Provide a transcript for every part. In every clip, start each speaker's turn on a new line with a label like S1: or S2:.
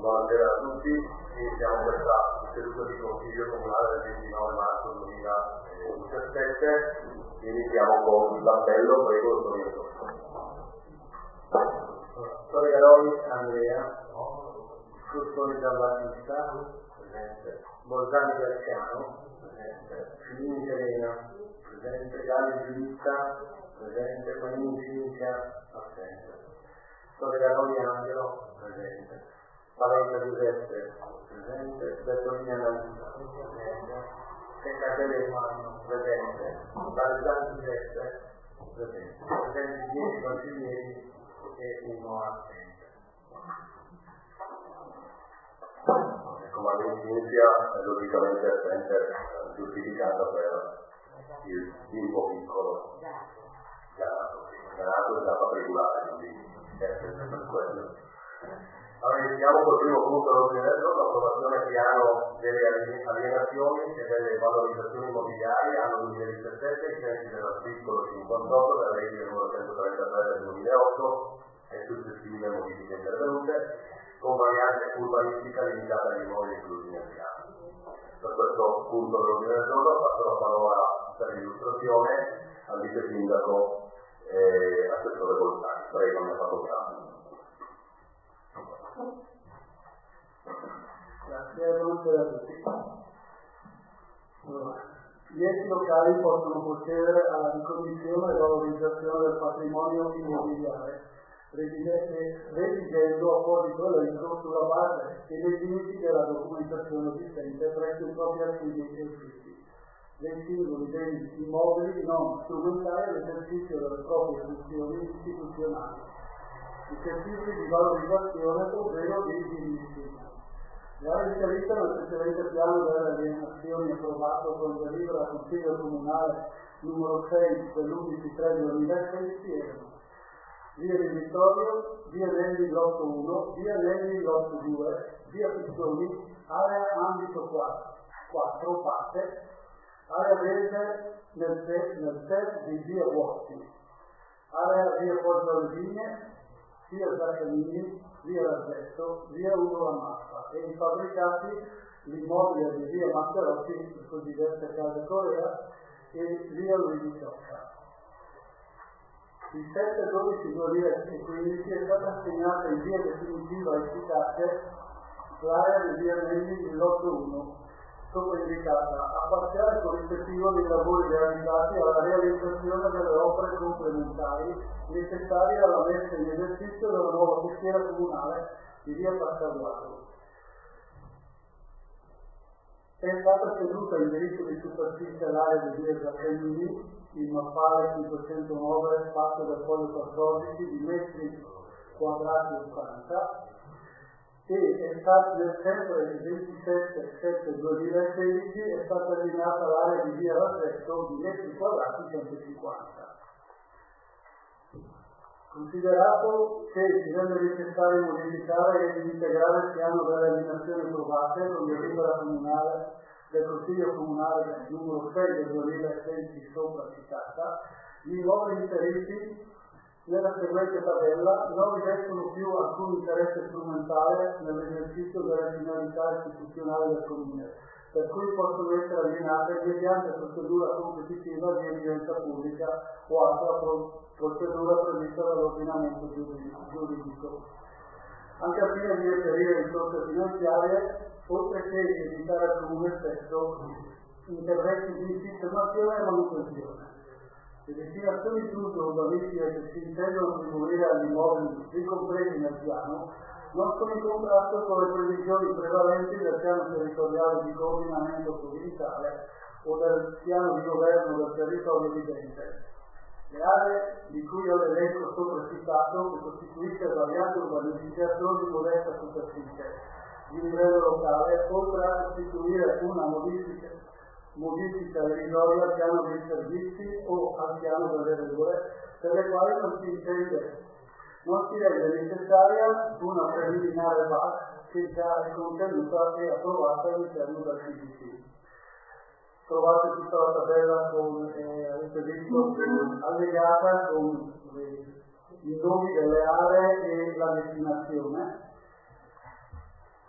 S1: Buonasera a tutti, iniziamo questa seduta di consiglio comunale del 29 marzo 2017. Iniziamo con l'appello, prego il Tonino.
S2: Solegaroli Andrea, Custodi Giambattista, presente. Bolzani Graziano, presente. Filini Serena, presente. Gali Giuditta, presente. Panini Cinzia, assente. Solegaroli Angelo, presente. Palenta Giuseppe, presente. Bertolini Annalisa, presente. Seccatele Emmanuel, presente. Valzani Giuseppe, presente. Presenti 10 consiglieri e uno assente.
S1: Comando in Cinzia è logicamente assente, giustificata per il bimbo piccolo già nato e già matricolare, quindi è assente per quello. Allora iniziamo col primo punto dell'ordine del giorno, l'approvazione piano delle alienazioni e delle valorizzazioni immobiliari anno 2017 ai sensi dell'articolo 58 della legge numero 133 del 2008 e successive modifiche intervenute, con variante urbanistica limitata agli immobili inclusi nel piano. Per questo punto dell'ordine del giorno passo la parola per l'illustrazione al vice sindaco e assessore Bolzani. Prego, ne ha fatto caso.
S2: Grazie, buonasera a tutti. Gli enti locali possono procedere alla ricognizione e valorizzazione del patrimonio immobiliare, redigendo apposito elenco sulla base e nei limiti della documentazione esistente presso i propri archivi e uffici dei singoli beni immobili non strumentali all'esercizio delle proprie funzioni istituzionali, suscettibili di valorizzazione ovvero di dismissione. Le aree inserite nel precedente piano delle alienazioni approvato con delibera del Consiglio Comunale numero 6 dell'11/3/2016 erano via di Vittorio, via Nelli Lotto 1, via Nelli Lotto 2, via Pizzoni, area ambito 4 parte, area verde nel set di via Vuotti, area via Porto alle Vigne, via Zaccanini, via Razzetto, via Ugo la Mappa e i fabbricati l'immobile di via Matterotti, le cosiddette case Corea, e via Luigi Ciocca. Il 7/12/2015 è stata assegnata in via definitiva efficace l'area di via Nelli il lotto 1, sopra indicata, a parziale corrispettivo dei lavori realizzati alla realizzazione delle opere complementari necessarie alla messa in esercizio della nuova costiera comunale di via Passaguato. È stata ceduta in diritto di superficie l'area di via Zaccanini, il mappale 509, spazio del foglio 14 di metri quadrati 80, e è stato nel sempre il 27/7/2016 è stata eliminata l'area di via Razzetto di metri quadrati 150. Considerato che si rende necessario modificare e integrare il piano delle alienazioni approvate con delibera comunale del Consiglio Comunale numero 6 del 2016 sopra citata, gli immobili inseriti nella seguente tabella non rivestono più alcun interesse strumentale nell'esercizio delle finalità istituzionali del Comune, per cui possono essere alienate mediante procedura competitiva di evidenza pubblica o altra procedura prevista dall'ordinamento giuridico. Anche al fine di reperire risorse finanziarie, oltre che evitare al Comune stesso interventi di sistemazione e manutenzione. Le destinazioni d'uso urbanistiche che si intendono attribuire agli immobili ricompresi nel piano non sono in contrasto con le previsioni prevalenti del piano territoriale di coordinamento provinciale o del piano di governo del territorio vigente. Le aree di cui ho l'elenco sopra citato, che costituisce varianti urbanistiche, sono di modesta superficie di livello locale, oltre a costituire una modifica irrisoria al piano dei servizi o al piano delle regole, per le quali non si rende necessaria una preliminare VAC che già è contenuta e approvata all'interno del CDC. Trovate tutta la tabella con allegata con i nomi delle aree e la destinazione.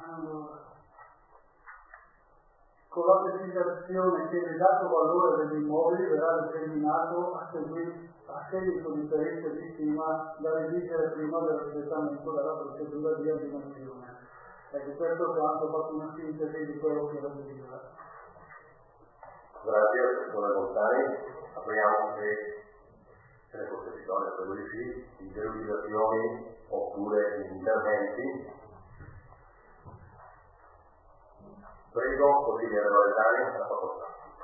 S2: con la precisazione che il dato valore degli immobili verrà determinato a seguito di perizie di stima da redigere prima dell'espletamento della procedura di ordinazione. Ecco, questo quanto ho fatto una sintesi di quello che voglio dire.
S1: Grazie, professore Montani. Apriamo se ne fosse bisogno, per lui sì, interrogazioni oppure interventi. Prego, consigliere Loredani, la facoltà.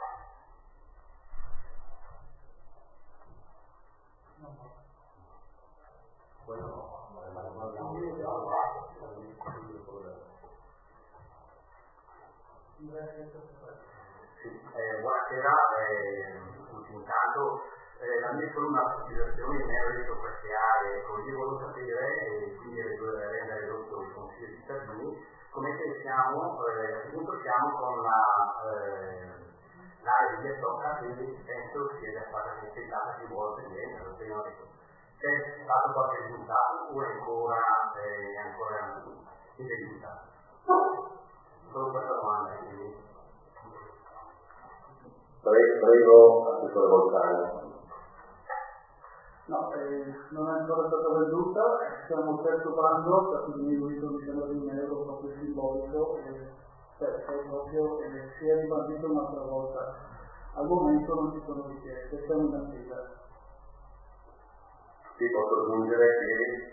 S3: Buonasera, intanto la mia è solo una precisazione in merito a queste aree. Io volevo sapere, e quindi rendere l'otto il Consiglio dei cittadini, come siamo, a che punto siamo con l'area di Via Tocca, che penso sia già stata considerata più volte niente, lo prima detto. C'è stato qualche risultato o è ancora in risultato? Solo questa domanda, quindi.
S1: Prego, assessore Montani.
S2: No, non è ancora stata venduta, siamo al terzo bando, è stato diminuito di €100.000 proprio simbolico, proprio si è ribadito un'altra volta. Al momento non ci sono richieste, siamo in attesa.
S1: Sì, posso aggiungere che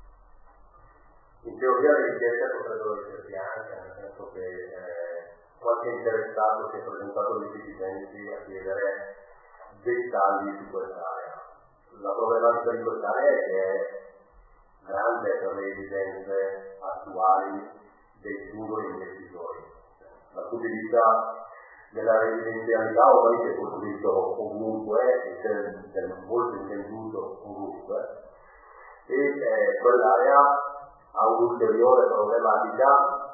S1: in teoria le richieste potrebbero essere bianche, nel senso che qualche interessato si è presentato agli citizeni a chiedere dettagli su quest'area. La problematica di quest'area è che è grande per le esigenze attuali dei singoli investitori. Dal punto di vista della residenzialità ormai si è costruito ovunque e c'è molto intenduto ovunque, e quell'area ha un'ulteriore problematica.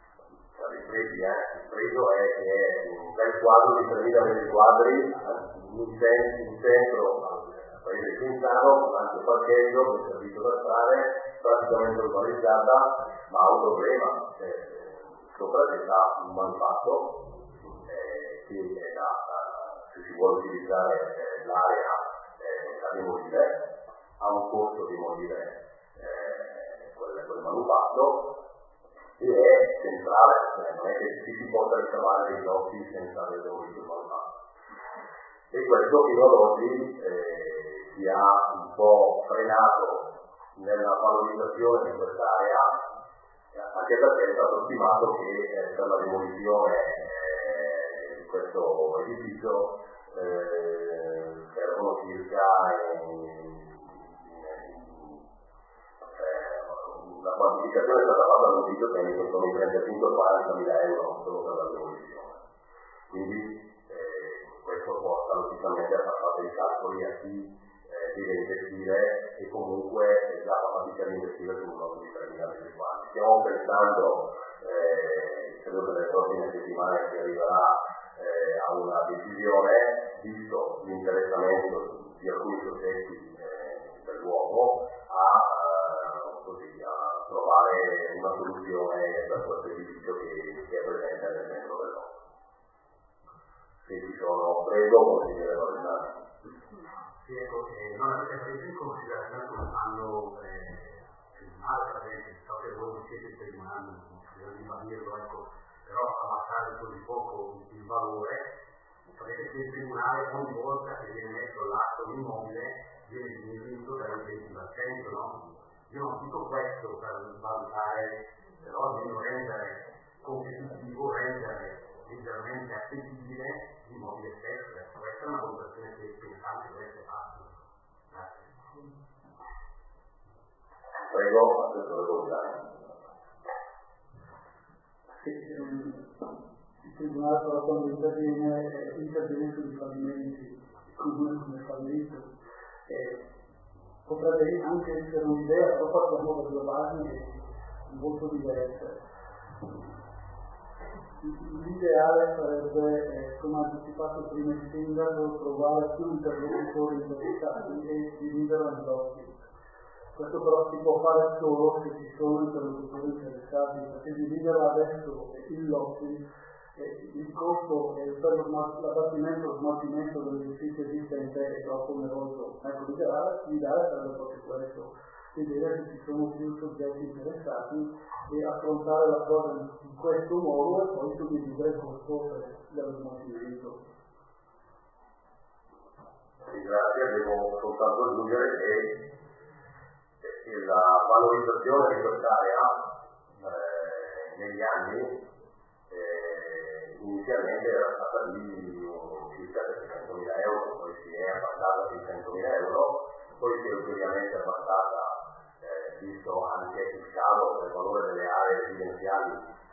S1: Il preso è che nel quadro di 3.000 metri quadri in centro al paese di Quintano, con anche parcheggio, con servizio da strade, praticamente urbanizzata, ma ha un problema. Sopra c'è un manufatto che se si vuole utilizzare l'area da demolire, ha un costo di demolire quel manufatto, e è centrale, non è che si possa ricavare dei lotti senza aver demolito il manufatto. E questo fino ad oggi si ha un po' frenato nella valorizzazione di quest'area, anche perché è stato stimato che per la demolizione di questo edificio servono circa la quantificazione è stata fatta all'ufficio tecnico, sono i 35-40.000 euro solo per la demolizione. Quindi questo porta logicamente a far fare i calcoli a chi deve investire, e comunque è già fatica di investire su un lotto di 3.000 metri quadri. Stiamo pensando, credo che nelle prossime settimane si arriverà a una decisione, visto l'interessamento di alcuni soggetti del luogo, a trovare una soluzione per questo edificio che è presente nel centro del luogo. Se ci sono, prego, consigliere Loredani.
S3: Sì, ecco, non avete preso in considerazione come fanno tribunale, per esempio, so che voi non siete il tribunale, non si di dirlo, ecco, però abbassare così poco il valore. Sapete che il tribunale ogni volta che viene messo l'atto di immobile viene diminuito dal 20%, no? Io non dico questo per valutare, però devo rendere competitivo, rendere leggermente appetibile l'immobile stesso. Questa è una valutazione che pensate deve essere fatta. Grazie.
S1: Prego, assessore Loredani.
S2: Il tribunale però quando interviene sui fallimenti, come fallito, potrebbe anche essere un'idea, però partiamo da due basi molto diverse. L'ideale sarebbe, come ha anticipato prima il sindaco, trovare più interlocutori interessati e dividere i blocchi. Questo però si può fare solo se ci sono interlocutori interessati, perché dividere adesso il lotting, il costo per l'abbattimento o smaltimento dell'edificio esistente è troppo oneroso. Ecco, l'idea sarebbe proprio questo, vedere se ci sono più soggetti interessati e affrontare la cosa in questo modo e poi suddividere il costo dello smaltimento.
S1: Grazie, devo soltanto aggiungere che la valorizzazione di quest'area negli anni inizialmente era stata di circa 700.000 euro, poi si è abbassata a 600.000 euro, poi si è ulteriormente abbassata, visto anche il calo del valore delle aree residenziali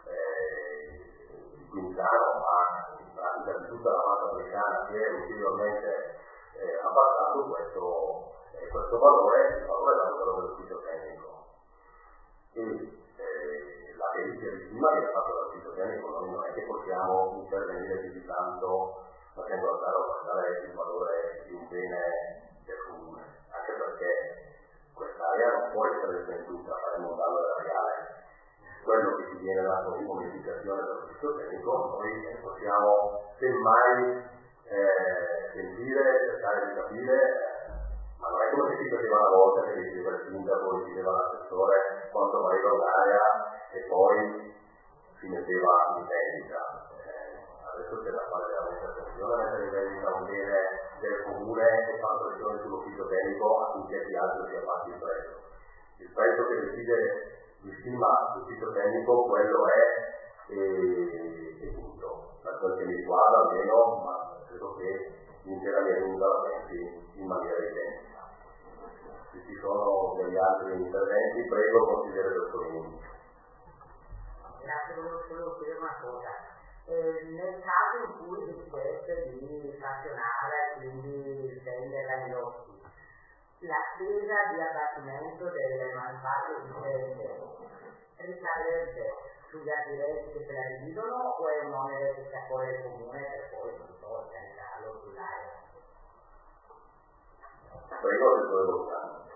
S1: di Quintano, ma in pratica di tutta la Marca Americana, che è ulteriormente abbassato questo valore, il valore dato dall'ufficio tecnico. E la perizia di stima che è fatta dall'ufficio tecnico, noi non è che possiamo intervenire più di tanto facendo andare a passare il valore di un bene del comune, anche perché quest'area non può essere svenduta, faremo un danno erariale. Quello che ci viene dato come indicazione dall'ufficio tecnico, noi possiamo semmai sentire, cercare di capire, ma non è come si faceva una volta che diceva il sindaco, diceva l'assessore quanto valeva l'area e poi si metteva in vendita. Adesso c'è da fare veramente attenzione a mettere in vendita un bene del comune e fare pressione sull'ufficio tecnico affinché chi altro sia fatto il prezzo. Il prezzo che decide di stima l'ufficio tecnico, quello è e punto. Per quel che mi riguarda almeno, ma credo che l'intera mia giunta la pensi in maniera identica. Se ci sono degli altri interventi, prego, consigliere Bertolini.
S4: Grazie, volevo chiedere una cosa. Nel caso in cui decidesse di frazionare, quindi venderla in lotti, la spesa di abbattimento del manufatti esistente ricadrebbe sugli acquirenti che se la dividono o è un onere che si accoglie il comune per poi, non so, organizzarlo sull'area?
S1: Prego, il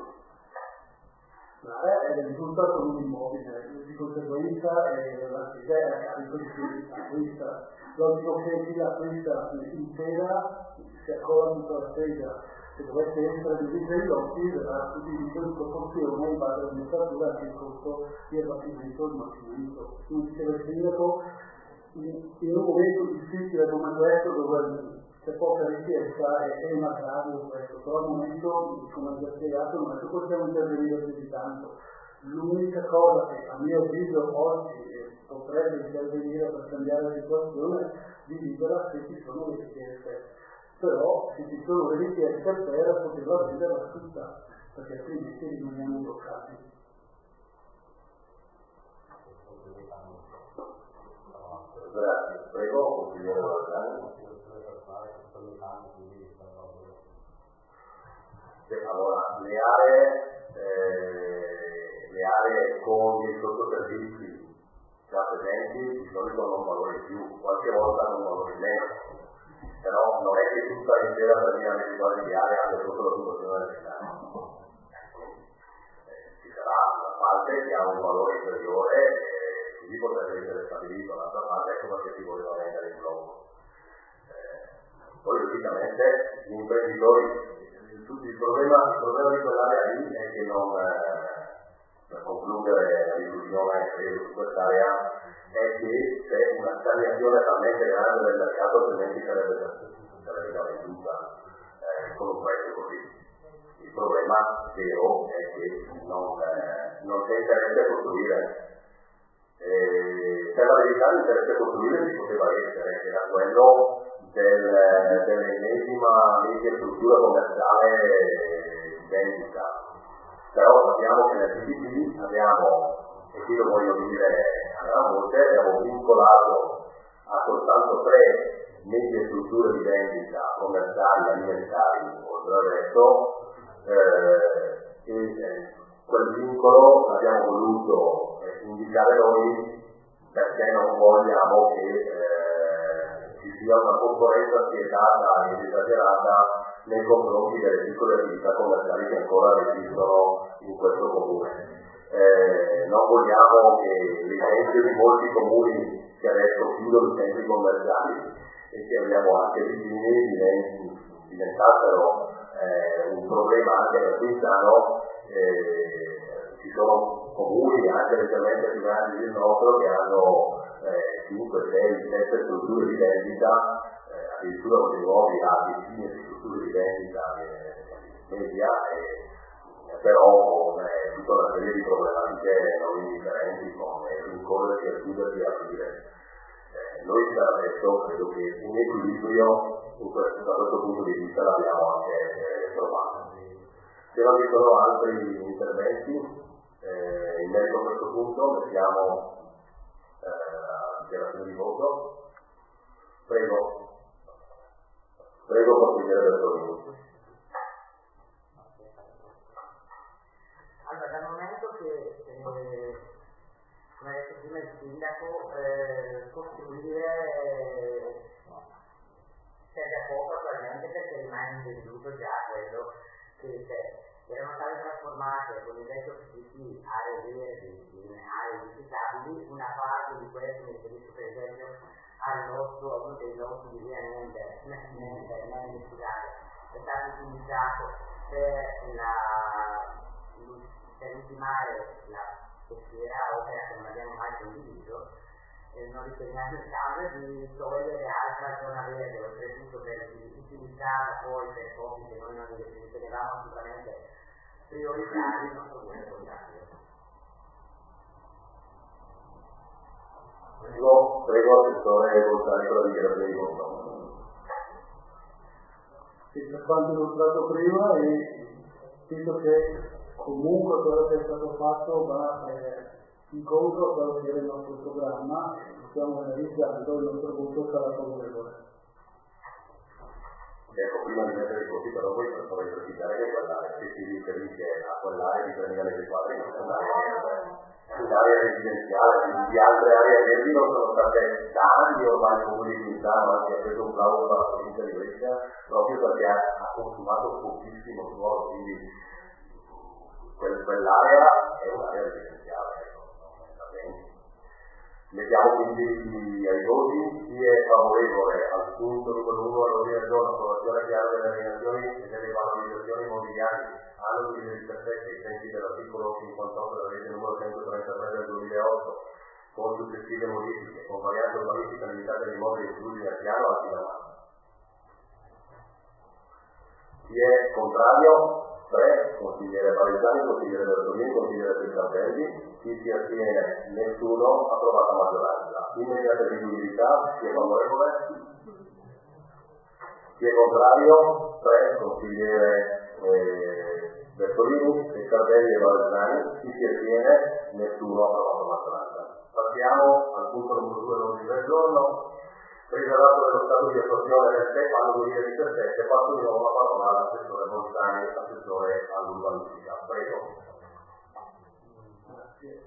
S2: L'area è risulta con un immobile, di conseguenza l'idea è a carico di chi acquista. Logico che chi l'acquista intera si accolla tutta la spesa. Se dovesse essere divisa in lotti verrà suddiviso in proporzione in base alla mutatura anche il costo di abbattimento e smaltimento. Come diceva il sindaco, in un momento difficile come questo dove c'è poca richiesta è un aggravio questo, però al momento, come ho già spiegato, non è che possiamo intervenire più di tanto. L'unica cosa che a mio avviso oggi potrebbe intervenire per cambiare la situazione è dividerla se ci sono le richieste. Però se ci sono le richieste per poterla venderla tutta, perché altrimenti rimaniamo bloccati.
S1: Grazie, prego, consigliere Valzani. Allora, le aree con i sottoservizi già presenti di solito hanno un valore in più, qualche volta hanno un valore in meno, però non è che tutta l'intera praticamente quasi di area abbia sotto la situazione del Stato. Ci sarà una parte che ha un valore inferiore e così potrebbe essere stabilito, l'altra parte ecco perché si voleva vendere il blocco. Poi logicamente gli imprenditori, il problema di quell'area lì è che non, per concludere la discussione su quest'area, è che c'è una stagnazione talmente grande del mercato altrimenti sarebbe già venduta con un prezzo così. Il problema vero è che non c'è interesse a costruire. Per la verità l'interesse a costruire si poteva essere, era quello dell'ennesima media struttura commerciale di vendita. Però sappiamo che nel PPP abbiamo, e qui lo voglio dire a gran voce, abbiamo vincolato a soltanto 3 medie strutture di vendita commerciali, alimentari, oltre al resto, e quel vincolo l'abbiamo voluto indicare noi perché non vogliamo che ci sia una concorrenza spietata ed esagerata nei confronti delle piccole attività commerciali che ancora esistono in questo comune. Non vogliamo che l'esempio di molti comuni che adesso chiudono i centri commerciali e che abbiamo anche vicini diventassero un problema anche per Quintano. Ci sono comuni anche leggermente più grandi del nostro che hanno 5, 6, 7 strutture di vendita, addirittura dei nuovi a decine di strutture di vendita media, però con tutta una serie di problematiche non indifferenti, con rincorrersi a chiudersi e a aprire. Noi adesso credo che un equilibrio da questo punto di vista l'abbiamo anche trovato. Se non ci sono altri interventi in merito a questo punto, mettiamo dichiarazione di voto. Prego, consigliere Bertolini.
S4: Allora, dal momento che, come ha detto prima il sindaco, costruire serve a poco attualmente perché rimane invenduto già quello che c'è. Erano state trasformate con il vecchio PCT aree verdi in aree visitabili, una parte di questo mi riferisco per esempio a uno dei nostri di via Nende, è stato utilizzato per ultimare la terza opera che non abbiamo mai condiviso. Non riteniamo il caso di togliere altra zona verde, oltretutto per utilizzarla poi per scopi che noi non ritenevamo assolutamente prioritari, il nostro voto è contrario.
S1: Prego, assessore Bolzani, per la dichiarazione di voto.
S2: Sì, per quanto illustrato prima, e visto che comunque quello che è stato fatto va incontro a quello che era il nostro programma, stiamo realizzando, il nostro voto sarà favorevole.
S1: Ecco, prima di mettere i voti però voi vorrei precisare che quell'area che si riferisce a quell'area di 3.000 quadri non è un'area residenziale, di altre aree verdi non sono state da anni ormai il comune di Quintano, anche ha preso un plauso dalla provincia di Brescia proprio perché ha consumato pochissimo suolo, quindi quell'area è un'area residenziale, mettiamo quindi ai voti. Chi è favorevole al punto numero 1 all'ordine del giorno, approvazione chiara delle alienazioni e delle valorizzazioni immobiliari anno 2017 ai sensi dell'articolo 58 della legge numero 133 del 2008 con successive modifiche con variante urbanistica limitata agli immobili inclusi nel piano alti da mano. Chi è contrario? 3, consigliere Palezzani, consigliere Bertolini, consigliere Pescardelli. Chi si astiene? Nessuno. Approvata maggioranza. Immediata eseguibilità. Chi è favorevole? Chi è contrario? 3, consigliere Bertolini, Pescardelli e Palezzani. Chi si astiene? Nessuno. Approvata maggioranza. Passiamo al punto numero 2 dell'ordine del giorno. Presa dato dello stato di attuazione del TEP anno 2017, passo di nuovo la parola all'assessore Bolzani, assessore all'urbanistica. Prego.
S2: Grazie.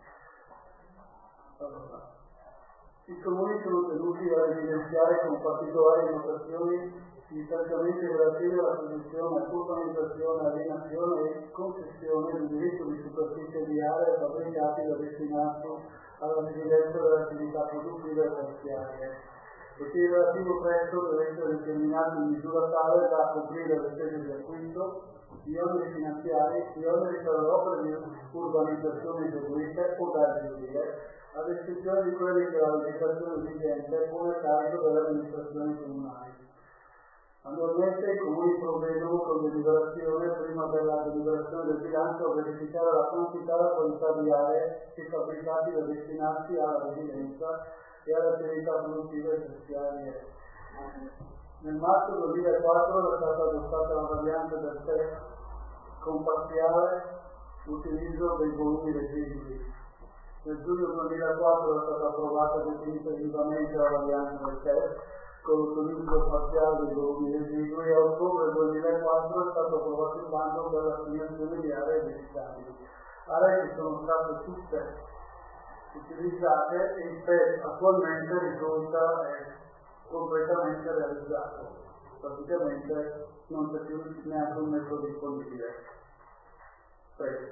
S2: Allora, i comuni sono tenuti a evidenziare con particolari notazioni gli stanziamenti relativi alla produzione, urbanizzazione, alienazione e concessione del diritto di superficie di aree fabbricati da destinati alla residenza delle attività produttive e terziarie. E che il relativo prezzo deve essere determinato in misura tale da coprire le spese di acquisto, gli oneri finanziari, gli oneri per le opere di urbanizzazione eseguite o da eseguire, ad eccezione di quelli che la legislazione vigente pone a carico delle amministrazioni comunali. Annualmente i comuni provvedono con deliberazione, prima della deliberazione del bilancio, a verificare la quantità e la qualità di aree e fabbricati da destinarsi alla residenza e alle attività produttive e terziarie. Nel marzo 2004 è stata adottata la variante del TEP con parziale utilizzo dei volumi residui. Nel giugno 2004 è stata approvata definitivamente la variante del TEP con l'utilizzo parziale dei volumi residui e a ottobre 2004 è stato approvato il bando per l'assegnazione di aree visitabili. Aree che sono state tutte utilizzate e il PEP attualmente risulta completamente realizzato. praticamente non c'è più neanche un metro disponibile. Prego.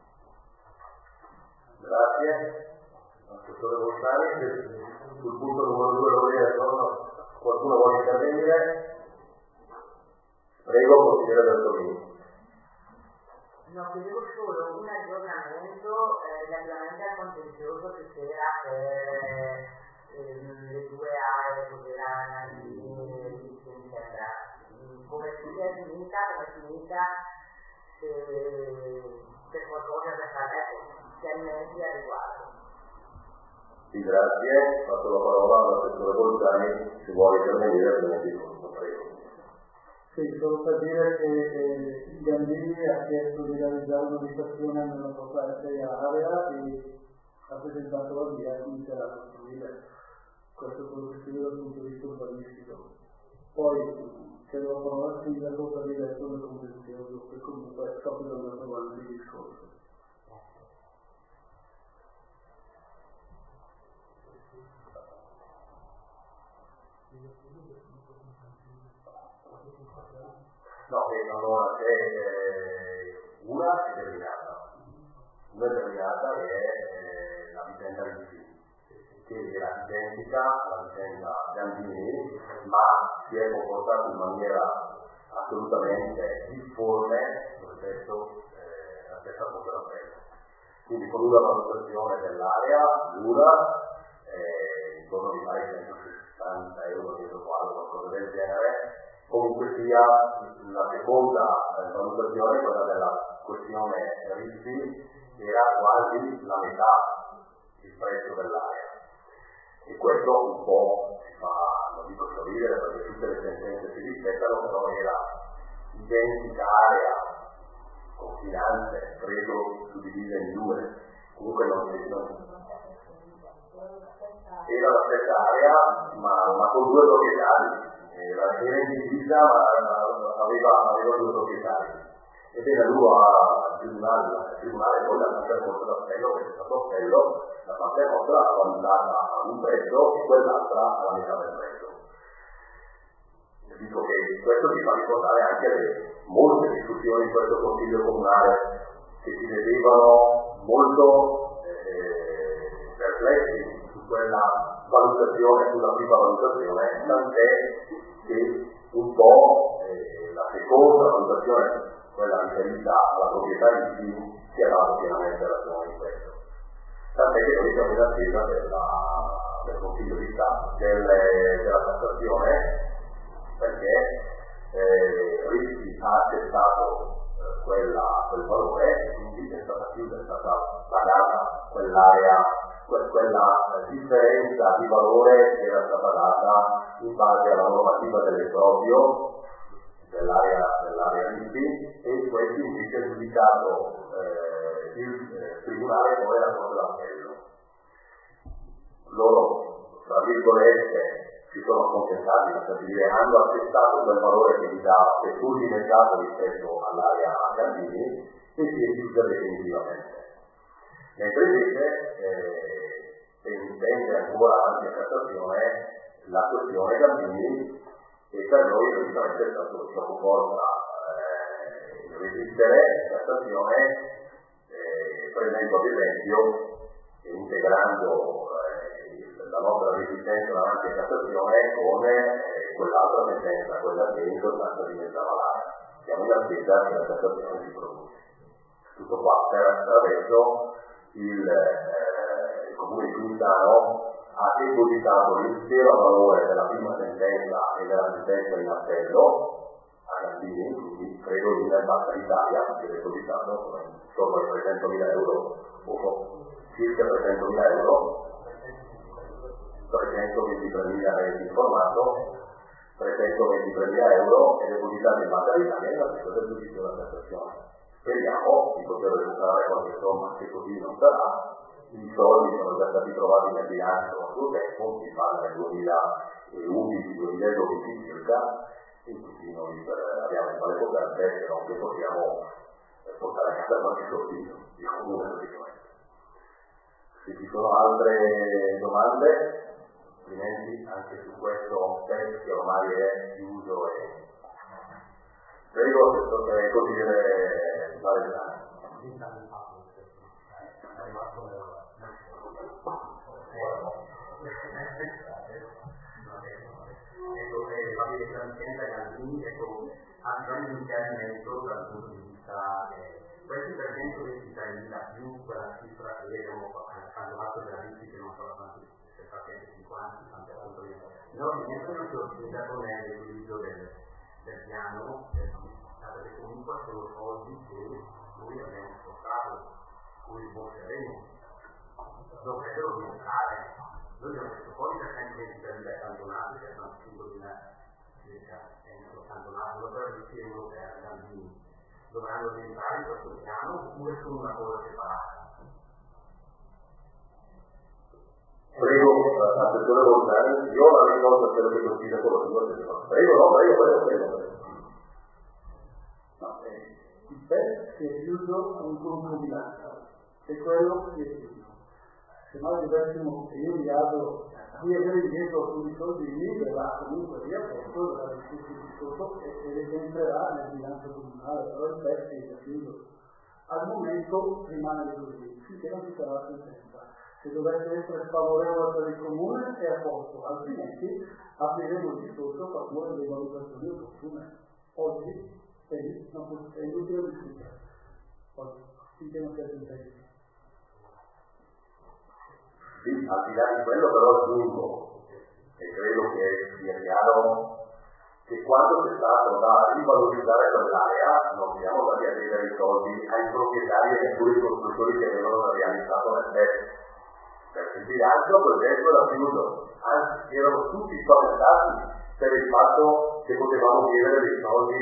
S1: Grazie. Assessore Borsani, sul punto numero 2 lo vedo, qualcuno vuole intervenire? Prego, consigliere Bertolini.
S4: No, chiedevo solo un aggiornamento relativamente al contenzioso che c'era per le due aree, cos'era Nardini e Ricci, mi sembra. Come è finita, se qualcosa da fare, chiarimenti a riguardo.
S1: Sì, grazie. Passo la parola all'assessore Bolzani, se vuole intervenire, altrimenti prego.
S2: Sì, solo per dire che Gandini ha chiesto di realizzare un'abitazione nella proposta area e ha presentato la via e inizierà a costruire. Questo è quello che si vede dal punto di vista urbanistico. Poi chiedo la parola al sindaco per il resto del contenzioso, che comunque sto più andando avanti il discorso.
S1: No, allora c'è una è terminata. Una è terminata che è la vicenda Ricci, che era identica alla vicenda Gandini, ma si è comportata in maniera assolutamente difforme rispetto alla stessa operazione. Quindi con una valutazione dell'area dura, intorno di 160 euro per quadro, qualcosa del genere. Comunque sia, la seconda valutazione, quella della questione Ricci, era quasi la metà il prezzo dell'area. E questo un po' ci fa, non dico sorridere perché tutte le sentenze si rispettano, però era identica area, confinante, credo suddivisa in due. Comunque era la stessa area, ma con due proprietari. Era indivisa, ma aveva due proprietari. Ebbene, lui al tribunale poi la parte corso d'appello, che è stato appello, la parte nostra ha valutata a un prezzo e quell'altra alla metà del prezzo. Dico che questo ci fa ricordare anche le molte discussioni in questo Consiglio Comunale che si vedevano molto perplessi su quella valutazione, sulla prima valutazione, tant'è che un po' la seconda valutazione, quella riferita alla proprietà di Ricci, si è dato pienamente ragione in questo. Tant'è che noi siamo in attesa del Consiglio di Stato, della Cassazione, perché Ricci ha accettato quel valore, quindi è stata chiusa, è stata pagata quell'area, quella differenza di valore che era stata data in base alla normativa dell'esproprio dell'area Ricci, e questo invece è giudicato il tribunale poi alla Corte d'Appello. Loro, tra virgolette, si sono accontentati, hanno accettato quel valore che gli dà, seppur dimezzato rispetto all'area Gandini, e si è chiusa definitivamente. Mentre invece pende ancora avanti a Cassazione la questione Gandini, e per noi logicamente è stato troppo forza resistere in Cassazione, prendendo ad esempio e integrando la nostra resistenza davanti a Cassazione con quell'altra sentenza, quella che in sostanza diventava l'area. Siamo in attesa che la Cassazione si produce. Tutto qua attraverso il Comune di Quintano ha depositato l'intero valore della prima sentenza e della sentenza in appello a Gandini, quindi credo di nel Banca d'Italia ha depositato intorno ai 300.000 euro, o circa 300.000 euro, 323.000 è informato, 323.000 euro è depositato in Banca d'Italia in attesa del giudizio della Cassazione. Speriamo di poter recuperare qualche somma, se così non sarà. I soldi sono già stati trovati nel bilancio a suo tempo, si parla del 2011-2012 circa, e quindi noi abbiamo un paio coperte, però che possiamo portare a casa qualche soldino, il comune praticamente. Se ci sono altre domande, altrimenti anche su questo test che ormai è chiuso e prego il consigliere Valentano.
S3: Ecco, va bene, la vicenda Gandini, ecco, ha bisogno di un chiarimento dal punto di vista questi 323.000 più quella cifra che abbiamo calcolato della vittima, che non so quanti, se fa 150, tanto appunto io. Non rientrano sortita con l'equilibrio del piano, perché comunque sono soldi che noi abbiamo spostato, cui sbocceremo, dovrebbero diventare. Noi abbiamo messo fuori 323.000 accantonati, 65.000 circa, accantonati, solo per riuscire per Gambini. Dovranno diventare in questo piano oppure sono una cosa separata?
S1: Prego, assessore Voltani, io la risposta spero che consiglia con lo stesso. Prego.
S2: No, il PES si è chiuso con un concomitanza, e quello si è chiuso. Se noi dovessimo, e io mi vado qui a avere indietro alcuni soldi lì, verrà comunque via posto, verrà discusso il discorso e entrerà nel bilancio comunale, però il PES si è chiuso. Al momento rimane così, finché non ci sarà la sentenza. Se dovesse essere sfavorevole per il comune è a posto, altrimenti apriremo il discorso a favore delle valutazioni opportune. Oggi è inutile discutere. Oggi, finché non sia sentenza.
S1: Sì, al di là di quello però aggiungo, e credo che sia chiaro, che quando c'è stato da rivalorizzare quell'area non siamo andati a chiedere i soldi ai proprietari e ai puri costruttori che avevano realizzato nel testo. Perché il bilancio a quel tempo era chiuso, anzi erano tutti spaventati per il fatto che potevamo chiedere dei soldi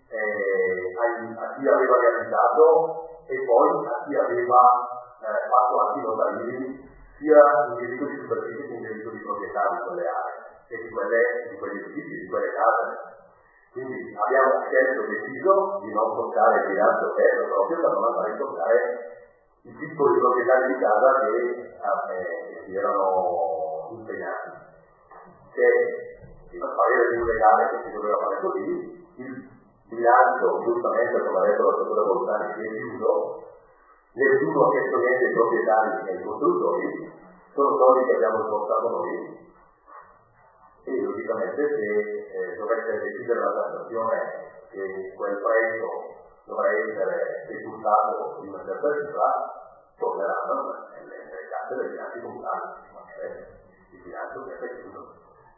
S1: a chi aveva realizzato e poi a chi aveva fatto atti notariali sia in diritto di superficie che in diritto di proprietà di quelle aree e di quegli edifici, di quelle case. Quindi abbiamo scelto deciso di non toccare il bilancio vero proprio per non andare a toccare i piccoli proprietari di casa che si erano impegnati. Che il parere di un legale che si doveva fare così, il bilancio, giustamente come ha detto la struttura Voltani, si è chiuso. Nessuno ha chiesto niente ai proprietari e ai costruttori, sono soldi che abbiamo sborsato noi e logicamente se dovesse decidere la tassazione che quel prezzo dovrà essere decurtato in una certa cifra, torneranno nelle casse dei bilanci comunali, il bilancio che è chiuso.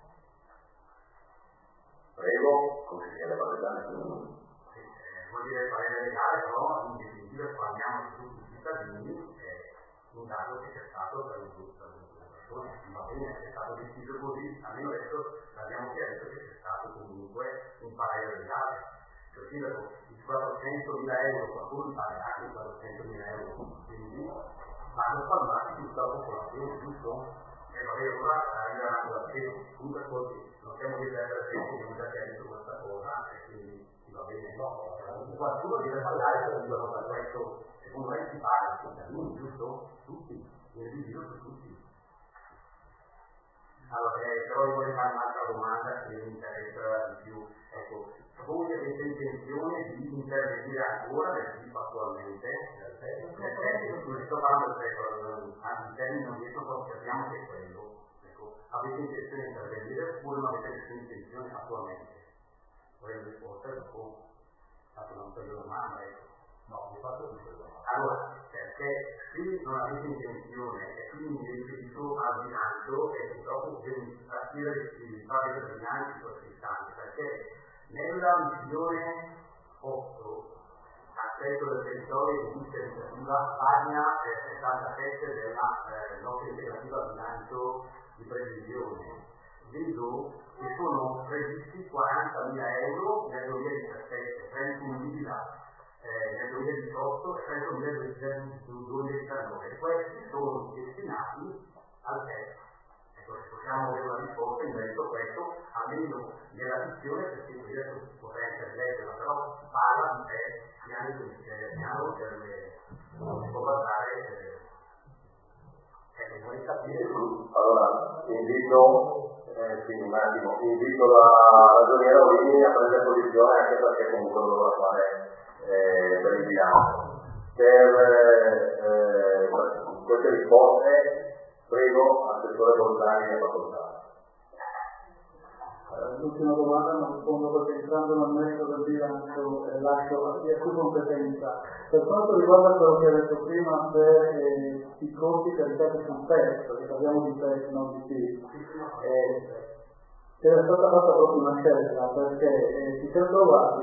S1: Prego, consigliere Valentano.
S3: Vuol dire il parere legale, però in definitiva parliamo di tutti i cittadini, un dato che c'è stato per un gruppo di persone, va bene, è stato deciso così, almeno adesso abbiamo chiarito che c'è stato comunque un parere legale. Cioè i 400.000 euro, qualcuno li pagherà anche 400.000 euro, quindi vanno spalmati tutta la popolazione, giusto? E va bene, ora arriveranno da te, comunque così, non stiamo dicendo che abbiamo già chiarito questa cosa, e quindi va bene, no? Qualcuno deve pagare per un questo, secondo me si paga ai cittadini, giusto? Tutti, il ritiro su tutti. Allora, però io vorrei fare un'altra domanda che mi interessa di più. Ecco, voi avete intenzione di intervenire ancora nel tipo attualmente? Nel senso, sto parlando in termini non detto, però capiamo che è quello. Ecco, avete intenzione di intervenire oppure non avete nessuna intenzione attualmente? Vorrei una risposta dopo. Fatto una ulteriore domanda, ecco. No, mi faccio una domanda. Allora, perché se non avete intenzione e quindi mi riferisco al bilancio e purtroppo devo partire di fare il bilancio in questo istante, perché nella missione 8, aspetto del territorio di vista educativa, pagina 77 della nostra integrativa bilancio di previsione, vedo che sono previsti 40.000 euro nel 2017, 31.000 nel 2018 e 31.000 nel 2019. Questi sono destinati al test. Ecco, se possiamo avere una risposta in merito a questo, almeno nella visione, perché qui adesso potrei essere leggera, però si parla di test, piano non si può guardare vuoi capire.
S1: Allora, invito la ragioniera Olini a prendere posizione, anche perché comunque lo dovrà fare per il bilancio. Per queste risposte prego assessore Bolzani di facoltà.
S2: L'ultima domanda non rispondo perché entrando nel merito del bilancio lascio a chi ha più competenza. Per quanto riguarda quello che ho detto prima per i costi caricati sul PES, perché parliamo di PES, non di PIL, era stata fatta proprio una scelta perché si è trovati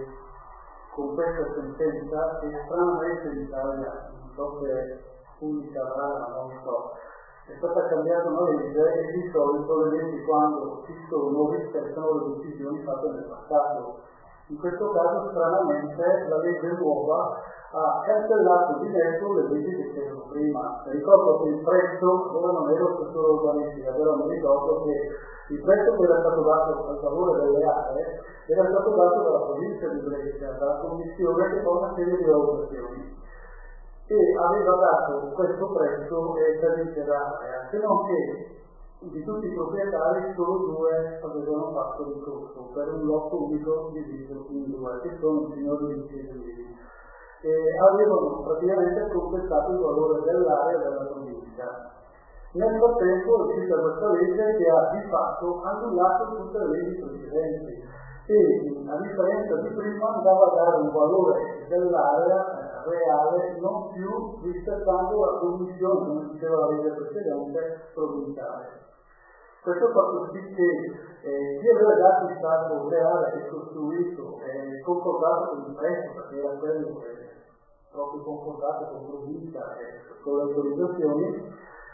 S2: con questa sentenza che stranamente in Italia, non so se è unica, rara, non so, è stata cambiata una legge e di solito le leggi quando ci sono rispettano le decisioni fatte nel passato. In questo caso stranamente la legge nuova ha cancellato di netto le leggi che c'erano prima. Ricordo che il prezzo, allora non ero assessore urbanistica, però mi ricordo che il prezzo che era stato dato al favore delle aree era stato dato dalla provincia di Brescia, dalla commissione che fa una serie di valutazioni. E aveva dato questo prezzo per l'intera area, se non che di tutti i proprietari solo 2 avevano fatto ricorso per un lotto unico diviso in 2, che sono i signori di Chiesini, e avevano praticamente compensato il valore dell'area della provincia. Nel frattempo è uscita questa legge che ha di fatto annullato tutte le leggi precedenti e a differenza di prima andava a dare un valore dell'area reale non più rispettando la commissione, come diceva la legge precedente, provinciale. Questo ha fatto sì che chi aveva dato il stato reale e costruito e concordato con il prezzo, perché era quello proprio concordato con provincia e con le autorizzazioni,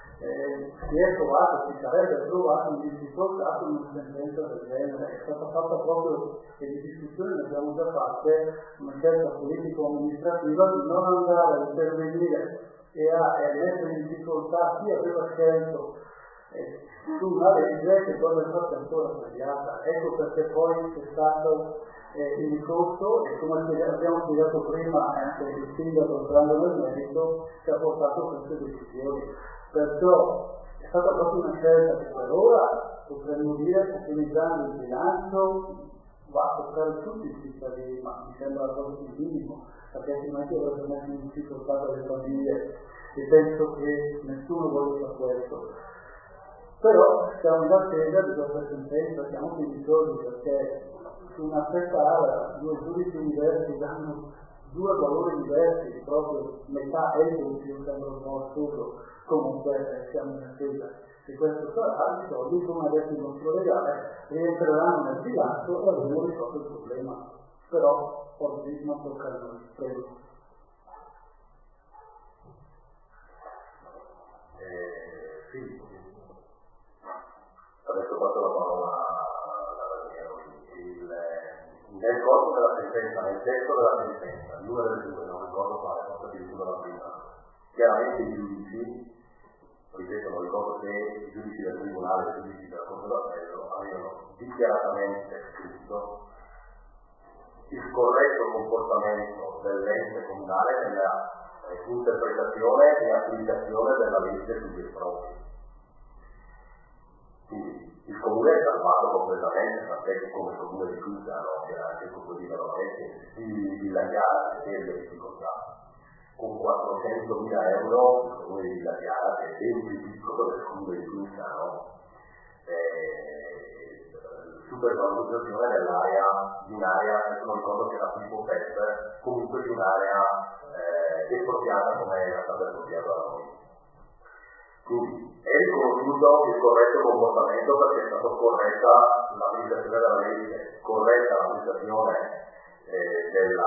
S2: si è trovato, si sarebbe trovato in difficoltà con una sentenza del genere. È stata fatta proprio, e di discussioni ne abbiamo già fatte, una scelta politico-amministrativa di non andare a intervenire e a mettere in difficoltà chi aveva scelto su una legge che poi nel frattempo era sbagliata. Ecco perché poi c'è stato il ricorso e come abbiamo spiegato prima anche il sindaco entrando nel merito che ha portato queste decisioni. Perciò è stata proprio una scelta che per ora potremmo dire utilizzando il bilancio va a toccare tutti i cittadini, ma mi sembra proprio il minimo, perché altrimenti avrebbe messo in difficoltà delle famiglie e penso che nessuno voglia questo. Però siamo in attesa di questa sentenza, siamo fiduciosi perché su una stessa area 2 giudici diversi danno 2 valori diversi, proprio metà e il doppio, sembra un po' assurdo. Comunque siamo in attesa e questo sarà, i soldi, come ha detto il nostro legale, rientreranno nel bilancio e avremo risolto il problema. Però oggi non tocca a noi. Prego.
S1: Adesso passo la parola alla nel corso della sentenza, nel testo della sentenza, il numero del 2, non ricordo quale, forse addirittura la prima, chiaramente i giudici, ripeto, non ricordo se i giudici del tribunale e i giudici della Corte d'Appello avevano dichiaratamente scritto il corretto comportamento dell'ente comunale nella interpretazione e applicazione della legge sugli espropri. Quindi il comune è salvato completamente, perché come comune di Cusano, che era anche il comune di Carovese, di Villa Chiara, che è in difficoltà. Con 400.000 euro il comune di Villa Chiara, che è ben più piccolo del comune di Cusano, supervalutazione dell'area, di un'area, adesso non ricordo che era tipo PET, comunque di un'area espropriata come era stata espropriata da noi. Quindi è riconosciuto il corretto comportamento perché è stata corretta l'applicazione della legge, corretta l'applicazione del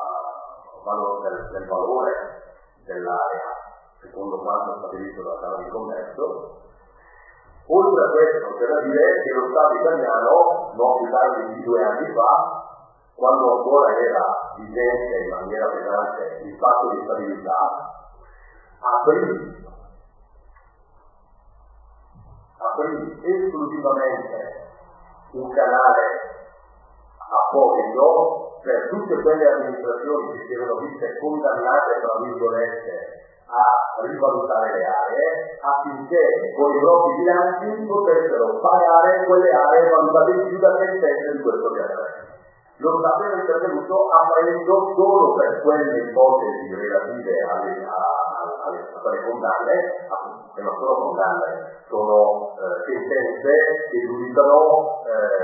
S1: valore dell'area secondo quanto stabilito dalla Camera di Commercio. Oltre a questo c'è da dire che lo Stato italiano, non più tardi di 2 anni fa, quando ancora era vigente in maniera pesante il patto di stabilità, aprì esclusivamente un canale apposito per tutte quelle amministrazioni che si erano viste condannate, tra virgolette, a rivalutare le aree affinché con i propri bilanci potessero pagare quelle aree valutate in più da sentenze di questo piano. Lo Stato è intervenuto aprendo solo per quelle ipotesi relative alle condanne, che non sono condanne, sono sentenze che giudicano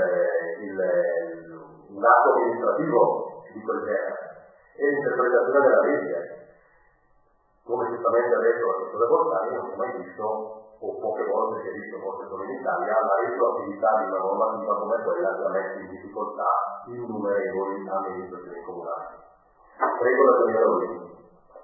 S1: un atto amministrativo di quel genere e l'interpretazione della legge. Come giustamente ha detto l'assessore Borsani, non si è mai visto, o poche volte si è visto, forse solo in Italia, la retroattività di una normativa come quella che ha messo in difficoltà innumerevoli amministrazioni comunali. Prego la signora Olini.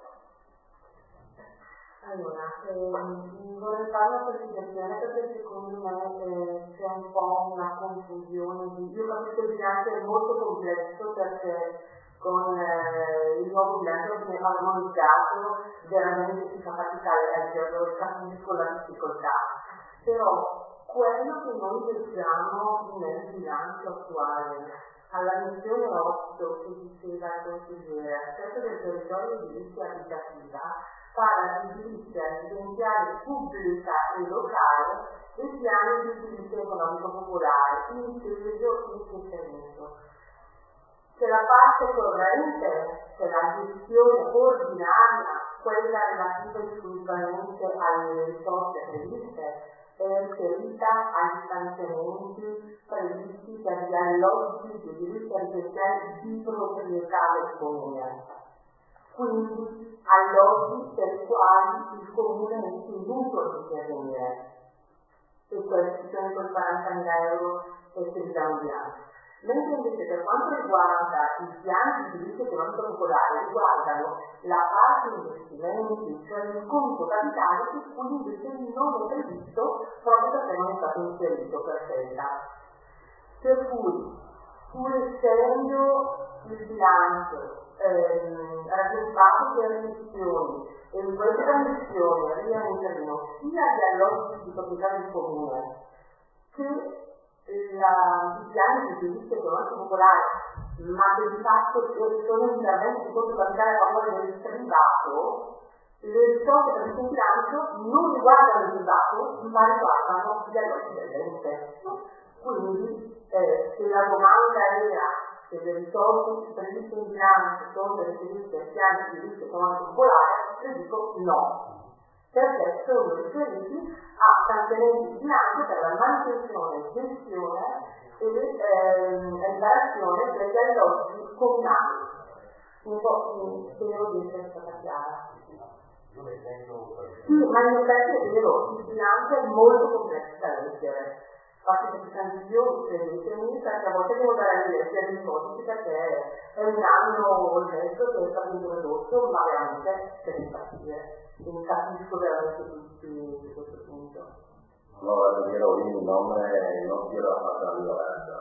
S4: Allora, vorrei fare una precisazione perché secondo me c'è un po' una confusione. Io capisco il bilancio è molto complesso perché con il nuovo bilancio che ha armonizzato veramente si fa faticare a leggerlo, capisco la difficoltà. Però quello che noi leggiamo nel bilancio attuale, alla missione 8 che diceva il consigliere, aspetto del territorio di edilizia abitativa, parla di edilizia residenziale pubblica e locale e piani di edilizia economico popolare, inteso in che senso? C'è la parte corrente, c'è la gestione ordinaria, quella relativa esclusivamente alle risorse previste, è inserita agli stanziamenti previsti per gli alloggi di edilizia residenziale di proprietà del comune. Quindi alloggi per i quali il comune mette in mutuo di intervenire. E questi sono quei 40.000 euro che si danno bilancio. Mentre invece per quanto riguarda i piani di edilizia economico popolare riguardano la parte investimenti, cioè il conto capitale su cui invece non è previsto proprio perché non è stato inserito per scelta. Per cui, pur essendo il bilancio raggruppato per missioni e in questa missione rientrano sia gli alloggi di proprietà del comune che i piani di edilizia economico popolare, ma che di fatto sono interventi di conto capitale a favore del privato, le risorse per il bilancio non riguardano il privato, ma riguardano gli alloggi dell'ente. Quindi se la domanda era se le risorse previste in bilancio sono riferite ai piani di edilizia economico popolare, le dico no. Perché sono riferiti a stanziamenti di bilancio per la manutenzione, gestione e riparazione degli alloggi comunali. Spero di essere stata chiara. Sì, ma in effetti è vero, il bilancio è molto complesso da leggere. Infatti ci sono io credetemi, perché a volte devo dare a leggere i codici perché è un anno e mezzo che è stato introdotto, ma veramente c'è di partire. Quindi capisco veramente tutti su questo punto.
S1: Allora, signora Olini, non quiero pasar la violenza,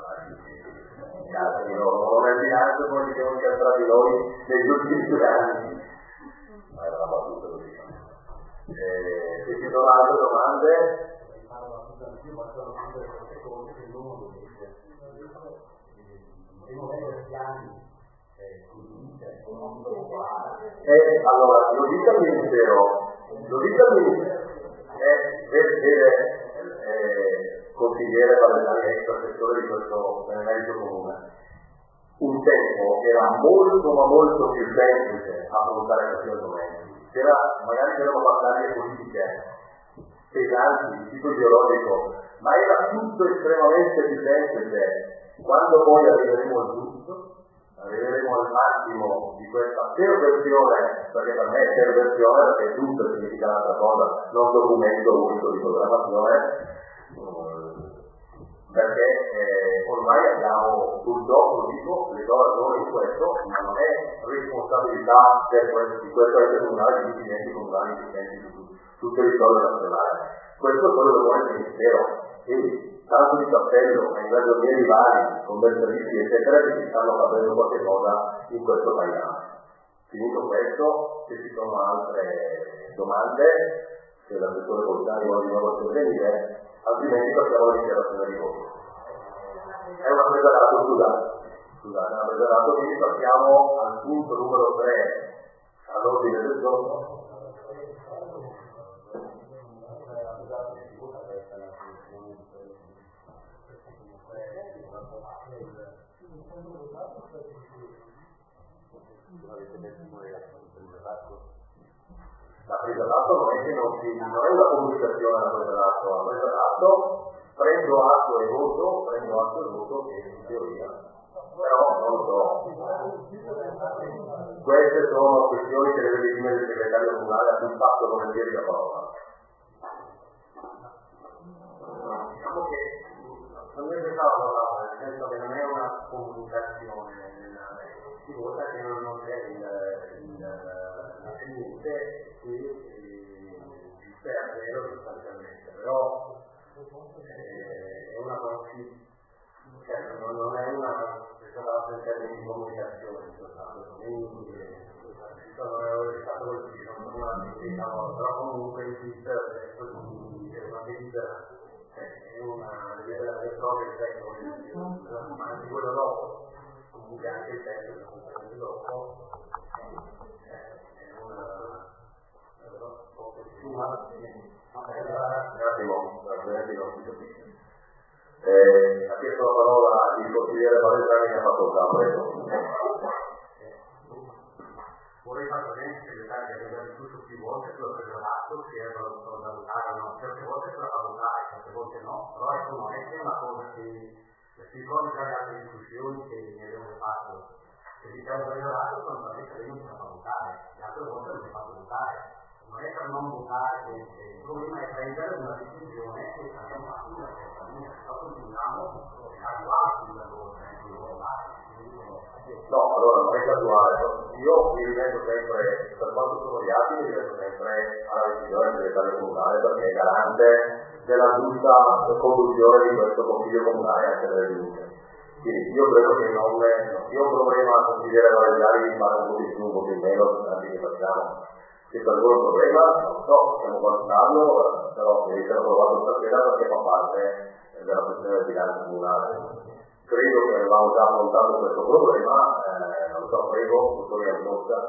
S1: non è bilancio come diciamo che tra di noi negli ultimi 2 anni. Ma era una battuta così. Se ci sono altre domande? Allora, lo dica al Ministero, consigliere Valentani, ex assessore di questo benemerito comune. Un tempo era molto ma molto più semplice affrontare questi argomenti. Magari c'erano battaglie politiche pesanti di tipo ideologico, ma era tutto estremamente più semplice. Quando poi arriveremo al giusto, arriveremo al massimo di questa perversione, perché per me è perversione perché è giusto significa un'altra cosa, non documento unico di programmazione, perché ormai abbiamo, purtroppo dico, le do ragione in questo, ma non è responsabilità di questo ente comunale, di tutti gli enti comunali esistenti su tutto il territorio nazionale. Questo è quello che vuole il Ministero. E tanto di cappello ai ragionieri rivali, commercialisti eccetera che si stanno facendo qualche cosa in questo paese. Finito questo, se ci sono altre domande, se l'assessore Borsani vuole di nuovo intervenire, altrimenti passiamo alla dichiarazione di voto. È un presentato, scusate, è un presentato, quindi passiamo al punto numero 3 all'ordine del giorno. La presa d'atto non è che non è una comunicazione la presa d'atto, la presa d'atto prendo atto e voto che in teoria, però non lo so. Queste sono questioni che deve definire il segretario comunale a cui fatto volentieri la parola.
S3: Diciamo che non mi pensavo nel senso che non è una comunicazione, si vota che non c'è l'ascendente che esiste a zero sostanzialmente, però è una cosa cioè non è una questa in termini di comunicazione, quindi è stato così, non una attività, però comunque esiste adesso è una delibera. È una delibera del proprio effetto, ma anche quello dopo, comunque anche il testo che completamente dopo è una poco più
S1: un attimo, altrimenti non si capisce. Ha chiesto la parola il consigliere Valentani che ha fatto il prego.
S3: Vorrei far presente che il segretario che abbiamo discusso più volte sulla presa d'atto, che è da valutare o no, certe volte sulla valutare, certe volte no, però ecco non è che è una cosa che si ricorda già le altre discussioni che ne abbiamo fatto. Se diciamo presa d'atto, normalmente lei non si fa votare, le altre volte non si fa votare. Non è per non votare, il problema è prendere una decisione che abbiamo fatto una certa linea, però continuiamo a guardare sulla cosa,
S1: No, allora non è casuale. Io mi rimetto sempre, per quanto sono gli atti, mi rimetto sempre alla decisione del segretario comunale perché è garante della giusta conduzione di questo consiglio comunale anche nelle giunte. Quindi io credo che non sia un problema a consigliere Valentani di fare un po' di più, un po' di meno, anche che facciamo. Se per voi è un problema, non so, possiamo valutarlo, però deve essere approvato stasera perché fa parte della questione del bilancio comunale. Credo che avevamo già affrontato questo problema, non so, prego, dottore Antosta.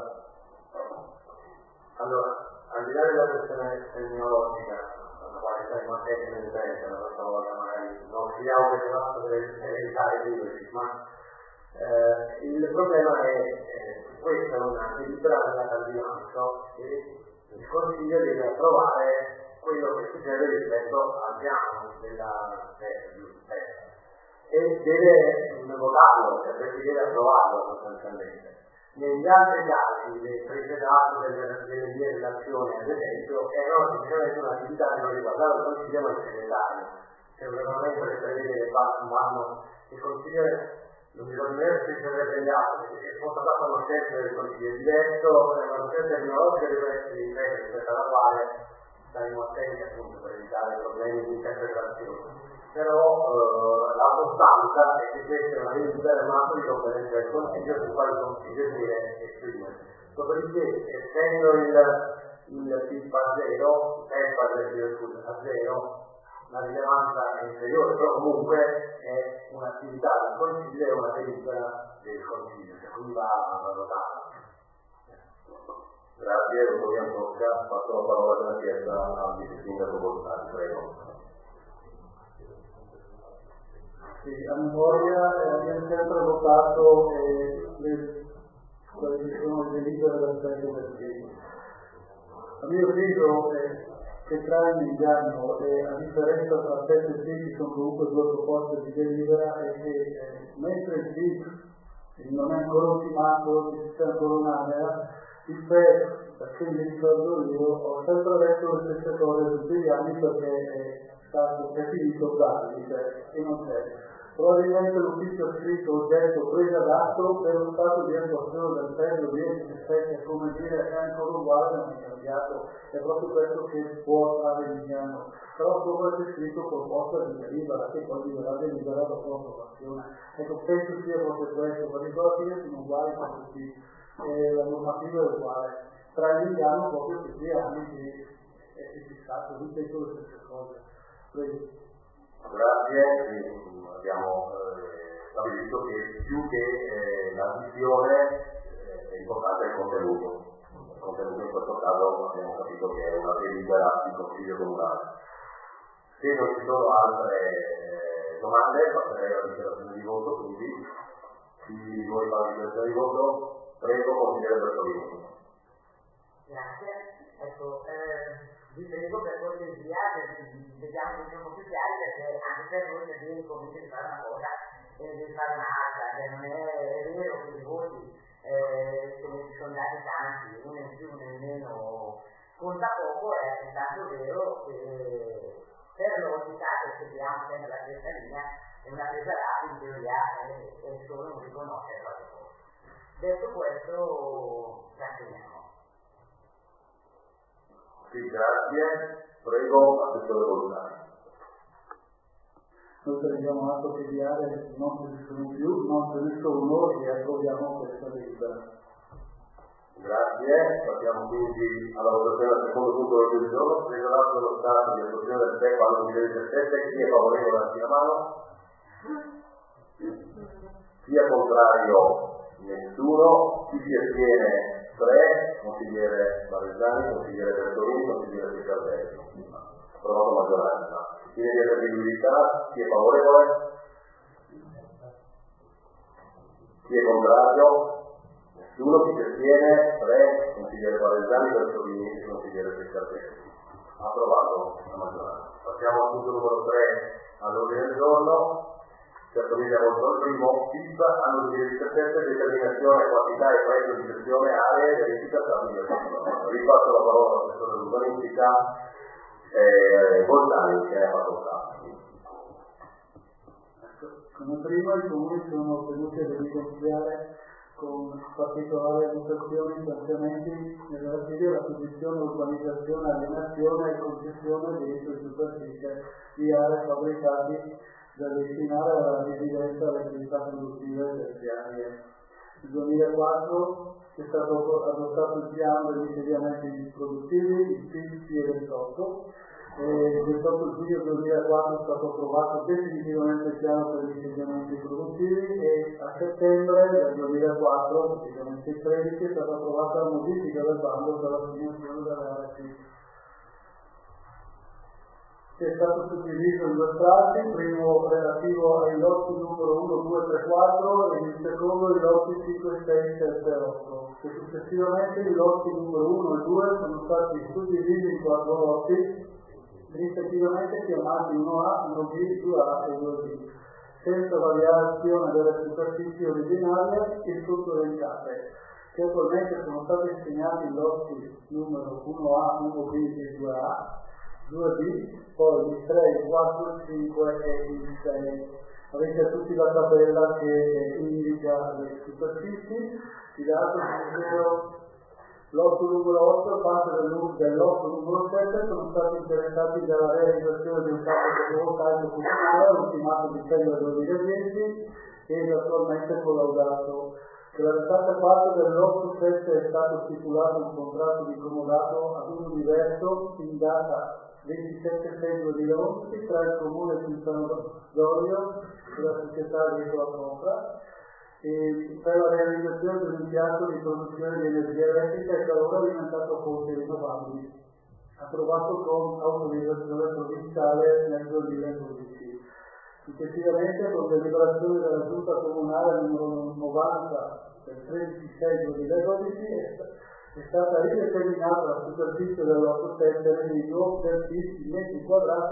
S3: Allora, al di là della questione terminologica, la quale saremo attenti nel tempo, la prossima volta magari non scriviamo che il nostro deve evitare di ma il problema è questa è una delibera della bilancio e il Consiglio deve approvare quello che succede rispetto al piano della testa e deve votarlo, cioè deve approvarlo sostanzialmente. Negli altri casi, le prese d'atto delle mie relazioni, ad esempio, erano semplicemente un'attività che non riguardava il Consiglio ma il segretario. C'è un regolamento che prevede che vanno il Consiglio non bisogna che si prende atto, perché se fosse stata conoscenza del Consiglio diverso, la conoscenza terminologica deve essere diversa rispetto alla quale staremo attenti appunto per evitare problemi di interpretazione. Però la sostanza è che questa è una delibera un atto di competenza del Consiglio sul quale il Consiglio deve esprimere. Dopodiché, essendo il PIP a zero, a zero, la rilevanza è inferiore, però comunque è un'attività del Consiglio e una delibera del Consiglio, che quindi va valutata.
S1: Grazie, dottor Antosta. Passo la parola della chiesa al vice sindaco Bolzani, prego.
S2: Sì, a memoria abbiamo sempre votato quelle che sono le delibere del testo del Consiglio. A mio avviso che tra in inganno a differenza tra testo e PIC sono comunque due proposte di delibera e che mentre il PIC non è ancora ultimato, c'è ancora un'area, il PEC, perché mi ricordo io, ho sempre detto le stesse cose tutti gli anni perché è finito tardi, e non c'è. Probabilmente l'ufficio scritto oggetto presa d'atto per lo stato di attuazione del PEC 2017, come dire, è ancora uguale, non è cambiato, è proprio questo che può trarre l'inganno. Però sopra c'è scritto proposta di delibera, che poi verrà delibera dopo l'approvazione. Ecco, penso sia proprio questo, perché alla fine sono uguali a tutti, la normativa è uguale. Tra l'inganno proprio questi anni che è fissato, ripeto le stesse cose. Prego.
S1: Grazie, abbiamo stabilito che più che la visione è importante il contenuto. Il contenuto in questo caso abbiamo capito visto che è una delibera di consiglio comunale. Se non ci sono altre domande, passerei alla dichiarazione di voto, quindi chi di voi fa la dichiarazione di voto, prego, consigliere Bertolini.
S4: Grazie. Ecco, vi prego per cortesia, vediamo che siamo più chiari, perché anche per noi se viene convinto di fare una cosa e di fare un'altra, non è vero che i voti ce ne sono dati tanti, uno in più, uno in meno, conta poco, è altrettanto vero che per logica che seguiamo sempre la stessa linea è una presa d'atto in teoria è solo non riconoscere qualche cosa. Detto questo, rassegniamo.
S1: Sì, grazie. Prego, assessore Bolzani.
S2: Noi prendiamo atto che di aree non ce ne sono più, non ce ne sono e approviamo questa delibera.
S1: Grazie, passiamo quindi alla votazione del secondo punto dell'ordine del giorno. Prendo l'atto dello Stato di attuazione del TEP allo 2017, chi è favorevole alzi la mano, chi è contrario nessuno, chi si astiene 3, consigliere Barellani, consigliere Bertolini, consigliere Piccardelli. Approvato maggioranza. Fine di adeguabilità, chi è favorevole? Chi è contrario? Nessuno, chi si astiene 3, consigliere Barellani, Bertolini e consigliere Piccardelli. Approvato la maggioranza. Passiamo al punto numero 3 all'ordine del giorno. Certo, vediamo il primo, PIP, anno 2017, determinazione, quantità e prezzo di gestione, aree, verifica, stabilimento. Ripasso la parola all'assessore dell'urbanistica, Bolzani, che è a facoltà.
S2: Come prima, i comuni sono tenuti a riconsigliare con particolare educazione i stanziamenti relativi all'acquisizione, urbanizzazione, alienazione e concessione di diritto di superficie di aree fabbricati da destinare alla residenza alle attività produttive terziarie. Nel 2004 è stato adottato il piano degli insediamenti produttivi, il PIP-28, e il 28 giugno 2004 è stato approvato definitivamente il piano per gli insediamenti produttivi e a settembre del 2004, praticamente il 13, è stata approvata la modifica del bando per l'assegnazione delle aree PIP. Che è stato suddiviso in due strati, il primo relativo ai lotti numero 1, 2, 3, 4 e il secondo i lotti 5, 6, 7 e 8. E successivamente i lotti numero 1 e 2 sono stati suddivisi in 4 lotti, rispettivamente chiamati 1A, 1B, 2A e 2B, senza variazione delle superfici originarie e sottoelencate, che attualmente sono stati assegnati i lotti numero 1A, 1B e 2A, 2B, poi il 3, il 4, il 5 e il 6. Avete tutti la tabella che indica le superfici. Il dato dicevo, l'otto numero 8 parte dell'otto numero 7 sono stati interessati dalla realizzazione di un campo fotovoltaico comunale ultimato a dicembre 2010 e attualmente collaudato. Che la restante parte dell'otto 7 è stato stipulato un contratto di comodato ad un universo in data 27/6/2011 tra il comune di San Dorio e la società agricola Compra e per la realizzazione di un impianto di produzione di energia elettrica e calore alimentato a fonti rinnovabili, approvato con autorizzazione provinciale nel 2012. Successivamente, con deliberazione della Giunta Comunale numero 90 del 13/6/2012 è stata rideterminata la superficie dell'8 residuo del PIP in metri quadrati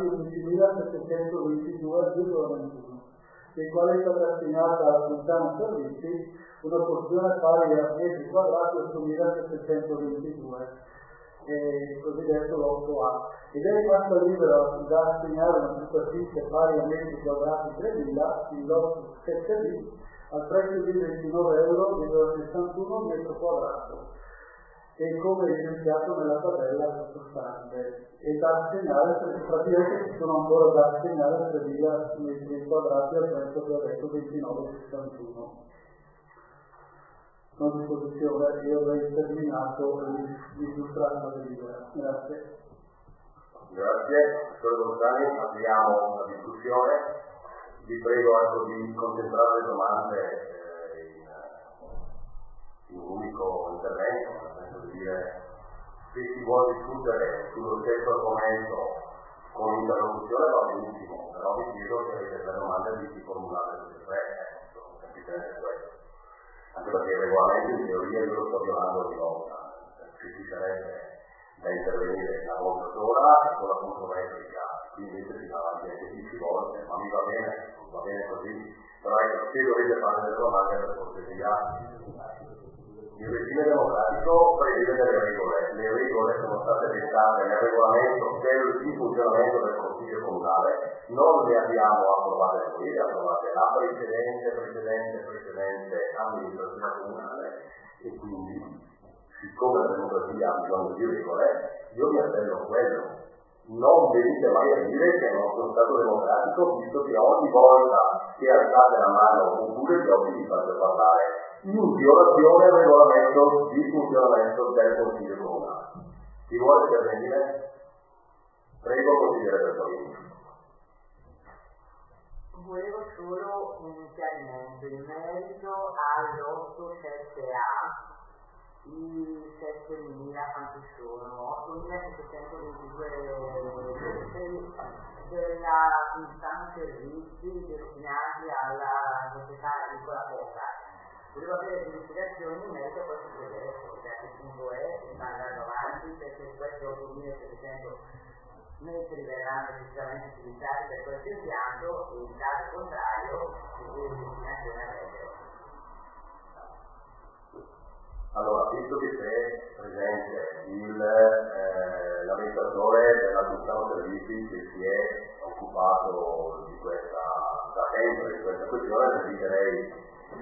S2: 11.722,21, dei quali è stata assegnata alla Fontana Servizi una porzione pari a metri quadrati 8.722, il cosiddetto lotto A, ed è rimasta libera da assegnare una superficie pari a metri quadrati 3.000, il lotto 7B, al prezzo di €29,61 metro quadrato, e come evidenziato nella tabella sottostante, e da assegnare, praticamente ci sono ancora da assegnare 3.000 metri quadrati al prezzo che ho detto 29,61. Sono a disposizione, io avrei terminato di illustrare la delibera. Grazie.
S1: Grazie, professore Bolzani, apriamo la discussione. Vi prego di concentrare le domande in un unico intervento, nel senso di dire se si vuole discutere sullo stesso argomento con interlocuzione va benissimo, però vi chiedo se avete tre domande di formulare tutte e tre, semplicemente questo. Anche perché il regolamento in teoria io lo sto violando ogni volta, ci sarebbe da intervenire la volta sola e con la controreplica, qui invece si va avanti anche 10 volte, ma mi va bene così, però ecco, se dovete fare delle domande per cortesia, il regime democratico prevede delle regole, le regole sono state dettate nel regolamento di funzionamento del Consiglio Comunale, non le abbiamo approvate noi, le ha approvate la precedente amministrazione comunale e quindi siccome la democrazia ha bisogno di regole, io mi appello a quello. Non venite mai a dire che non sono stato democratico, visto che ogni volta che alzate la mano oppure gli occhi vi faccio parlare in violazione del regolamento di funzionamento del Consiglio Comunale. Chi vuole intervenire? Prego, consigliere Bertolini.
S4: Volevo solo un chiarimento in merito all'87A. I 7.000 quanti sono? 8.722 della comunità servizi destinati alla società agricola poca. Volevo avere delle spiegazioni in merito a questo progetto, perché a che punto è, si sta andando avanti, perché questi 8.700 metri verranno effettivamente utilizzati per questo impianto e in caso contrario che destinazione avrebbero.
S1: Allora, visto che c'è presente l'amministratore della Comunità Servizi che si è occupato di questa, da tempo di questa questione, inviterei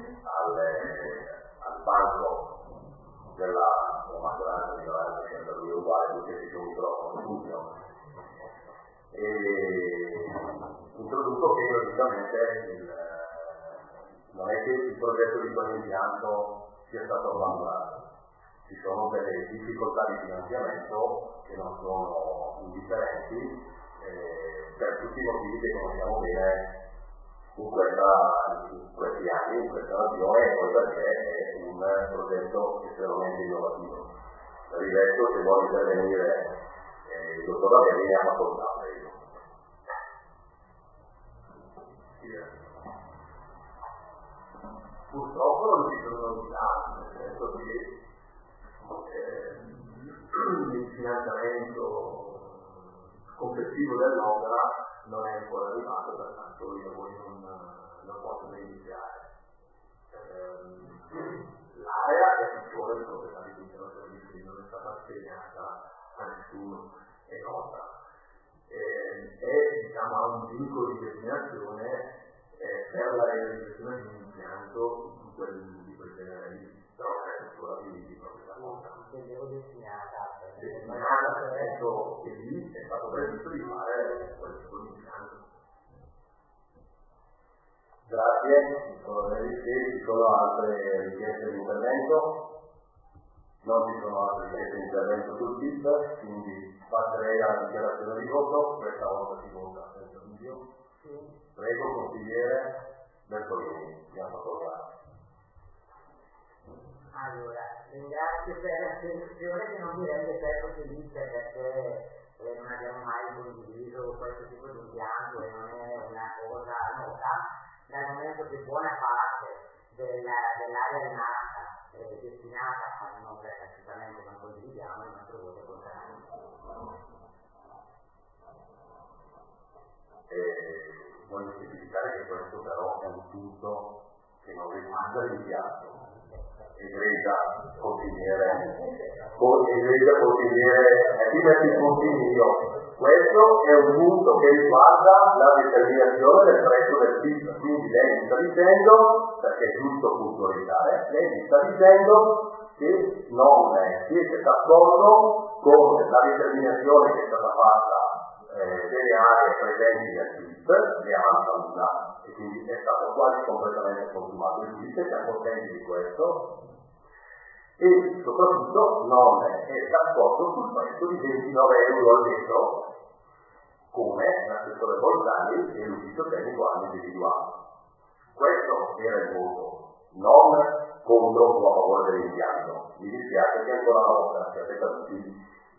S1: al banco della maggioranza di minoranza, che per lui è uguale, perché si c'è un microfono subito. E introduco che logicamente non è che il progetto di quell'impianto sia stato abbandonato. Ci sono delle difficoltà di finanziamento che non sono indifferenti per tutti i motivi che conosciamo bene in questi anni, in questa nazione, e poi perché è un progetto estremamente innovativo. Per il resto, se vuole intervenire il dottor Lavelli, ne ha facoltà.
S5: Purtroppo non ci sono novità, nel senso che il finanziamento complessivo dell'opera non è ancora arrivato, pertanto i lavori non possono iniziare. L'area è ancora il proprietà di Ministero Servizi, non è stata assegnata a nessuno, è nota. Diciamo, ha un vincolo di destinazione per la realizzazione di un impianto di quel genere lì, però è ancora di proprietà nota.
S4: Intendevo destinata
S5: Destinata, penso che lì è stato previsto di fare quel tipo di impianto.
S1: Grazie, ci sono altre richieste di intervento? Non ci sono altre richieste di intervento sul sito, quindi passerei alla dichiarazione di voto, questa volta si vota senza video. Prego, consigliere Bertolini, abbiamo fatto.
S4: Allora, ringrazio per la spiegazione che non mi rende certo felice perché non abbiamo mai condiviso questo tipo di impianto e non è una cosa nota, dal momento che buona parte dell'area rimasta è destinata a un'opera che assolutamente non condividiamo, il nostro voto è contrario.
S1: Voglio specificare che questo però è un punto che non riguarda l'impianto. Egregia consigliere, ti metti il puntino. Questo è un punto che riguarda la determinazione del prezzo del sito, quindi lei mi sta dicendo, perché è giusto puntualizzare, lei mi sta dicendo che non siete d'accordo con la determinazione che è stata fatta delle aree presenti nel SIP, le avanza e quindi è stato quasi completamente consumato il SIP, siamo contenti di questo, e soprattutto non è d'accordo sul prezzo di 29 euro al metro, come l'assessore Bolzani e l'ufficio tecnico hanno individuato. Questo era il voto, non contro o a favore dell'impianto. Mi dispiace che ancora una volta siate caduti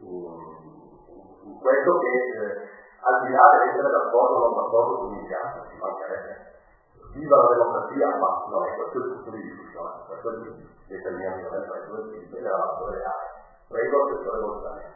S1: questo che al di là dell'essere d'accordo o non d'accordo con l'impianto, ci mancherebbe. Viva la democrazia, ma non è questo il punto di discussione, questo è il determinazione del prezzo del PIL e della valore reale. Prego, assessore Bolzani.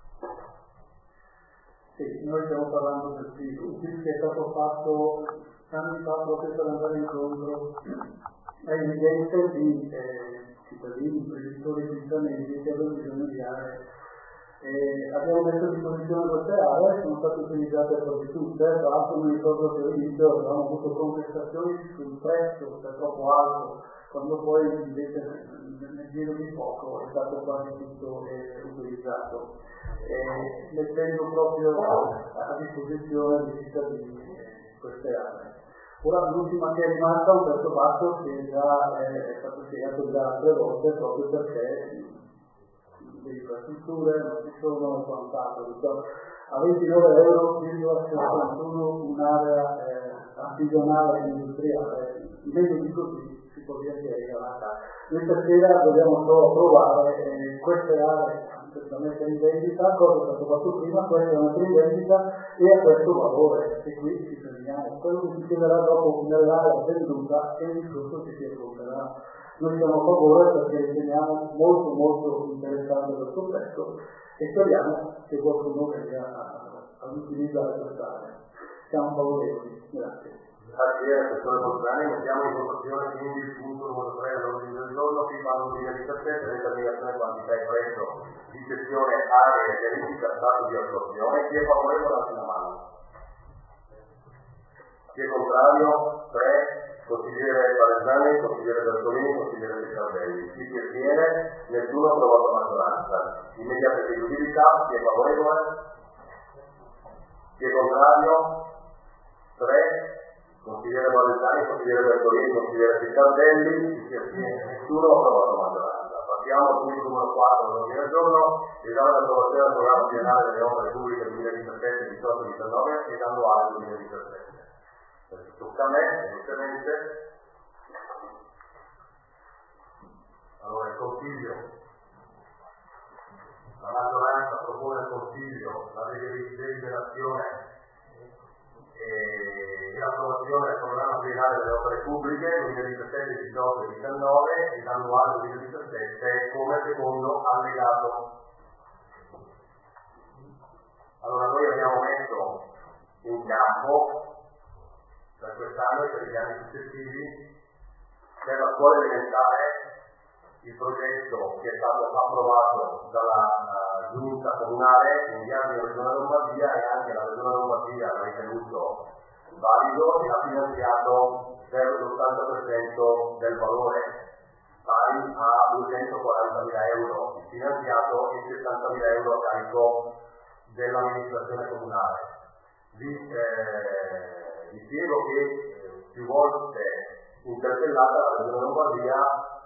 S2: Sì, noi stiamo parlando del PIL, un PIL che è stato fatto anni fa proprio per andare incontro a esigenze di cittadini, imprenditori, pensionati che avevano bisogno di aree. Abbiamo messo a disposizione queste aree, sono state utilizzate quasi tutte, tra l'altro mi ricordo che all'inizio avevamo avuto contestazioni sul prezzo, che è troppo alto, quando poi invece nel giro di poco è stato quasi tutto utilizzato, mettendo proprio a disposizione dei cittadini queste aree. Ora l'ultima che è rimasta è un terzo passo che già è stato spiegato già altre volte, proprio perché le infrastrutture non ci sono e quant'altro. A 29,61 un'area artigianale e industriale, meno di così si può dire che è regalata. Noi stasera dobbiamo solo provare queste aree da mettere in vendita, cosa che è stato fatto prima, questa è una in vendita e a questo valore, e qui ci fermiamo. Quello che succederà dopo nell'area venduta è il discorso che si affronterà. Noi siamo a favore perché riteniamo molto molto interessante questo pezzo e speriamo che qualcuno venga ad utilizzare quest'area. Siamo favorevoli. Grazie.
S1: Grazie, assessore Bolzani. Mettiamo in votazione quindi il punto numero 3 all'ordine del giorno, FIPA 2017, determinazione quantità e prezzo di cessione aree e verifica stato di attuazione. Chi è favorevole alzi la mano. Chi è contrario? 3. Consigliere Valesani, consigliere Bertolini, consigliere Riccardelli. Chi si astiene? Nessuno, approvato a maggioranza. Immediata eseguibilità, chi è favorevole? Chi è contrario? 3. Consigliere Valesani, consigliere Bertolini, consigliere Riccardelli. Chi si astiene? Nessuno, approvato a maggioranza. Passiamo al punto numero 4 all'ordine del giorno, esame dell'approvazione del programma biennale delle opere pubbliche 2017-18-19 e annuale 2017. Tocca a me, evidentemente. Allora il Consiglio, la maggioranza propone al Consiglio la deliberazione e l'approvazione del programma biennale delle opere pubbliche 2017-18-19 e l'annuale 2017 come secondo allegato. Allora noi abbiamo messo in campo per quest'anno e per gli anni successivi per la scuola elementare il progetto che è stato approvato dalla giunta comunale, quindi anche la Regione Lombardia e anche la Regione Lombardia l'ha ritenuto valido e ha finanziato per l'80% del valore pari a 240.000 euro finanziato e 70.000 euro a carico dell'amministrazione comunale. Vi spiego che più volte interpellata la Regione Lombardia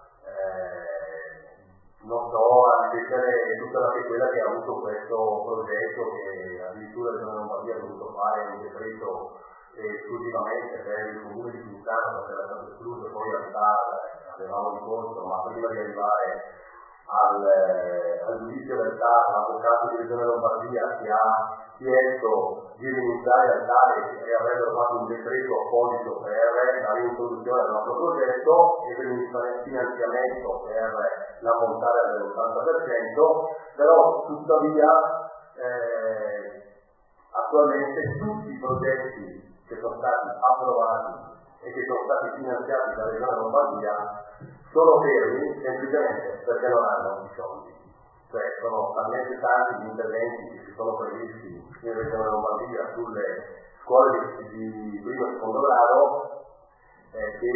S1: non so a ripetere tutta la sequela che ha avuto questo progetto, che addirittura la Regione Lombardia ha dovuto fare un decreto esclusivamente per il comune di Giussano perché era stato escluso, poi al TAR avevamo ricorso, ma prima di arrivare al giudizio del TAR l'avvocato di Regione Lombardia che ha chiesto di rinunciare al TAR e avrebbero fatto un decreto apposito per la reintroduzione del nostro progetto e per il finanziamento per l'ammontare dell'80%, però tuttavia attualmente tutti i progetti che sono stati approvati e che sono stati finanziati dalla Regione Lombardia sono fermi semplicemente perché non hanno i soldi. Cioè sono talmente tanti gli interventi che si sono previsti in Regione Lombardia sulle scuole di primo e secondo grado che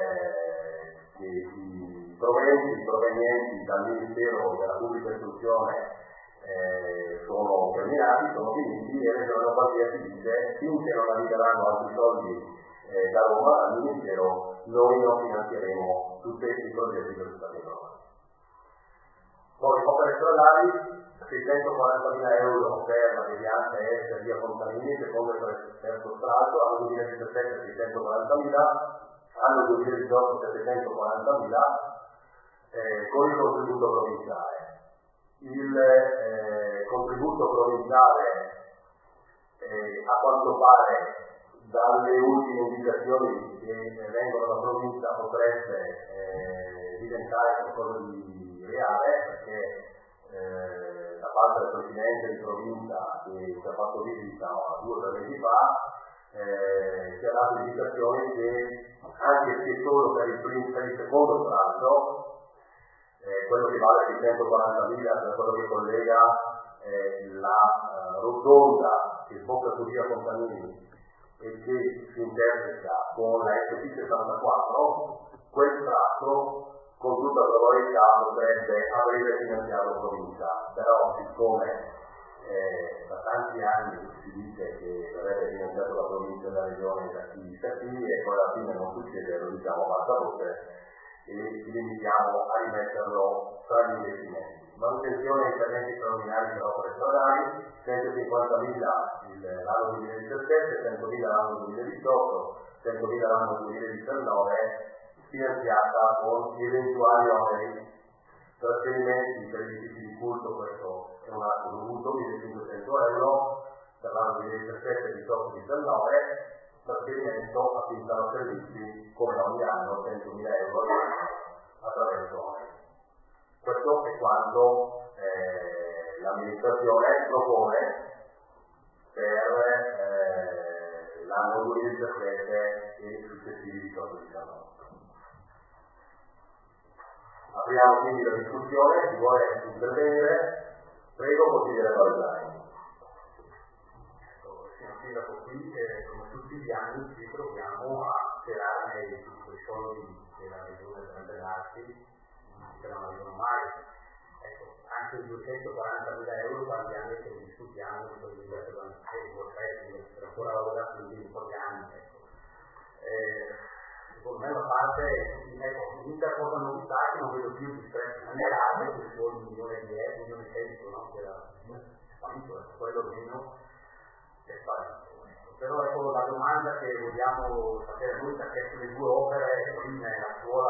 S1: i provenienti dal Ministero della Pubblica Istruzione sono terminati, sono finiti e la Regione Lombardia si dice finché non arriveranno altri soldi da Roma al Ministero noi non finanzieremo tutti i progetti che sono stati approvati. Poi opere stradali 640.000 euro per la devianza est via Fontanini secondo il terzo strato, anno 2017 640.000, anno 2018 740.000 con il contributo provinciale. Il contributo contributo provinciale, a quanto pare, dalle ultime indicazioni che vengono dalla provincia, potrebbe diventare qualcosa di reale, perché da parte del presidente di provincia che ci ha fatto visita 2 o 3 mesi fa, ci ha dato indicazioni che anche se solo per il secondo trancio, quello che vale 640.000, per quello che collega la rotonda che sbocca su via Fontanini e che si interseca con la SP74, quel tratto con tutta probabilità potrebbe avere finanziato la provincia, però siccome da tanti anni si dice che verrebbe finanziato la provincia, la regione, da chi e poi alla fine non succede, lo diciamo basta voce e ci limitiamo a rimetterlo tra gli investimenti. Manutenzione e interventi straordinari per opere stradali, 150.000 l'anno 2017, 100.000 l'anno 2018, 100.000 l'anno 2019, finanziata con eventuali oneri. Trasferimenti per edifici di culto, questo è un atto dovuto, 1.500 euro per l'anno 2017, 18, 19, trasferimento affinità servizi come ogni anno 100.000 euro attraverso oneri. Questo è quanto l'amministrazione propone per l'anno 2017 e successivi 18-19. Apriamo quindi la discussione, chi vuole intervenire, prego, consigliere Valentini.
S3: Signor Sindaco, qui come tutti gli anni ci troviamo a sperare tutti quei soldi della regione per allenarsi, che non arrivano mai. Ecco, anche i 240.000 euro tanti anni che discutiamo di quella per ancora ora, quindi un po' di anni. Ecco. Secondo me la parte, ecco, l'unica cosa novità è che non vedo più di stress generale, che sono 1 milione di euro, 1 milione e 100, no? Che era sparito, quello meno è sparito. Però ecco la domanda che vogliamo sapere noi, perché sulle 2 opere qui nella scuola,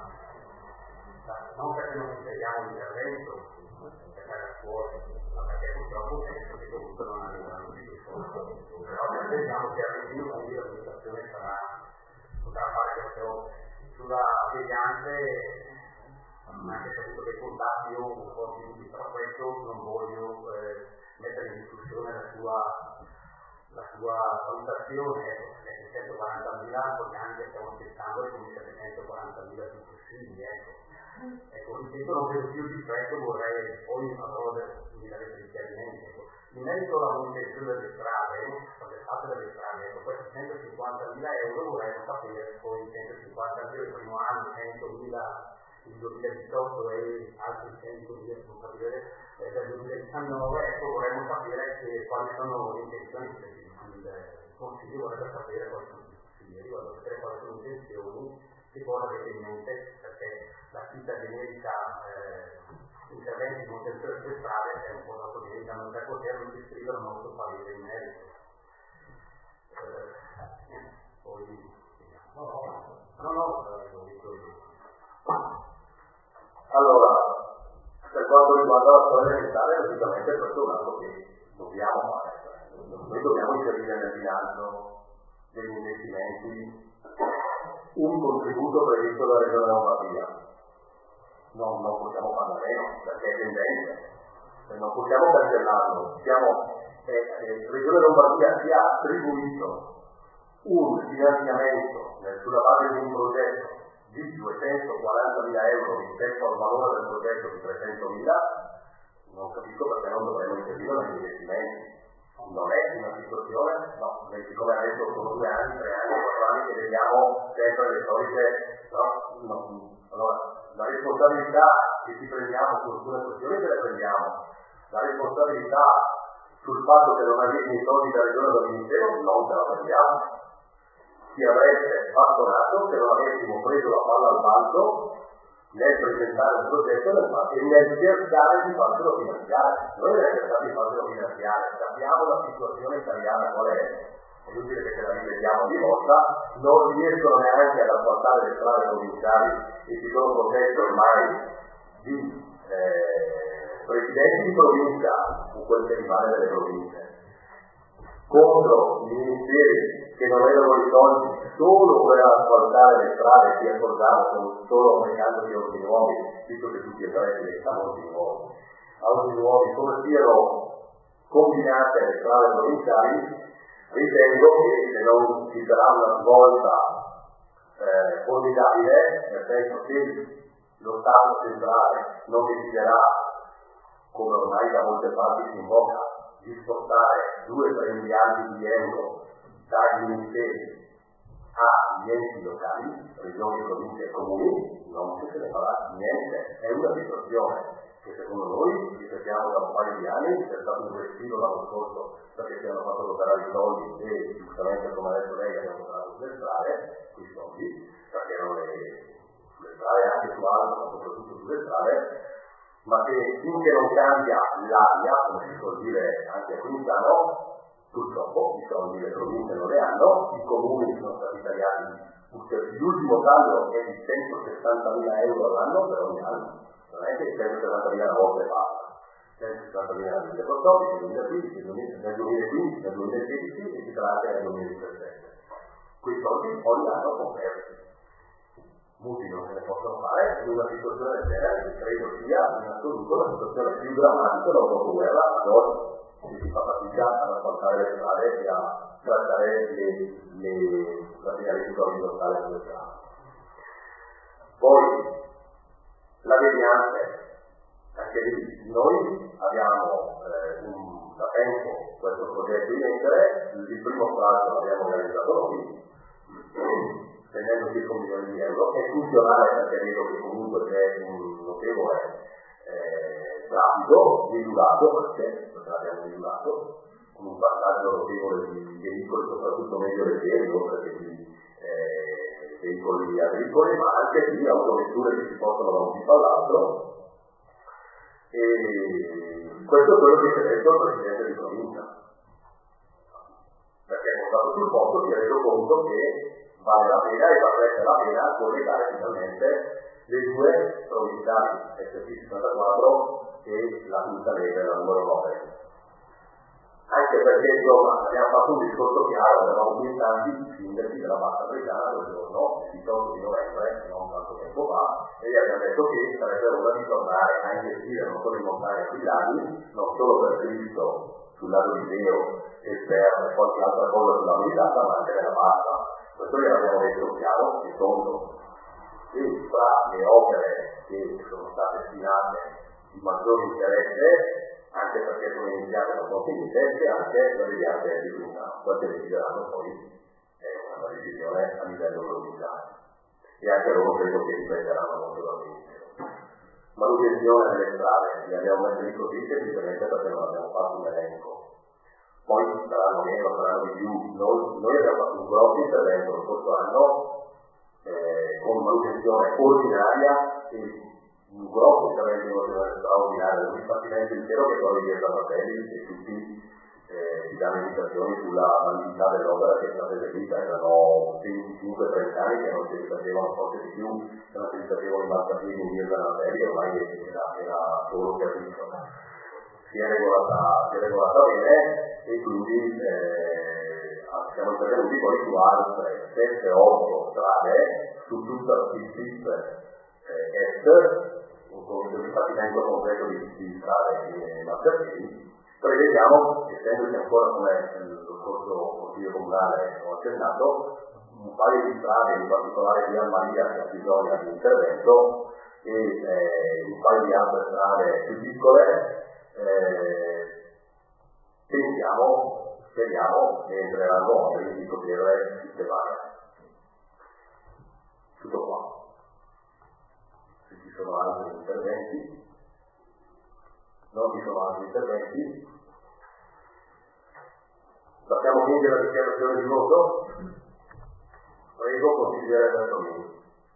S3: non perché non integriamo l'intervento, perché la scuola, perché purtroppo penso che comunque non arriveranno più i soldi, però vediamo che all'inizio quindi l'amministrazione potrà fare queste opere. Sulla deviante, anche se ho avuto dei contatti, io un po' di dubbi, però questo non voglio mettere in discussione la sua valutazione, ecco, 740.000 poi anche stiamo aspettando come 740.000 più possibili, ecco, ripeto, non vedo più di questo, vorrei poi avrò mi darete dei chiarimenti, ecco. In merito alla manutenzione delle strade, ecco, questi 150.000 euro vorrei sapere poi 150.000 il primo anno, 100.000 il 2018 e altri 100.000 non capire del 2019, ecco, vorremmo sapere quali sono le intenzioni, il Consiglio vorrebbe sapere quali sono i consiglieri, vorrebbe sapere quali sono le intenzioni, che cosa avete in mente, perché la cita generica interventi di manutenzione delle strade è un po' troppo generica, non per poterlo descrivere un nostro parere in merito. Poi
S1: Allora, per quanto riguarda la storia militare, logicamente questo è un atto che dobbiamo fare. Noi dobbiamo inserire nel bilancio degli investimenti un contributo previsto dalla Regione Lombardia. Non possiamo farlo a meno, perché è tendente. Non possiamo cancellarlo. Regione Lombardia ci ha attribuito un finanziamento sulla base di un progetto di 240.000 euro rispetto al valore del progetto di 300.000, non capisco perché non dovremmo inserire negli investimenti. Non è una situazione, no, siccome adesso sono 2 anni, 3 anni, 4 anni che vediamo sempre le solite, no. Allora, la responsabilità che ci prendiamo su alcune questioni ce le prendiamo, la responsabilità sul fatto che non avete i soldi da regione o dal ministero non ce la prendiamo. Chi avrebbe bastonato se non avessimo preso la palla al balzo nel presentare un progetto e nel cercare di farcelo finanziare. Noi abbiamo cercato di farcelo finanziare, sappiamo la situazione italiana qual è inutile che ce la ripetiamo di volta, non riescono neanche ad asfaltare le strade provinciali e ci sono proteste ormai di presidenti di provincia, o quel che rimane delle province, contro i ministeri che non avevano i soldi solo per asfaltare le strade e si accordavano solo aumentandosi ordini nuovi, visto che tutti i tre diventavano ordini nuovi, come siano combinate le strade provinciali, ritengo che se non ci sarà una svolta formidabile, nel senso che lo Stato centrale non deciderà, come ormai da molte parti si invoca, di spostare 2-3 miliardi di euro dai ministeri agli enti locali, regioni, province e comuni, non se ne farà niente. È una situazione che secondo noi ripetiamo da un paio di anni, c'è stato un respiro l'anno scorso perché si hanno fatto operare i soldi e giustamente, come ha detto lei, abbiamo operato sulle strade, quei soldi, perché erano sulle strade anche su altro, ma soprattutto sulle strade, ma che finché non cambia l'aria, come si può dire anche qui in Milano, purtroppo i soldi le province non le hanno, i comuni sono stati tagliati, l'ultimo taglio è di 160.000 euro all'anno per ogni anno, non è che 160.000 a volte basta, 160.000 nel 2014, nel 2015, nel 2015, nel 2016 e ci sarà anche nel 2017. Quei soldi ogni anno sono persi. Mutui non se ne possono fare, in una situazione del genere che credo sia in assoluto la situazione più drammatica dopo la guerra ad oggi, che si fa fatica ad asfaltare le strade e a trattare la finalità orizzontale sulle strade. Poi la devianza, anche lì noi abbiamo da tempo questo progetto in essere, il primo stralcio l'abbiamo realizzato noi, spendendo circa 1 milione di euro, è funzionale perché vedo che comunque c'è un notevole traffico misurato, perché l'abbiamo misurato, con un passaggio notevole di veicoli, soprattutto medio leggeri, oltre che di veicoli agricoli, ma anche di autovetture che si possono da un tipo all'altro. E questo è quello che ci ha detto il Presidente di provincia, perché è stato sul posto, si è reso conto che vale la pena e varrebbe la pena collegare finalmente le due provinciali, SP64 e la quinta lega, la numero 9. Anche perché insomma abbiamo fatto un discorso chiaro, avevamo qui tanti sindaci della Bassa Bresciana quel giorno, il 18 di novembre, non tanto tempo fa, e gli abbiamo detto che sarebbe ora di tornare a investire non solo in montagna sui laghi, non solo per Cristo sul lago di Deo e per qualche altra cosa sulla Milano, ma anche nella Bassa. Questo gliel'abbiamo detto chiaro e tondo. E fra le opere che sono state destinate di maggiore interesse, anche perché sono iniziate da pochi interesse, anche la devianza di Milano, poi che decideranno poi è una decisione a livello provinciale. E anche loro credo che riprenderanno molto dal Ministero. Manutenzione delle strade, le abbiamo messe lì così semplicemente perché non abbiamo fatto un elenco. Poi saranno meno, saranno di più. Noi abbiamo fatto un grosso intervento lo scorso anno con manutenzione ordinaria e un grosso intervento di manutenzione straordinaria del dipartimento intero che poi riesce a fratelli e tutti ci danno indicazioni sulla validità dell'opera che è stata eseguita. Erano 25-30 anni che non si ripetevano, forse di più, che non si ripetevano i marcapiedi in via Zanatelli, ormai era solo servizio. Si è regolata bene e quindi siamo intervenuti poi su altre 7-8 strade su tutta la PIP est, con il dipartimento completo di strade e marciapiedi. Prevediamo, essendoci ancora come lo scorso Consiglio Comunale ho accennato, un paio di strade, in particolare via Maria che ha bisogno di intervento e un paio di altre strade più piccole. Speriamo che entreranno di poter sistemare. Tutto qua. Se ci sono altri interventi, non ci sono altri interventi. Passiamo quindi alla dichiarazione di voto. Prego, consigliere Antonini.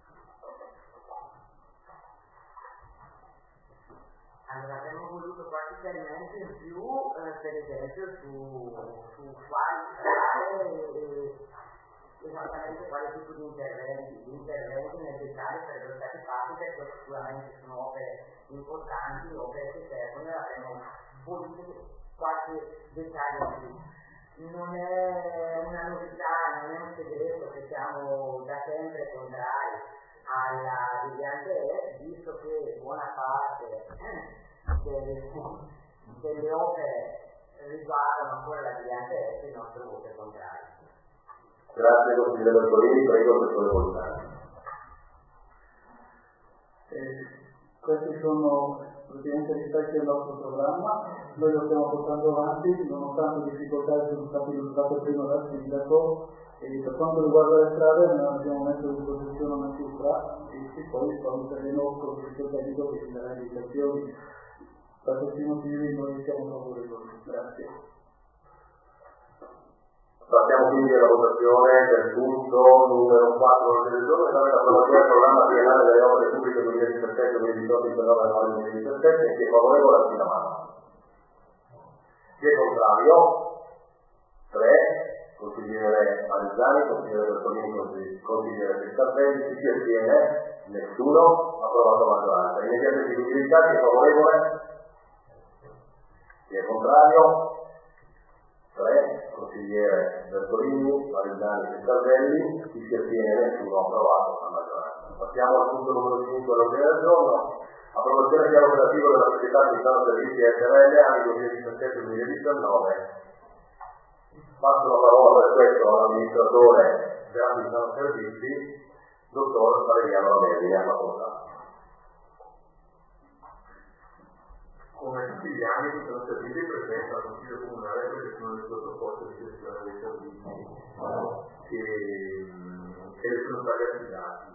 S4: Allora, abbiamo voluto qualche chiarimento in più, per esempio, su quali strade esattamente quale tipo di interventi necessari sarebbero stati fatti, perché sicuramente sono opere importanti, opere che servono, e avremo voluto qualche dettaglio in più. Non è una novità, non è un segreto che siamo da sempre contrari alla Deviante Est, visto che buona parte delle opere riguardano ancora la Deviante Est, il nostro voto è contrario.
S1: Grazie consigliere Bertolini, prego per sole volontà.
S2: Questi sono praticamente rispetti al nostro programma, noi lo stiamo portando avanti nonostante difficoltà che sono state illustrate prima dal sindaco, e per quanto riguarda le strade noi abbiamo messo a disposizione una cifra e poi valuteremo con l'ufficio tecnico che ci darà indicazioni. Per questi motivi noi siamo favorevoli. Grazie.
S1: Passiamo quindi alla votazione del punto numero 4 del giorno, che è l'approvazione del programma triennale delle opere pubbliche 2017-2018-2019-2017. Chi è favorevole alzi la mano. Chi è contrario? 3. Consigliere Marizzani, consigliere Bertolini, consigliere Pescardelli. Chi si astiene? Nessuno. Approvato a maggioranza. Immediata eseguibilità. Chi è favorevole? Chi è contrario? 3. Consigliere Bertolini, Marizzani e Pescardelli. Chi si astiene? Nessuno. Approvato a maggioranza. Passiamo al punto numero 5 all'ordine del giorno. Approvazione del piano operativo della società Milano Servizi SRL anni 2017-2019. Passo la parola per questo all'amministratore della Milano Servizi, dottor Valeriano Lamelli. Ne ha facoltà.
S5: Come tutti gli anni che sono serviti presenta al Consiglio Comunale perché sono le sue proposte di gestione dei servizi che le sono stati affidati.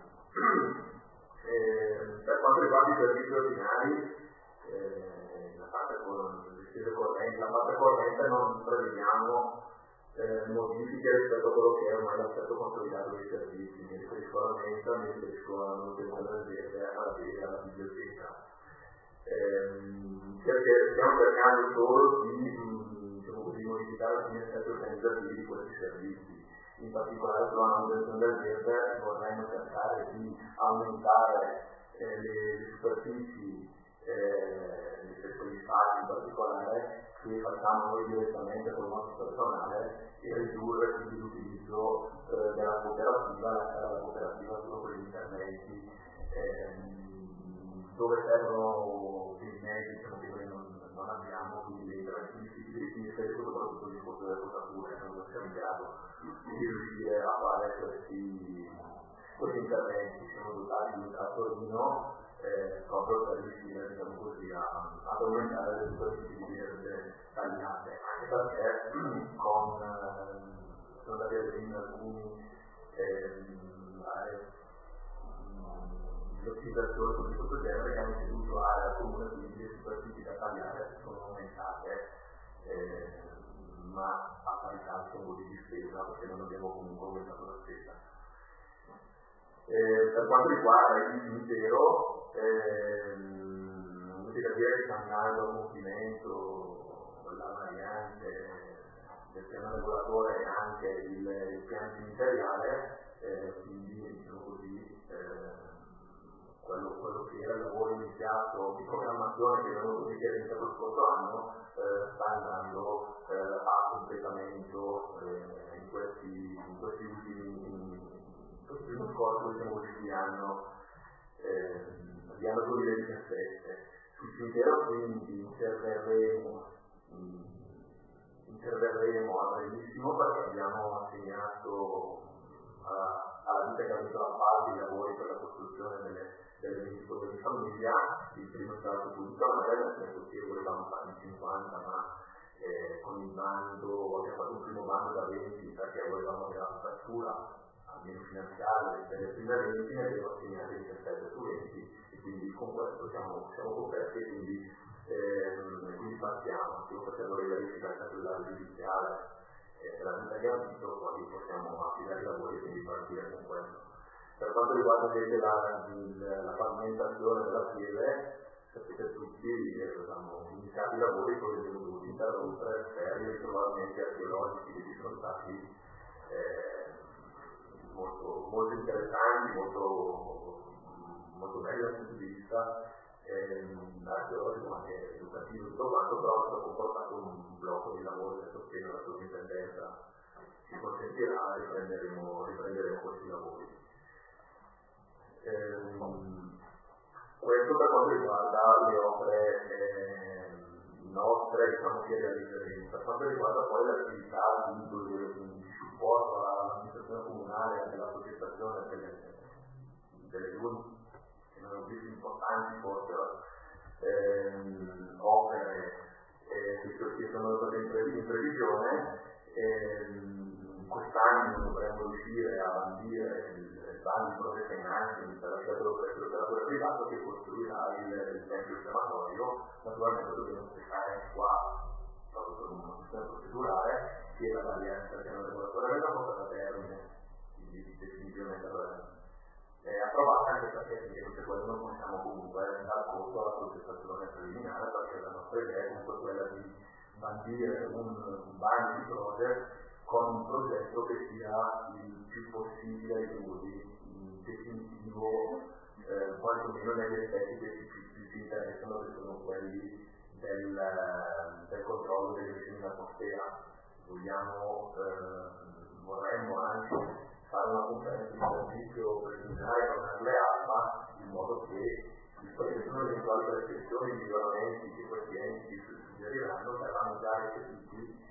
S5: Per quanto riguarda i servizi ordinari, la parte corrente non prevediamo modifiche rispetto a quello che è ormai l'aspetto consolidato dei servizi, mi riferisco alla mensa, mi riferisco alla manutenzione del verde, alla biblioteca. Perché stiamo cercando solo di modificare alcuni aspetti organizzativi di questi servizi. In particolare sulla manutenzione del verde vorremmo cercare di aumentare le superfici, gli spazi in particolare che facciamo noi direttamente con il nostro personale, e ridurre quindi l'utilizzo della cooperativa, lasciare la cooperativa solo per gli interventi dove servono dei mezzi che noi non abbiamo, quindi dei interventi difficili, mi riferisco soprattutto al discorso delle posature, che non siamo in grado di riuscire a fare questi interventi. Siamo dotati di un trattorino proprio per riuscire, diciamo così, ad aumentare le superfici di verde tagliate, anche perché sono da vedere in alcuni l'ottimizzazione di questo genere che hanno ceduto al comune, quindi le superfici da tagliare sono aumentate, ma a parità di spesa, perché non abbiamo comunque aumentato la spesa. Per quanto riguarda il cimitero, bisogna dire che sta andando a compimento la variante del piano regolatore e anche il piano cimiteriale, quindi diciamo così, quello che era il lavoro iniziato di programmazione che abbiamo dovuto iniziare lo scorso anno sta andando a completamento in questi ultimi scorsi, diciamo così, di anno 2017. Sul cimitero quindi interverremo a brevissimo, perché abbiamo assegnato alla ditta che ha avuto la fase di lavori per la costruzione delle 24 di famiglia. Il primo è stato subito a me, nel senso che volevamo farne 50, ma con il bando abbiamo fatto un primo bando da 20 perché volevamo avere la copertura almeno finanziaria per le prime 20, ne abbiamo assegnate 17 su 20, e quindi con questo siamo coperti, e quindi partiamo, stiamo facendo le verifiche al capillare giudiziale della vita che ha vinto, poi possiamo affidare i lavori e quindi partire con questo. Per quanto riguarda invece la pavimentazione della pieve, sapete tutti che abbiamo iniziato i lavori, poi abbiamo dovuto interrompere per i ritrovamenti archeologici che ci sono stati molto interessanti, molto belli dal punto di vista archeologico ma anche educativo, tutto quanto, però è comportato un blocco di lavoro che sostiene la sovrintendenza, ci consentirà, riprenderemo questi lavori. Questo per quanto riguarda le opere nostre, diciamo che realizzeremo. Per quanto riguarda poi l'attività di supporto all'amministrazione comunale, della progettazione delle due che non sono più importanti forse opere che sono state in previsione, quest'anno dovremmo riuscire a bandire il bando di progetto in anche per l'operatore privato che costruirà il tempio crematorio. Naturalmente dobbiamo aspettare qua, proprio per una questione procedurale, che la varianza del piano regolatore venga portata a termine, quindi definitivamente approvata, anche perché quello non possiamo comunque dar conto alla progettazione preliminare, perché la nostra idea è comunque quella di bandire un bando di project con un progetto che sia il più possibile definitivo, quantomeno negli aspetti che più ci interessano, che sono quelli del controllo delle emissioni in atmosfera. Vorremmo anche fare una conferenza di servizio preliminare con l'ARPA, in modo che ci sono eventuali prescrizioni, miglioramenti che questi enti suggeriranno, saranno già recepiti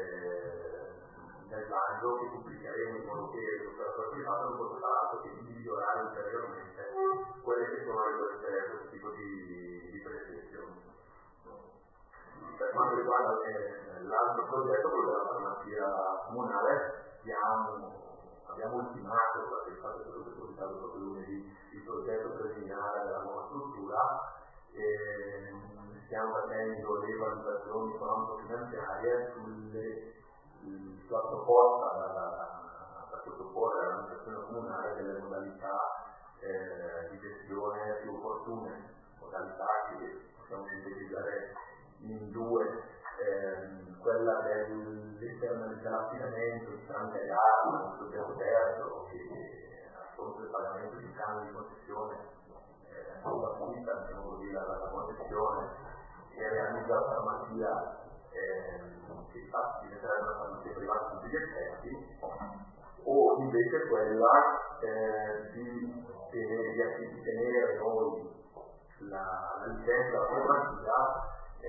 S5: nel bando che pubblicheremo, in modo che l'operatore privato non possa fare altro che migliorare ulteriormente quelle che sono questo tipo di prescrizioni. Per quanto riguarda l'altro progetto, quello della farmacia comunale, abbiamo ultimato, perché il fatto è stato depositato proprio lunedì, il progetto preliminare della nuova struttura, e stiamo facendo le valutazioni economico-finanziarie sulla proposta da sottoporre all'amministrazione comunale delle modalità di gestione più opportune, modalità che possiamo sintetizzare in due, quella dell'affidamento tramite gara, un soggetto terzo che a fronte del pagamento di canoni di concessione acquista, diciamo così, la concessione e realizza la farmacia che infatti diventerebbe una farmacia privata a tutti gli effetti, o invece quella di tenere noi la licenza della farmacia,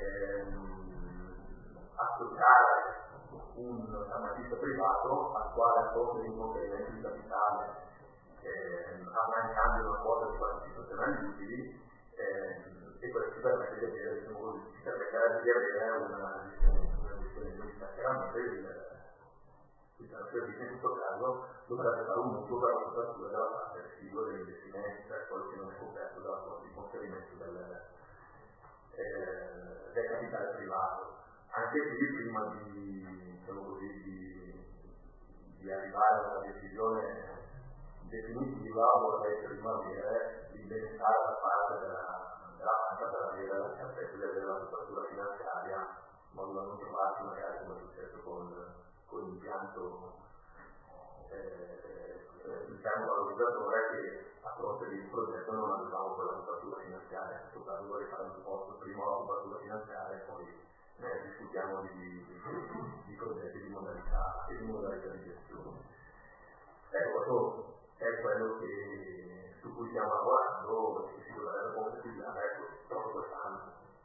S5: associare un farmacista privato al quale a fronte di un conferimento di capitale avrà in cambio una quota di partecipazione utili, e questo ci permette di avere, diciamo così, una gestione giusta. Chiaramente il servizio in questo caso dovrebbe fare un mutuo per la copertura della parte residua degli investimenti, cioè quello che non è coperto dalla quota di conferimento del capitale privato. Anche qui, prima di arrivare a una decisione definitiva, vorrei rimanere di benestare da parte della banca per avere la certezza di avere la copertura finanziaria, in modo da non trovarsi magari come è successo con l'impianto valorizzatore, che a fronte di un progetto non avevamo quella copertura finanziaria. In questo caso vorrei fare un posto prima la copertura finanziaria e poi discutiamo di progetti di modalità e di gestione. Questo è quello su cui stiamo lavorando e che si dovrebbe concretizzare proprio quest'anno.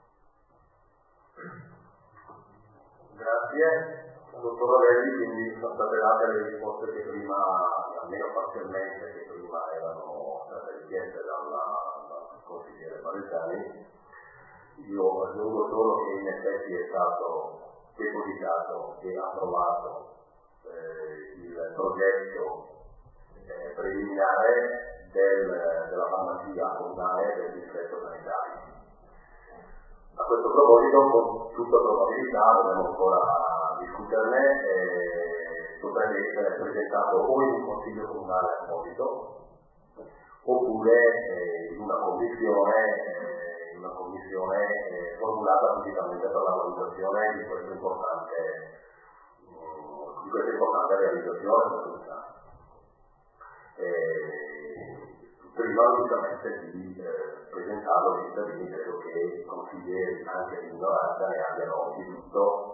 S1: Grazie. Dottor Orelli, quindi sono state date le risposte che prima, almeno parzialmente, che prima erano state richieste dal consigliere Palesani. Io aggiungo solo che in effetti è stato depositato e approvato il progetto preliminare della farmacia comunale del distretto sanitario. A questo proposito, con tutta probabilità, dobbiamo ancora discuterne, dovrebbe essere presentato o in un consiglio comunale apposito, oppure in una commissione formulata appositamente per la valutazione di questa importante realizzazione. prima giustamente di presentarlo ai cittadini. Credo che i consiglieri, anche di minoranza, ne abbiano di tutto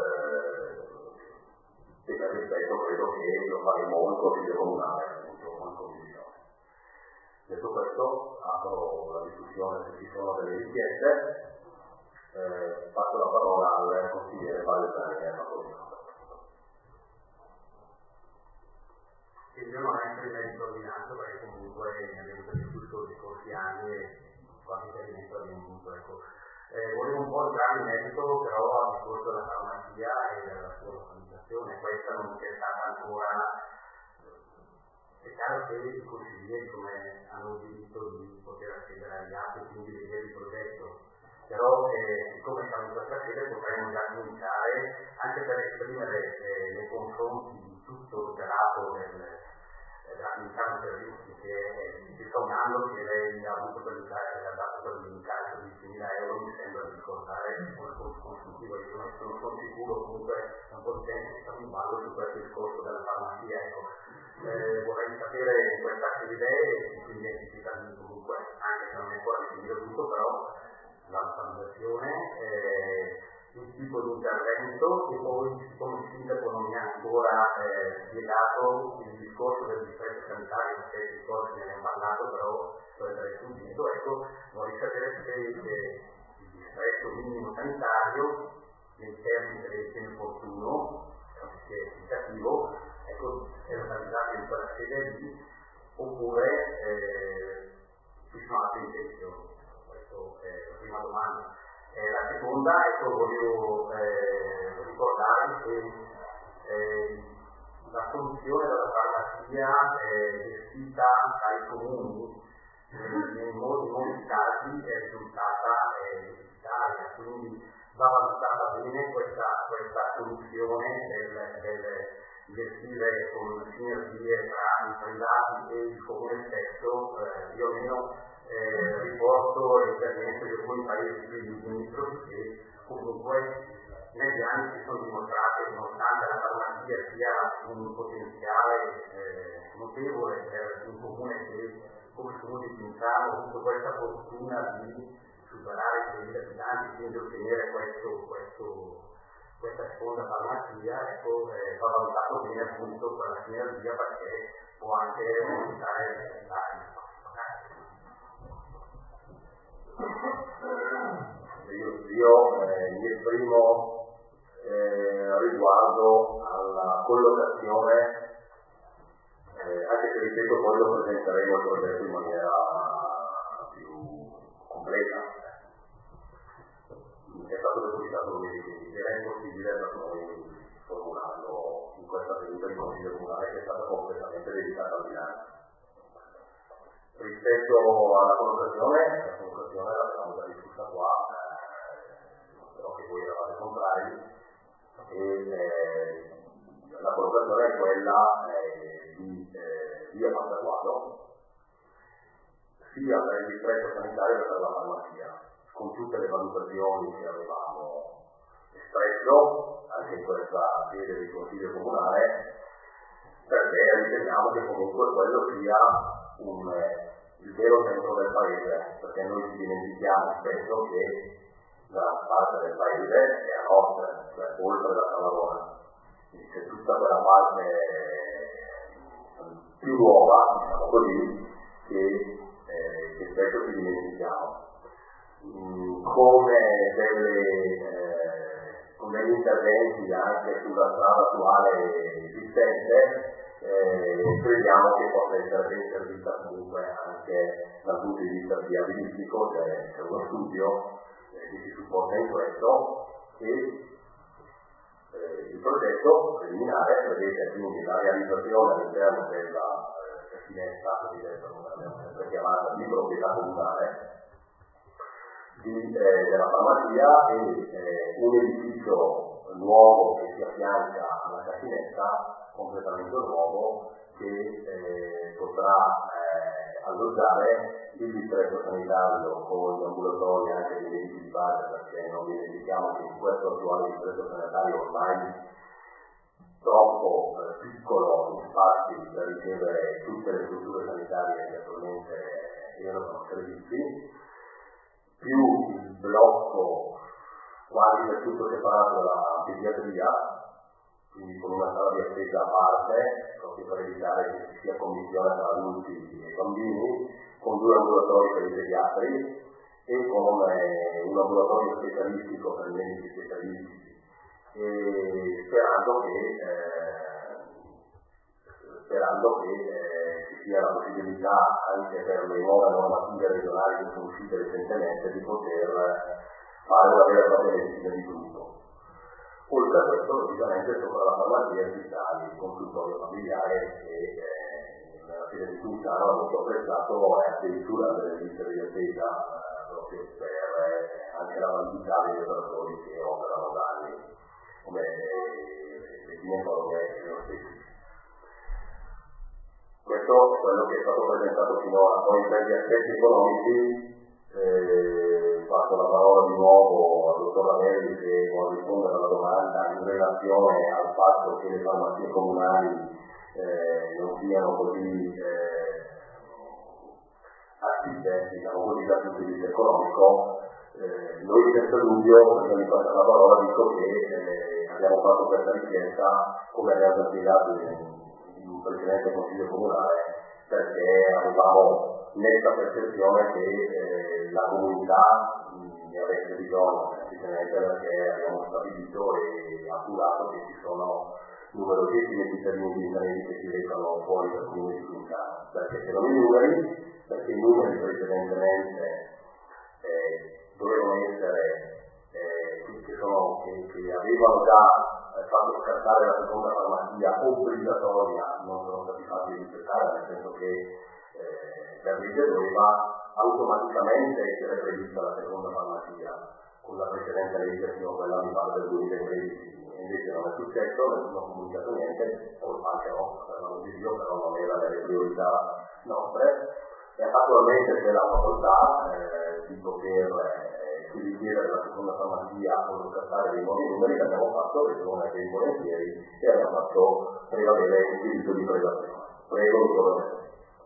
S1: e per rispetto credo che lo faremo in consiglio comunale, appunto, con condivisione. Detto questo, apro la discussione se ci sono delle richieste. Passo la parola al consigliere Valentani che ha fatto.
S3: Io non entro in merito ordinato perché comunque ne abbiamo discusso gli scorsi anni e qualche chiarimento abbiamo avuto. Ecco. Volevo un po' entrare in merito però al discorso della farmacia e della sua localizzazione. Questa non c'è stata ancora. È chiaro che i consiglieri come hanno il diritto di poter accedere agli atti e quindi vedere il progetto, però siccome siamo in questa sede potremmo già cominciare anche per esprimere nei confronti di tutto l'operato dell'attività di servizi che circa un anno che lei ha avuto per l'incarico di 6.000 euro, mi sembra di ricordare come consultivo. Io sono sicuro comunque da un po' di tempo che stiamo in ballo su questo discorso della farmacia. Ecco. Vorrei sapere in questa sede e quindi i cittadini comunque, anche se non è ancora definito tutto, però la localizzazione, il tipo di intervento e poi come il sindaco non mi ha ancora spiegato il discorso del distretto sanitario, perché il discorso ne abbiamo parlato, però lo è subito. Ecco, vorrei sapere se il distretto minimo sanitario nei termini che ritiene opportuno, che è significativo, ecco, è localizzato in quella sede lì, oppure ci sono altre intenzioni. Questa è la prima domanda. La seconda, ecco, voglio ricordare che la soluzione della farmacia gestita dai comuni in molti casi è risultata deficitaria, quindi va valutata bene questa soluzione del gestire con sinergie tra i privati e il comune stesso. Io almeno riporto l'esperienza di alcuni paesi più limitrofi che comunque negli anni si sono dimostrate che nonostante la farmacia sia un potenziale notevole per un comune che come il comune di Pinzano ha avuto questa fortuna di superare i 6.000 abitanti, quindi ottenere questa seconda farmacia, ecco, va valutato bene appunto quella sinergia perché può anche aumentare il risultato.
S1: Io mi esprimo riguardo alla collocazione, anche se ripeto poi lo presenteremo il progetto in maniera più completa. È stato depositato lunedì, quindi era impossibile per noi formularlo in questa seduta di consiglio comunale che è stata completamente dedicata al bilancio. Rispetto alla collocazione l'abbiamo già discussa qua, però che voi eravate contrari, e la collocazione è quella di via Passaguado, sia per il distretto sanitario che per la farmacia, con tutte le valutazioni che avevamo espresso anche in questa sede di consiglio comunale, perché riteniamo che comunque quello sia il vero centro del paese, perché noi ci dimentichiamo spesso che la parte del paese è a nord, cioè oltre la Savarona, quindi c'è tutta quella parte più nuova, diciamo così, che spesso ci dimentichiamo. Con degli interventi anche sulla strada attuale esistente, crediamo che possa essere ben servita comunque anche dal punto di vista viabilistico, c'è uno studio che si supporta in questo e il progetto preliminare prevede quindi la realizzazione all'interno della finestra cosiddetta, come l'abbiamo sempre chiamata, di proprietà comunale della farmacia e un edificio nuovo che si affianca alla cascinetta, completamente nuovo, che potrà alloggiare il distretto sanitario con gli ambulatori anche dei medici di base, perché non dimentichiamo che in questo attuale distretto sanitario ormai troppo piccolo, infatti, da ricevere tutte le strutture sanitarie che attualmente erano servizi, più il blocco quasi del tutto separato dalla pediatria, quindi con una sala di attesa a parte, proprio per evitare che ci sia commissione tra adulti e bambini, con 2 ambulatori per i pediatri e con un ambulatorio specialistico per i medici specialistici, e sperando che ci sia la possibilità anche per le nuove normative regionali che sono uscite recentemente di poter fare una vera e propria medicina di gruppo. Oltre a questo, logicamente, sopra la farmacia ci sta il consultorio familiare che nella sede di Sultano ha molto apprezzato e addirittura delle liste di attesa proprio per anche la validità degli operatori che operano da anni, come le ginecologie e lo stesso. Questo è quello che è stato presentato finora. Poi per gli aspetti economici passo la parola di nuovo al dottor Ravelli che vuole rispondere alla domanda in relazione al fatto che le farmacie comunali non siano così attive, diciamo così, dal punto di vista economico. Noi senza dubbio, prima di passare la parola, dico che abbiamo fatto questa richiesta, come abbiamo già spiegato in un precedente consiglio comunale, perché avevamo netta percezione che la comunità ne avesse bisogno, semplicemente perché abbiamo stabilito e appurato che ci sono numerosissimi cittadini vietnamesi che si recano fuori dal comune di Sultano, perché se non i numeri, perché i numeri precedentemente dovevano essere che avevano già fatto scattare la seconda farmacia obbligatoria, non sono stati fatti rispettare, nel senso che per legge doveva automaticamente essere prevista la seconda farmacia con la precedente legge fino a quella mi pare del 2013, invece non è successo, nessuno ha comunicato niente, colpa anche nostra, per l'amor di Dio, però non era delle priorità nostre, e attualmente c'è la facoltà di poter si richiedere la seconda farmacia con scattare dei nuovi numeri che abbiamo fatto, che sono dei volentieri, e abbiamo fatto prevalere il diritto di prelazione. Prego, dottor.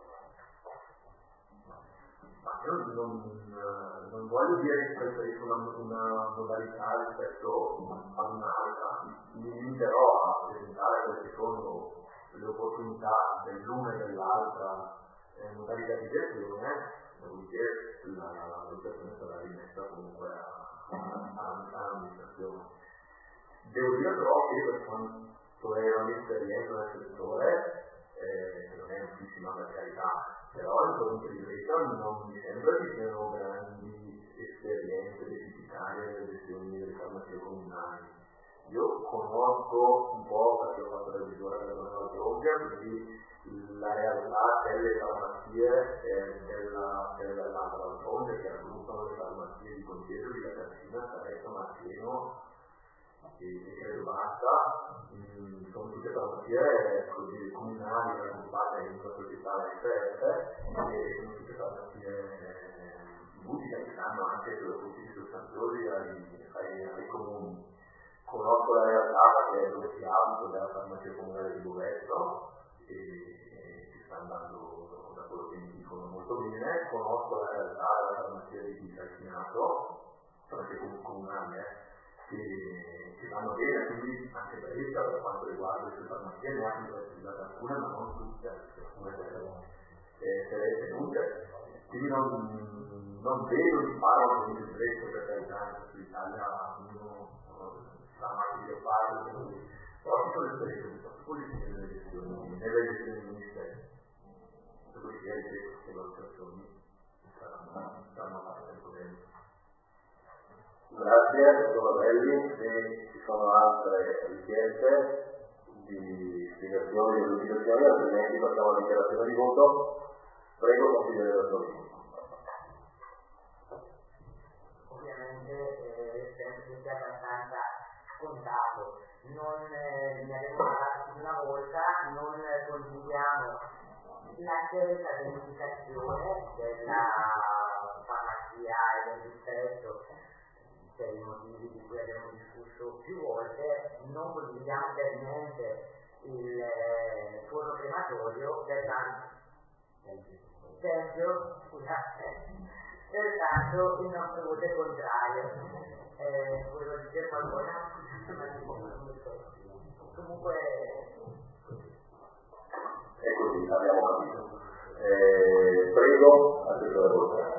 S5: Non voglio dire che preferisco una modalità rispetto ad un'altra, mi limiterò a presentare quelle che sono le opportunità dell'una e dell'altra modalità di gestione, dopodiché la valutazione sarà rimessa comunque all'amministrazione. Devo dire però che per quanto è la mia esperienza nel settore, che non è moltissima per carità, però in provincia di Brescia non mi sembra che siano grandi esperienze deficitarie nelle gestioni delle farmacie comunali. Io conosco un po', perché ho fatto la revisore della Nuova Georgia, quindi la realtà delle farmacie della fronte che raggruppano le farmacie di Conceso, di Lacatina, Saretto, Martino e credo basta. Sono tutte farmacie così comunali raggruppate in una società SF e sono tutte farmacie pubbliche che danno anche dei consigli sostanziosi ai comuni. Conosco la realtà perché dove si abito della farmacia comunale di Boveto e ci sta andando da quello che mi dicono molto bene. Conosco la realtà della farmacia di Calcinato, farmacia comunale che vanno bene, quindi anche per quanto riguarda le sue farmacie ne ha privatizzate alcune, ma non tutte, alcune se le tenute. Quindi non vedo di fare un po' di prezzo per carità, in Italia uno sa mai che fare, però ci sono esperienze piuttosto positive nelle gestioni di ministeri. Dopodiché ripeto che le valutazioni saranno fatte tempo tempo.
S1: Grazie, dottor Belli. Se ci sono altre richieste di spiegazioni e valutazioni, altrimenti facciamo la dichiarazione di voto. Prego, consigliere Bertolini.
S4: Ovviamente penso che sia abbastanza scontato. Non ne abbiamo parlato una volta, non condividiamo la scelta dell'indicazione della farmacia e del distretto per i motivi di cui abbiamo discusso più volte, non condividiamo per niente il forno crematorio, pertanto il nostro voto è contrario. Volevo dire qualcosa? Comunque
S1: è così, abbiamo capito. Prego, assessore Volta.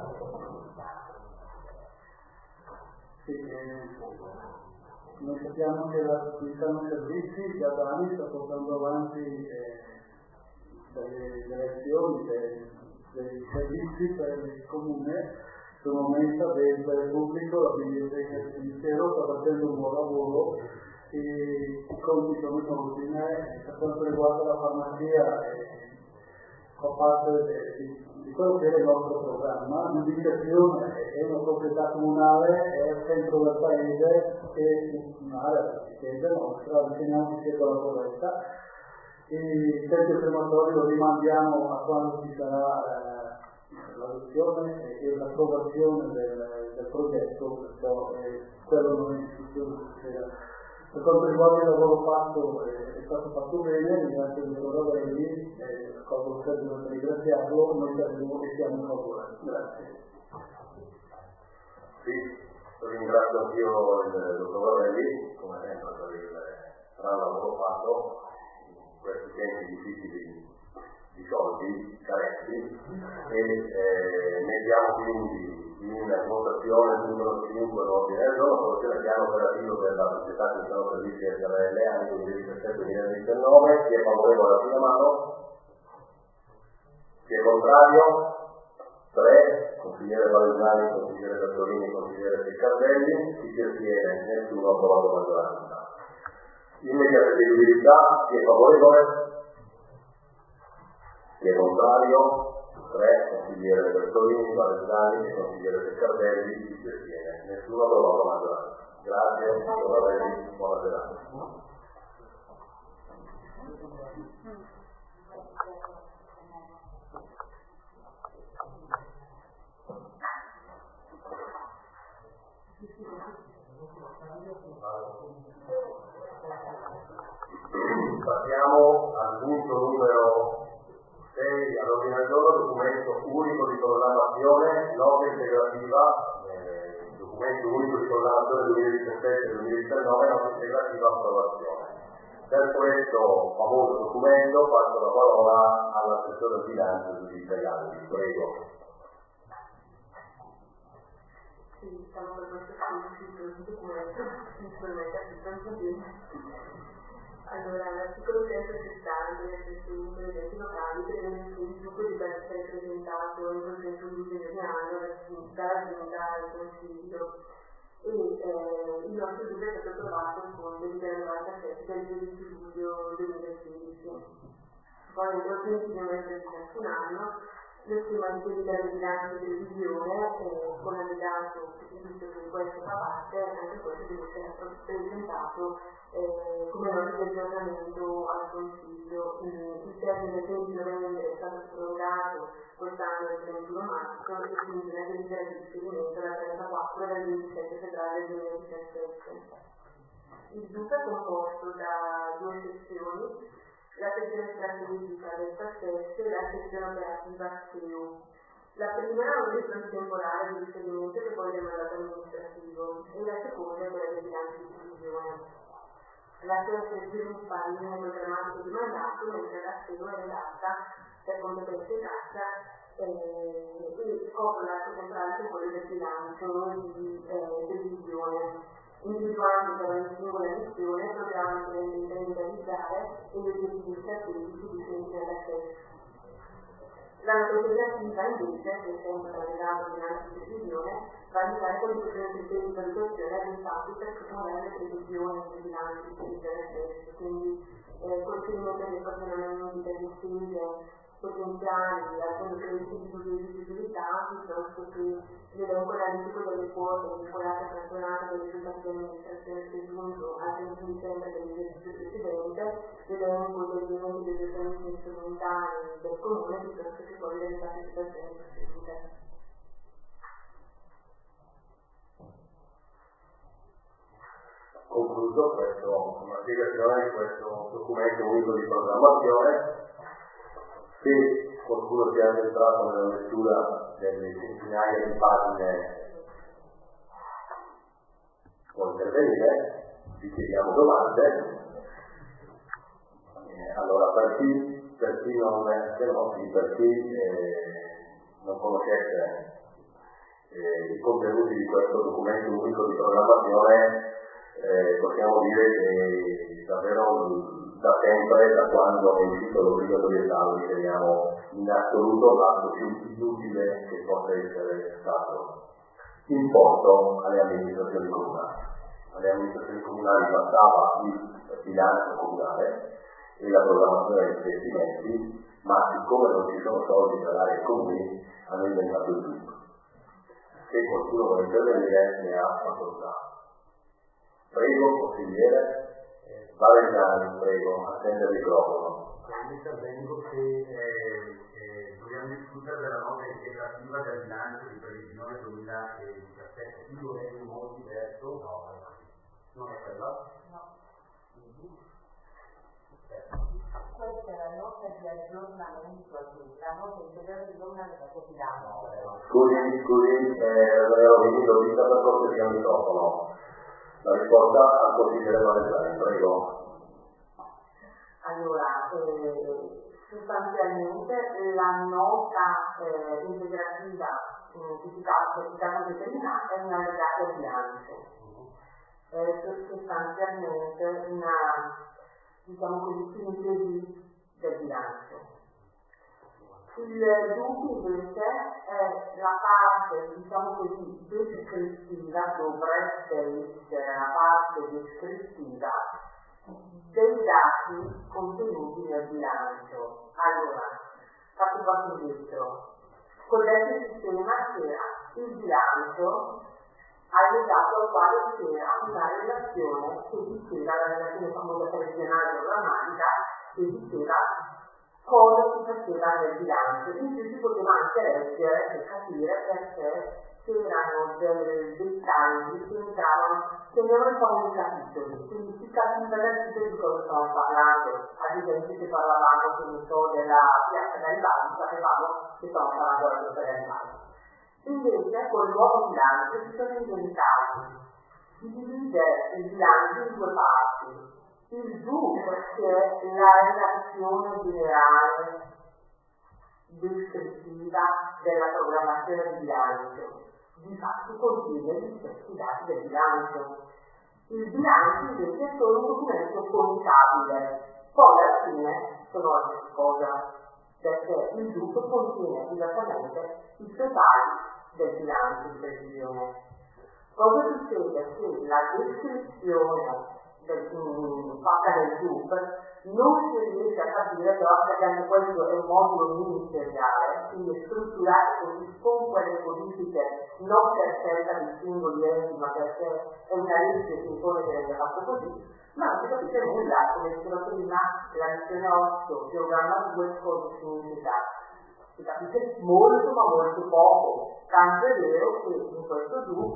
S2: Noi sappiamo che la Comunità Servizi già da anni sta portando avanti delle azioni, dei servizi per il comune. Sul momento del pubblico la biblioteca del Ministero sta facendo un buon lavoro e i compiti come ordine per quanto riguarda la farmacia fa parte di quello che è il nostro programma. L'ubicazione è una proprietà comunale, è al centro del paese e un'area che è nostra, riteniamo che sia quella corretta. Il centro crematorio lo rimandiamo a quando ci sarà l'adozione e l'approvazione del progetto, perciò quello non è discussione stasera. Per quanto riguarda il lavoro fatto, è stato fatto bene, ringrazio il dottor Ravelli, colgo l'occasione per ringraziarlo, noi saremo e siamo a favore. Grazie.
S1: Sì, ringrazio anch'io il dottor Ravelli, come sempre, per il gran lavoro fatto in questi tempi difficili di soldi caretti e mettiamo quindi in votazione il numero 5 l'ordine del giorno, soluzione piano operativo per la società che sono servizi SRL anni 2017-2019. Chi è favorevole alla prima mano? Chi è contrario? 3, consigliere Valentani, consigliere Bertolini, consigliere Riccardelli. Chi si astiene? Nessuno, approvato maggioranza. Immediata eseguibilità, chi è favorevole? Chi è contrario? 3, consigliere Bertolini, Valentani e consigliere Riccardelli. Chi si astiene? Nessuno, approvato maggioranza. Grazie, dottor Ravelli, buona serata. Passiamo al punto numero 6 all'ordine del giorno, documento unico di programmazione, nota integrativa, documento unico di programmazione 2017-2019, nota integrativa approvazione. Per questo famoso documento passo la parola all'assessore del bilancio Giuditta Galli. Prego.
S6: Sì, siamo per questo documento, principalmente allora, l'articolo 160 del Testo degli enti locali prevede che il gruppo debba essere presentato in consenso di anno dalla Giunta al Consiglio e il nostro gruppo è stato approvato con delibera 97 del 12 luglio 2016. Poi entro il 20 novembre di ciascun anno lo schema di delibera di bilancio di previsione con allegato, visto che questo fa parte, anche questo deve essere presentato come nota di aggiornamento al Consiglio. Il termine del 20 novembre è stato prorogato quest'anno il 31 marzo e quindi una delibera di riferimento alla 34 del 27 febbraio 2017. Il DUC è composto da due sezioni, la sezione strategica del PASES e la sezione operativa SEU. La prima è un orizzonte temporale di riferimento che poi è il mandato amministrativo e la seconda è quella del bilancio di previsione. La SES sviluppa linee programmatiche di mandato, mentre la SEU è redata per competenze cassa e copre l'arco temporale che è quello del bilancio di previsione, individuando per ogni singola missione il programma che deve realizzare e gli obiettivi strategici definiti dalla SES. La nota integrativa invece, che è sempre collegato al bilancio di previsione, va a indicare quali sono i criteri di valutazione adottati per promuovere le previsioni del bilancio di previsione stesso, quindi con riferimento agli approvvigionamenti delle spese potenziali, al fondo creditivo di esigibilità, piuttosto che l'elenco analitico delle quote vincolate a frazionate dei risultati di amministrazione presunto al 31 dicembre dell'esercizio precedente, l'elenco degli elementi degli organismi strumentali del comune, piuttosto che poi delle partecipazioni possedute.
S1: concluso una spiegazione di questo documento unico di programmazione. Se qualcuno si è addentrato nella lettura delle centinaia di pagine può intervenire, vi chiediamo domande. Allora, per chi non conoscesse i contenuti di questo documento unico di programmazione, possiamo dire che davvero da sempre, da quando è uscito l'obbligatorietà, lo riteniamo in assoluto l'atto più inutile che possa essere stato imposto alle amministrazioni comunali. Alle amministrazioni comunali bastava il bilancio comunale e la programmazione degli investimenti, ma siccome non ci sono soldi per dare ai comuni, hanno inventato il tutto. Se qualcuno vuole intervenire, ne ha facoltà. Prego, consigliere. Valentani, prego, attende il microfono.
S3: Intervengo che dobbiamo discutere della nota integrativa del bilancio di previsione 2017. Io lo vedo in modo diverso. No, non è quella? No.
S4: Questa è la nota di aggiornamento, la nota integrativa di aggiornamento bilancio.
S1: Scusi, ero venuto vista per cortesia al microfono. La risposta al consigliere Valentani, prego.
S4: Allora, sostanzialmente la nota integrativa che stiamo determinando è una legata al bilancio. È sostanzialmente una, diciamo così, sintesi del bilancio. Il DUP invece è la parte, diciamo così, descrittiva, dovrebbe essere la parte descrittiva dei dati contenuti nel bilancio. Allora, faccio un passo indietro. Con questo sistema c'era il bilancio allegato al quale c'era una relazione che diceva, la relazione famosa previsionale programmatica, che diceva cosa si faceva nel bilancio. In più si poteva anche leggere e capire perché c'erano dei dettagli che entravano, che non i famosi capitoli, quindi si capiva dal titolo di cosa stavamo parlando. Ad esempio se parlavamo, che ne so, della piazza Garibaldi, sapevamo che stavamo parlando della piazza Garibaldi. Invece col nuovo bilancio si sono inventati di dividere il bilancio in due parti. Il DUP, che è la relazione generale descrittiva della programmazione di bilancio, di fatto contiene gli stessi dati del bilancio. Il bilancio invece è solo un documento contabile, poi alla fine sono la stessa cosa, perché il DUP contiene esattamente i totali del bilancio di previsione. Cosa succede? Che la descrizione fatta nel DUP non si riesce a capire, però perché anche questo è un modulo ministeriale, quindi è strutturato così con quelle politiche non per scelta di singoli enti, ma perché è una legge che impone che venga fatto così, ma non si capisce nulla, come diceva prima la lezione 8, programma 2, cosa significa. Si capisce molto ma molto poco, tanto è vero che in questo DUP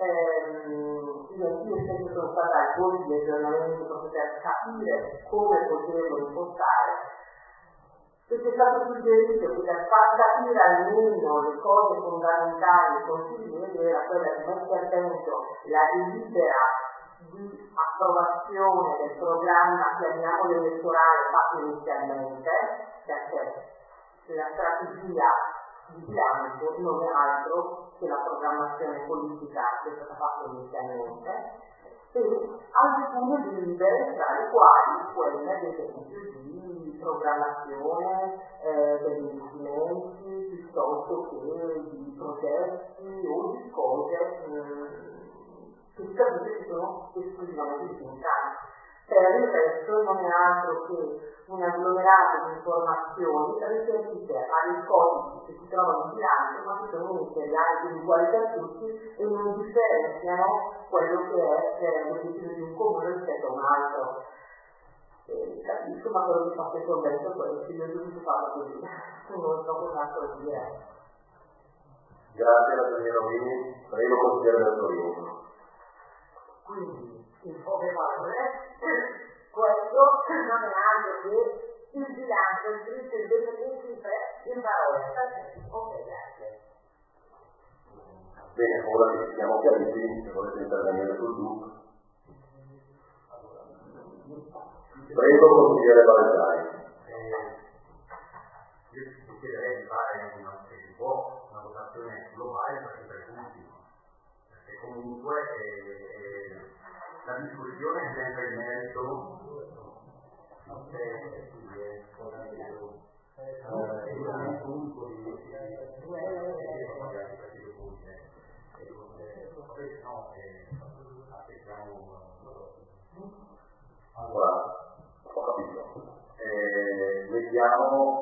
S4: io stesso sono stata ai corsi di aggiornamento per poter capire come poterlo impostare e ci è stato suggerito che per far capire almeno le cose fondamentali ai consiglieri era quella di mettere dentro la delibera di approvazione del programma, chiamiamolo elettorale, fatto inizialmente, perché la strategia di bilancio non è altro che la programmazione politica che è stata fatta inizialmente e alcune delibere tra le quali quelle ad esempio di programmazione degli investimenti piuttosto che di progetti o di cose che si capisce che sono esclusivamente finanziarie. Per il resto non è altro che un agglomerato di informazioni riferite ai codici che si trovano in bilancio, ma che sono ministeriali, quindi uguali per tutti e non differenziano quello che è l'obiettivo di un comune rispetto a un altro. Capisco, ma quello che fa il convento è quello che io ho dovuto farlo così, non so cos'altro da dire.
S1: Grazie alla signora Rovini, prego consigliere Bertolini.
S4: Quindi, in poche parole, questo non è altro che il bilancio scritto invece che cifre in parole. Ok, grazie.
S1: Bene, ora che siamo chiariti, se volete intervenire sul DUP. Prego, consigliere Valentari.
S3: Io ti chiederei di fare se si può, una votazione globale per tutti i punti, perché comunque la discussione è sempre il merito, non c'è un punto di
S1: Allora, ho capito. Mettiamo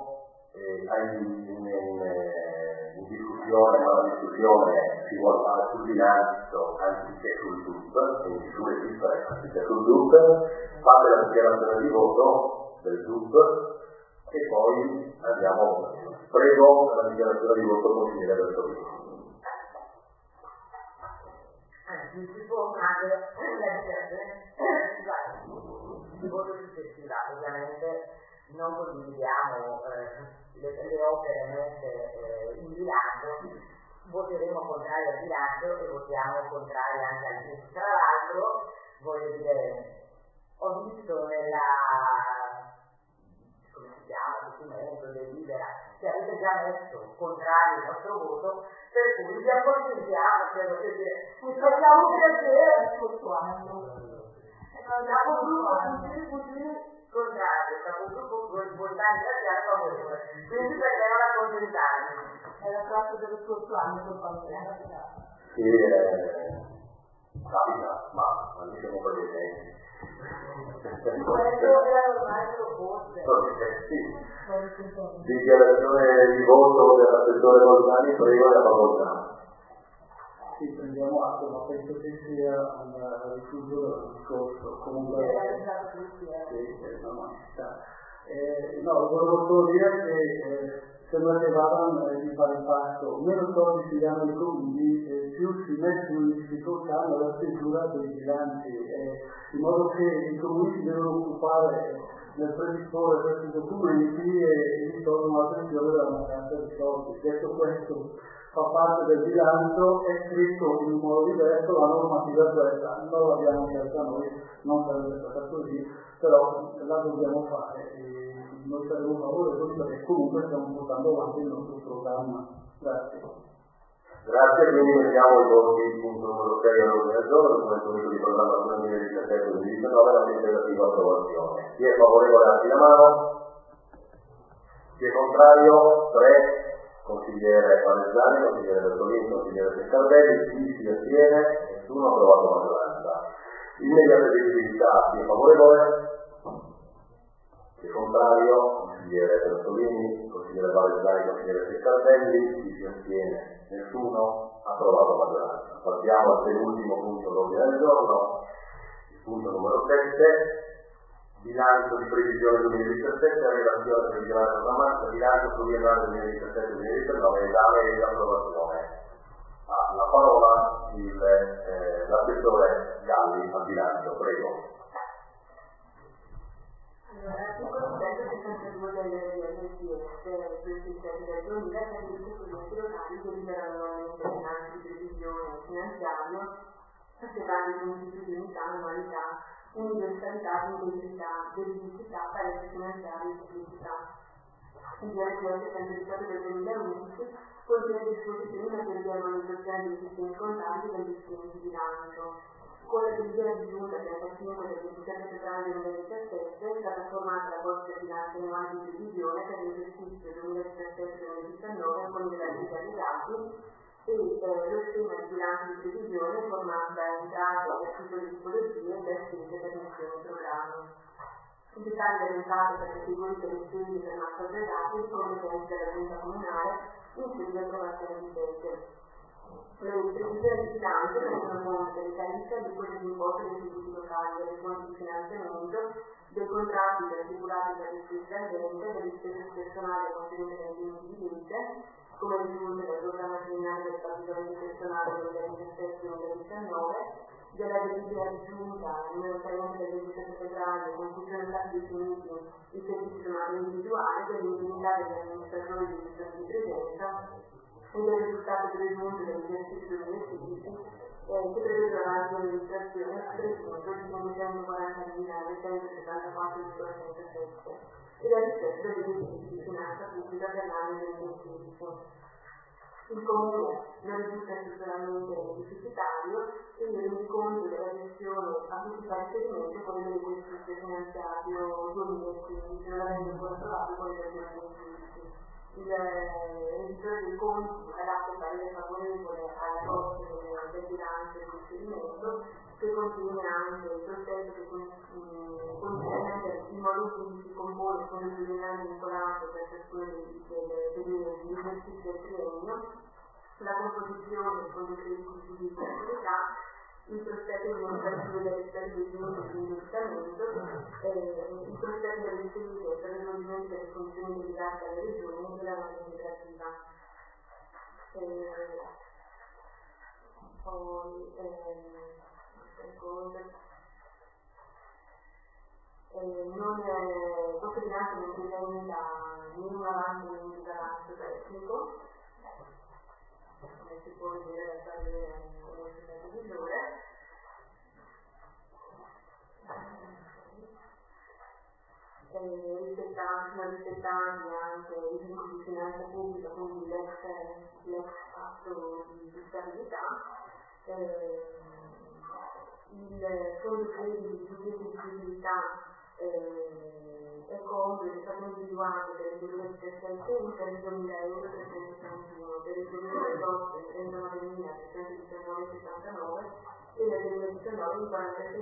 S1: in discussione, ma la discussione si vuole fare sul bilancio anziché sul DUP, quindi sulle cifre anziché sul DUP, fate la dichiarazione di voto del DUP e poi andiamo. Prego la dichiarazione di voto consigliere del Torino.
S4: Anzi, si può fare la dichiarazione di voto successiva. Ovviamente non condividiamo le opere messe in bilancio, voteremo contrario al bilancio e votiamo contrario anche al DUP. Tra l'altro, voglio dire, ho visto nella, come si chiama, documento, delibera, che avete già messo contrario il nostro voto, per cui vi accontentiamo, cioè voglio dire, facciamo piacere questo anno. Capogruppo Puccini contrario, capogruppo Boltani Graziano favorevole, quindi perché non accontentarmi? È la frase dello scorso anno per fare.
S1: Sì, capita, ma non siamo per dei tempi.
S4: Quello era ormai proposto.
S1: Dichiarazione di voto dell'assessore Boltani, prego la facoltà.
S2: Sì, prendiamo atto, ma penso che sia un rifugio del discorso. Comunque, no, volevo solo dire che sembra che vadano di pari passo. Meno soldi si danno ai comuni, più si mettono in difficoltà nella stesura dei bilanci, in modo che i comuni si devono occupare nel predisporre questi documenti e risolvono la questione della mancanza di soldi. Detto questo, fa parte del bilancio, è scritto in un modo diverso, la normativa è questa, non l'abbiamo scelta noi, non sarebbe stata così, però la dobbiamo fare e noi saremo favorevoli perché comunque stiamo portando avanti il nostro programma. Grazie.
S1: Grazie, quindi mettiamo i voti punto numero 6 all'ordine del giorno, documento unico di programmazione 2017-2019, la tentativa approvazione. Chi è favorevole alzi la mano? Chi è contrario? 3. Consigliere Palesani, consigliere Bertolini, consigliere Pescardelli, chi si astiene? Nessuno, approvato maggioranza. Immediata eseguibilità, chi è favorevole? Chi è contrario? Consigliere Bertolini, consigliere Palesani, consigliere Pescardelli, chi si astiene? Nessuno, approvato maggioranza. Passiamo al penultimo punto dell'ordine del giorno, il punto numero 7. Bilancio di previsione 2017, relazione previsionale programmatica, bilancio pluriennale 2017-2019, esame e approvazione. Ha la parola l'assessore Galli al bilancio, prego.
S6: Allora, l'articolo 162 del DSS, del 2000, stabilisce che gli enti locali deliberano annualmente il bilancio di previsione finanziario a seconda di principi di unità, normalità, universalità, integrità, veridicità, pareggio finanziario e pubblicità. Il DSS 118 del 2011 contiene disposizioni in materia di armonizzazione dei sistemi contabili e degli sistemi di bilancio. Con la delibera di giunta 35 del 27 febbraio 2017 è stata formata la bozza di bilancio annuale di previsione per l'esercizio 2017-2019 con i relativi aggregati e lo schema di bilancio di previsione formato da entrate, esercizio di tipologie e da spese per missioni e programmi. Il dettaglio delle entrate per categorie delle spese per massa aggregati e competenze della giunta comunale in sede di approvazione di legge. Le previsioni di bilancio tengono conto delle tariffe e di quelle di imposta dei tributi locali, delle fonti di finanziamento, dei contratti stipulati per l'acquisto e vendita, delle spese personali contenute nei limiti di legge, come risulta dal programma triennale del fabbisogno personale 2017-2019, della delibera di giunta numero 30 del 27 febbraio con cui sono stati definiti i servizi somari individuali dell'indennità degli amministratori di gestione di presenza e del risultato presunto dell'esercizio 2016 che prevede l'amministrazione a presunto di 540.974,37 e la rispetto degli obiettivi di finanza pubblica per l'anno 2016. Il Comune non risulta strutturalmente deficitario e il rendiconto della gestione a cui si fa riferimento con l'esercizio finanziario 2015, non avendo ancora trovato quello del 2015. Il revisore dei conti ha dato parere favorevole alla bozza del bilancio di riferimento che contiene anche il prospetto che contiene il modo in cui si compone il fondo pluriennale vincolato per ciascuno degli esercizi del triennio, la composizione del fondo crediti di disponibilità, il prospetto di iniziative delle spese di sviluppo di investimento, il prospetto delle spese per il svolgimento delle funzioni delegate alle regioni e la norma integrativa. Poi, questo bilancio non presenta né un avanzo né un disavance tecnico, come si può vedere dal parere del supervisore. Sono rispettati anche i vincoli di finanza pubblica, quindi l'ex patto di stabilità. Il fondo crediti di liquidità è compito, è stato individuato per il 2017 in 30.000 euro 361, per il 2018 in 39.319,79 e nel 2019 in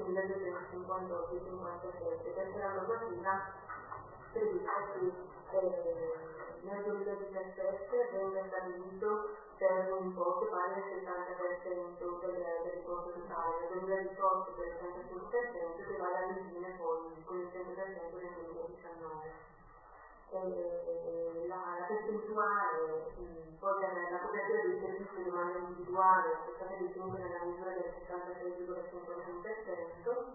S6: 47.258,57. Perché la normativa prevede che nel 2017 venga stabilito per un importo pari al 70% dell'importo totale, nel 2018 per il 35% che va all'origine poi con il 100% nel 2019. La percentuale poi per la copertura dei servizi di domanda individuale è stata definita nella misura del 66,51%.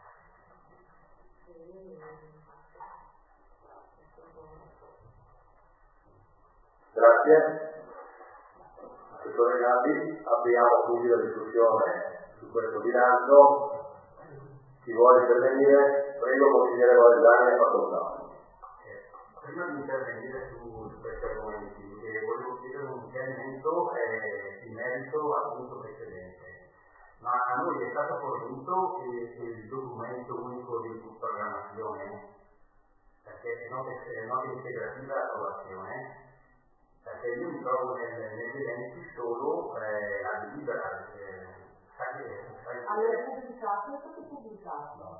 S1: Grazie. Assessore Gabbi, apriamo quindi la discussione su questo bilancio. Chi vuole intervenire? Prego, consigliere Valesani, a facoltà.
S3: Prima di intervenire su questi argomenti, volevo chiedere un chiarimento in merito al punto precedente. Ma a noi è stato fornito il documento unico di programmazione, perché è nota integrativa d'approvazione, perché io mi trovo negli eventi solo la delibera.
S6: Allora, pubblicato, è stato pubblicato.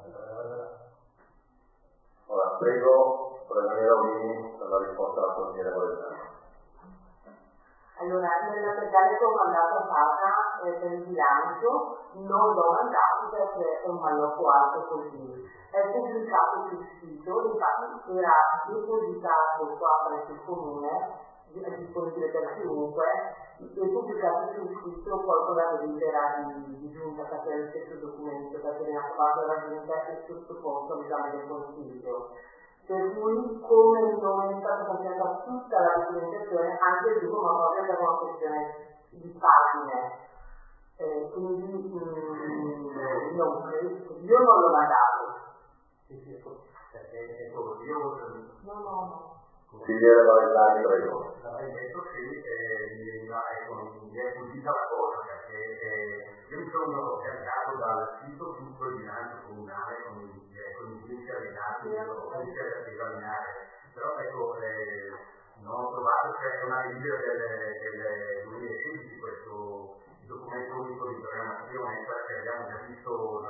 S1: Ora, prego, Daniela Olini, per la risposta alla consigliere Valesani.
S4: Allora, nella speciale che ho mandato a casa per il bilancio non l'ho mandato perché è un malloppo alto così. È pubblicato sul sito, infatti era depositato qua presso il comune, disponibile per chiunque, e pubblicato sul sito poi con la delibera di giunta, perché è lo stesso documento, perché viene approvato dalla giunta e sottoposto all'esame del consiglio. Per cui, come non è stata completa tutta la documentazione, anche il gruppo, ma proprio per una questione di pagine. Quindi io non l'ho mandato. No.
S1: Consigliere Valesani, prego.
S3: Avrei detto che mi è sfuggita la cosa, perché io mi sono caricato dal sito tutto il bilancio comunale con i giudici allegati, da esaminare, però ecco, non ho trovato, c'è una delibera del 2016 questo documento unico di programmazione, perché abbiamo già visto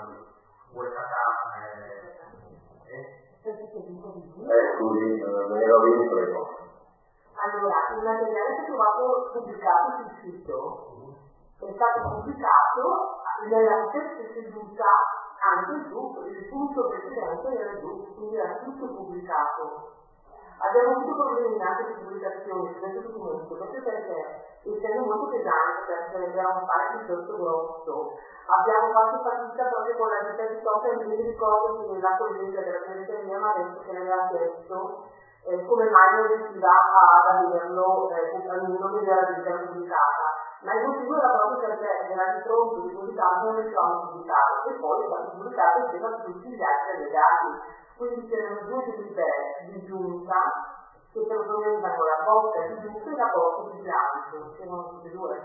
S1: Scusi, Daniela Olini, prego.
S4: Allora, il materiale che ho trovato pubblicato sul sito è stato pubblicato nella stessa seduta anche il punto precedente era giù, quindi era tutto pubblicato.
S6: Abbiamo avuto problemi anche di pubblicazione su questo documento, proprio perché essendo molto pesante, perché era un file piuttosto grosso, abbiamo fatto fatica proprio con la vita di Sofia. Mi ricordo che la collega della segreteria mi ha detto che le aveva chiesto come mai non riusciva ad averlo, non vedeva la vita pubblicata. Ma il motivo era proprio perché era di pronto di pubblicato, non riuscivamo pubblicato, e poi è stato pubblicato insieme a tutti gli altri allegati. Quindi c'erano due delibere di giunta che proponevano la posta di giunta e la posta di bilancio, c'erano tutte e due.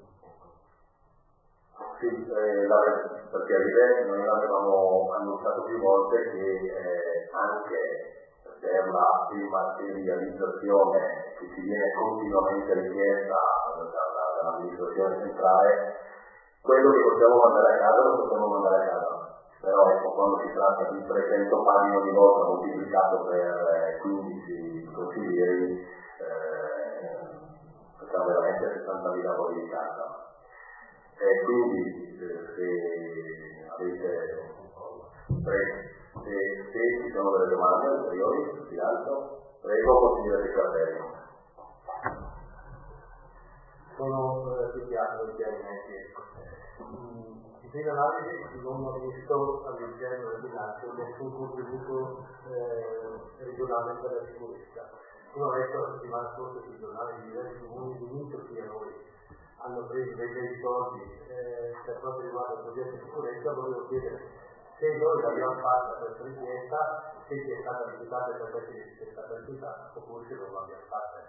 S1: Sì, per chiarire, noi avevamo annunciato più volte che anche per la dematerializzazione che ci viene continuamente richiesta dall'amministrazione centrale, quello che possiamo mandare a casa lo possiamo mandare a casa. Però ecco, quando si tratta di 300 pagine ogni volta moltiplicato per 15 consiglieri, facciamo veramente 60.000 fogli di carta. E quindi se ci sono delle domande ulteriori sul bilancio, prego consigliere Cardelli.
S3: Sono più chiaro i chiarimenti. In prima analisi non ho visto all'interno del bilancio nessun contributo regionale per la sicurezza. Come ho letto la settimana scorsa sui giornali di diversi comuni limitrofi a noi hanno preso dei soldi per quanto riguarda il progetto di sicurezza, volevo chiedere se noi l'abbiamo fatta questa richiesta, se ci è stata rifiutata e perché ci è stata rifiutata, oppure se non l'abbiamo fatta.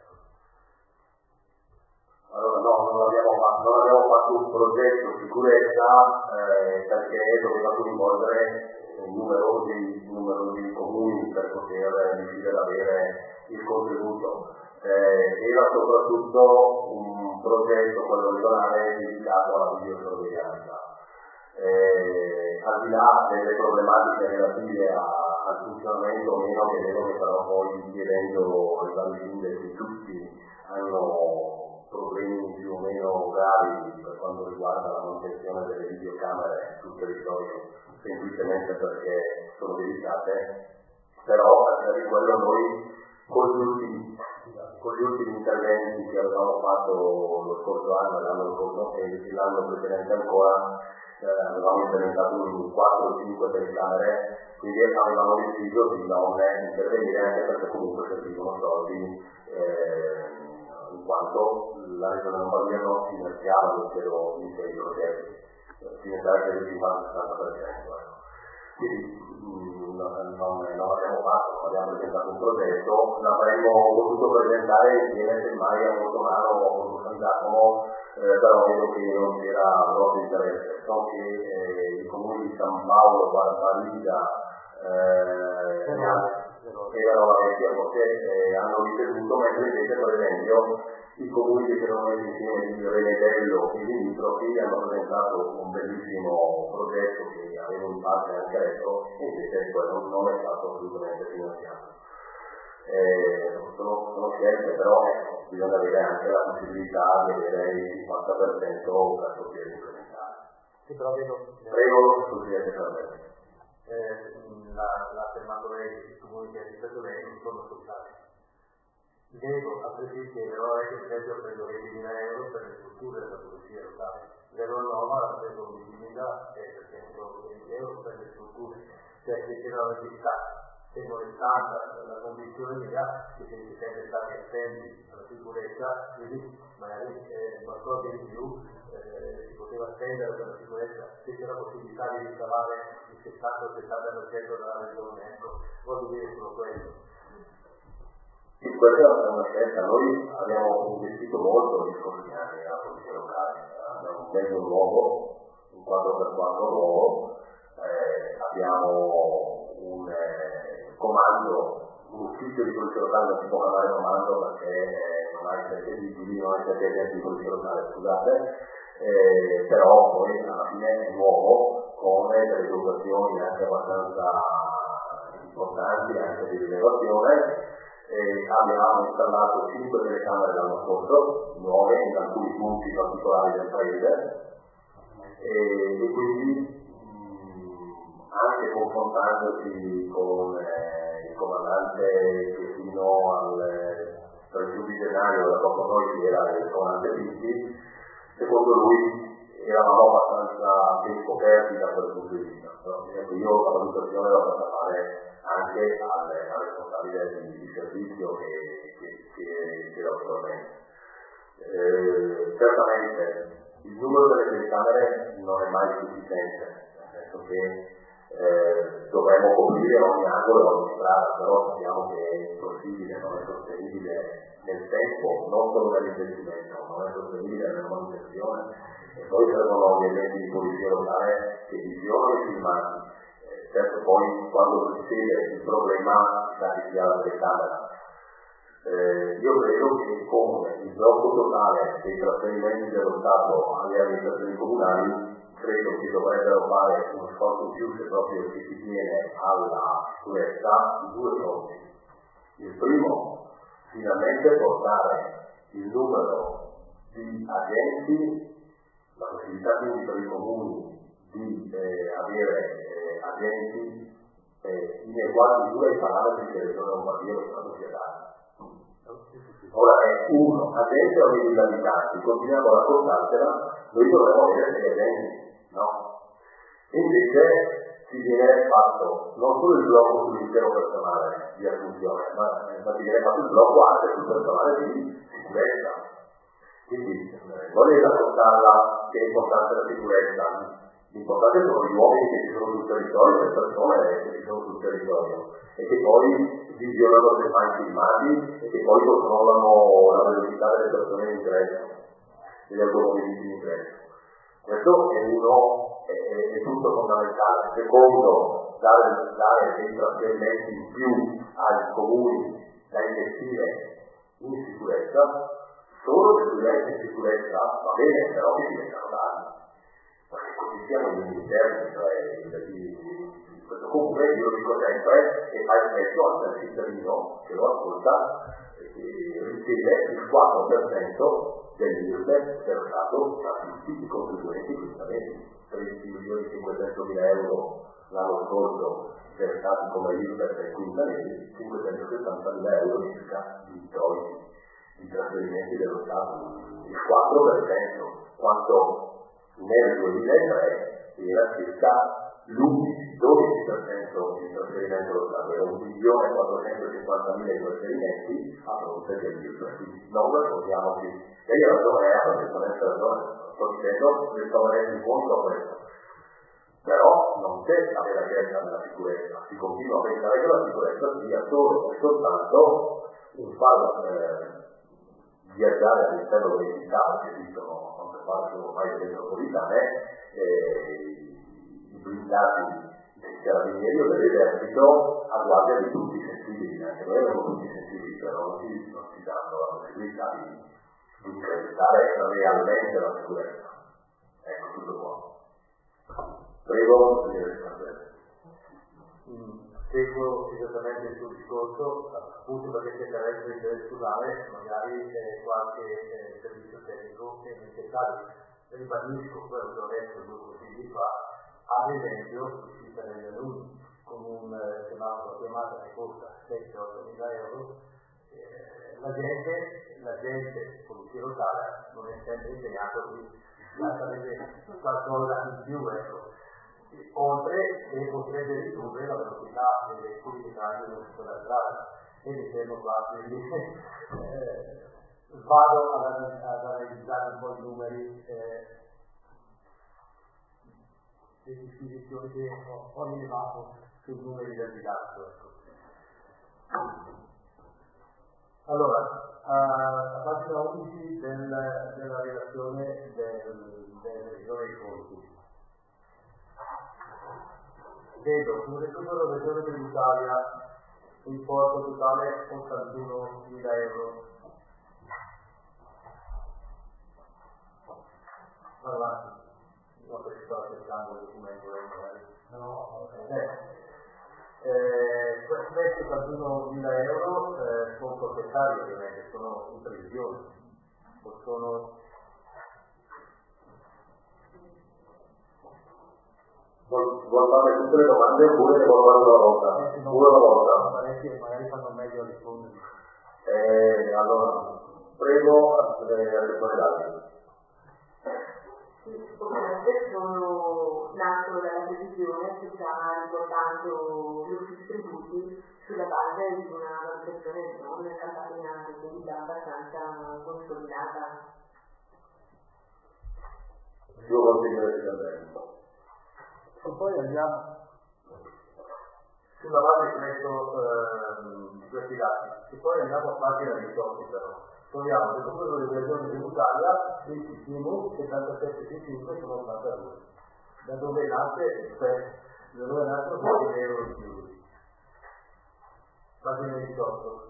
S1: Allora no, non abbiamo fatto un progetto sicurezza perché doveva coinvolgere numerosi comuni per poter riuscire ad avere il contributo. Era soprattutto un progetto, quello regionale, dedicato alla videosorveglianza. Al di là delle problematiche relative al funzionamento o meno, credo che però poi chiedendo ai vari sindaci tutti hanno problemi più o meno gravi per quanto riguarda la manutenzione delle videocamere sul territorio, semplicemente perché sono delicate, però per quello noi con gli ultimi interventi che avevamo fatto lo scorso anno, l'anno scorso e l'anno precedente ancora, avevamo implementato 4-5 telecamere, quindi avevamo deciso di non intervenire anche perché comunque servivano soldi, in quanto la Regione Lombardia non finanziava l'intero progetto, finanziava il 50-60%. Quindi non l'abbiamo fatto, abbiamo presentato un progetto, l'avremmo potuto presentare insieme semmai a Montomano o a San Giacomo, però vedo che non c'era proprio interesse. So che i comuni di San Paolo, Pariglia e la Nuova Vecchia forse hanno ricevuto, mentre invece per esempio i comuni che sono messi insieme di Renedello e limitrofi hanno presentato un bellissimo progetto che avevo in parte anche adesso e invece quello non è stato assolutamente finanziato. Sono scelte, però bisogna avere anche la possibilità di avere il 50% per poter implementare.
S3: Sì, però
S1: prego, consigliere Cardelli.
S3: L'ha affermato lei, i comuni che ha ripetuto lei non sono scontati. Devo altresì chiedere, che per esempio ho preso 20.000 euro per le strutture della polizia locale, Nova ha preso 20.000 e 20 euro per le strutture, cioè che c'era la necessità, se non è stata la condizione mia, che siete sempre stati attenti alla sicurezza, quindi magari qualcosa di più si poteva spendere per la sicurezza, se c'è la possibilità di ricavare il 60-70% dalla regione, ecco, voglio dire solo questo.
S1: Sì, questa è una scelta. Noi abbiamo investito molto negli scorsi anni nella polizia locale, abbiamo un mezzo nuovo, un 4x4 nuovo, abbiamo un comando, un ufficio di polizia locale, non si può chiamare comando perché non ha i 7 vigili, non ha i 7 agenti di polizia locale, scusate, però poi alla fine è nuovo, con delle dotazioni anche abbastanza importanti, anche di rilevazione. Abbiamo installato 5 telecamere l'anno scorso, nuove in alcuni punti particolari del paese e quindi anche confrontandosi con i comandante che fino al 31 gennaio era con noi, che era il comandante Pinti, secondo lui eravamo abbastanza ben coperti da quel punto di vista. Però, io la valutazione l'ho fatta fare anche al responsabile di servizio che era attualmente. Certamente il numero delle telecamere non è mai sufficiente, nel senso che dovremmo coprire ogni angolo e ogni strada, però sappiamo che è impossibile, non è sostenibile nel tempo, non solo nell'investimento, non è sostenibile nella manutenzione, e poi servono gli elementi di polizia locale che visionano i filmati. Certo, poi quando succede il problema si sa che sia la telecamera. Io credo che come il blocco totale dei trasferimenti dello Stato alle amministrazioni comunali, credo che dovrebbero fare uno sforzo più se proprio che si tiene alla sicurezza di due fronti. Il primo, finalmente portare il numero di agenti, la possibilità quindi per i comuni di avere agenti ineguali due ai parametri che Regione Lombardia lo Stato sia dato. Ora è uno, agente o 1000 abitanti, continuiamo a raccontarcela, noi dovremmo avere 6 agenti, no? Invece si viene fatto non solo il blocco sull'intero personale di assunzione, ma si viene fatto il blocco anche sul personale di sicurezza. Quindi voglio raccontarla che è importante la sicurezza. L'importante sono gli uomini che ci sono sul territorio, le persone che ci sono sul territorio e che poi visionano se fanno filmati e che poi controllano la velocità delle persone in ingresso, degli automobilisti in ingresso. Questo è tutto fondamentale. Secondo, dare dei trasferimenti in più ai comuni da investire in sicurezza. Solo se tu metti in sicurezza va bene, però che diventano danni. Perché così siamo gli interni, cioè questo comune, io lo dico sempre, e fa effetto anche al cittadino che lo ascolta e che riceve il 4% dell'IRPEF dello Stato a tutti i contribuenti giustamente. 13.500.000 euro l'anno scorso versati come IRPEF ai comunitari, 570.000 euro circa di introiti, di trasferimenti dello Stato, il 4%, quanto nel 2003 era circa l'11-12% di trasferimento dello Stato, era 1.450.000 i trasferimenti a fronte dell'IRPEF, quindi non raccontiamoci. Lei ha ragione, ha perfettamente ragione, sto dicendo che sto venendo incontro a questo. Però non c'è la vera scelta della sicurezza, si continua a pensare che la sicurezza sia solo e soltanto un far viaggiare all'interno delle città che esistono, non per fare ormai delle metropolitane, i blindati dei carabinieri o dell'esercito a guardia di tutti i sensibili, anche noi abbiamo tutti i sensibili, però non si danno la possibilità di incrementare realmente la sicurezza. Ecco tutto qua. Prego,
S5: seguo esattamente il suo discorso, appunto perché c'è carenza di personale, magari qualche servizio tecnico che è necessario. Ribadisco quello che ho detto 2 consigli fa, ad esempio l'uscita degli alunni con un semaforo a chiamata che costa 7-8 mila euro, la gente polizia locale non è sempre impegnato qui, sarebbe qualcosa in più, ecco. Oltre che potrebbe ridurre la velocità dei veicoli che traggono sulla strada. E mi fermo qua, quindi vado ad analizzare un po' i numeri, le disquisizioni che ho rilevato sui numeri del bilancio. Ecco. Allora, a pagina 11 della relazione delle regioni dei conti. Vedo sul recupero regione tributaria importo totale 81.000 euro. Guardate, non so se sto cercando il documento magari. Questi 81.000 euro sono proprietari ovviamente, sono in previsione, o sono
S1: vuol fare tutte le domande oppure ne può fare una volta? Una alla volta.
S2: Magari fanno meglio a rispondere.
S1: Allora, prego a rispondere.
S6: Sì, ovviamente nascono dalla previsione che sta riportando l'ufficio tributi sulla base di una valutazione di nome campagna quindi già abbastanza consolidata.
S1: Io consiglio di intervento.
S2: E poi andiamo
S5: sulla base di questi dati, e poi andiamo a pagina 18 però. Troviamo che dopo l'erogazione tributaria i PMU 77,5 sono 82. Da dove nasce €1 in più. Pagina 18.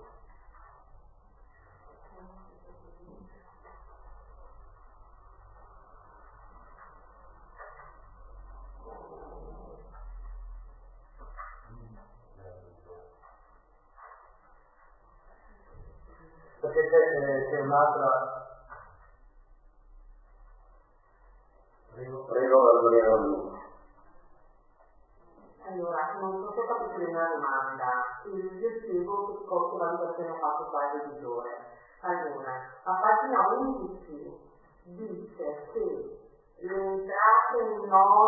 S5: Perché c'è un'altra.
S1: Prego la Daniela Lu.
S6: Allora, non so se ho capito bene la domanda. Io spiego che cosa valutazione ho fatto qua l'editore. Allora, a pagina 11 dice che le entrate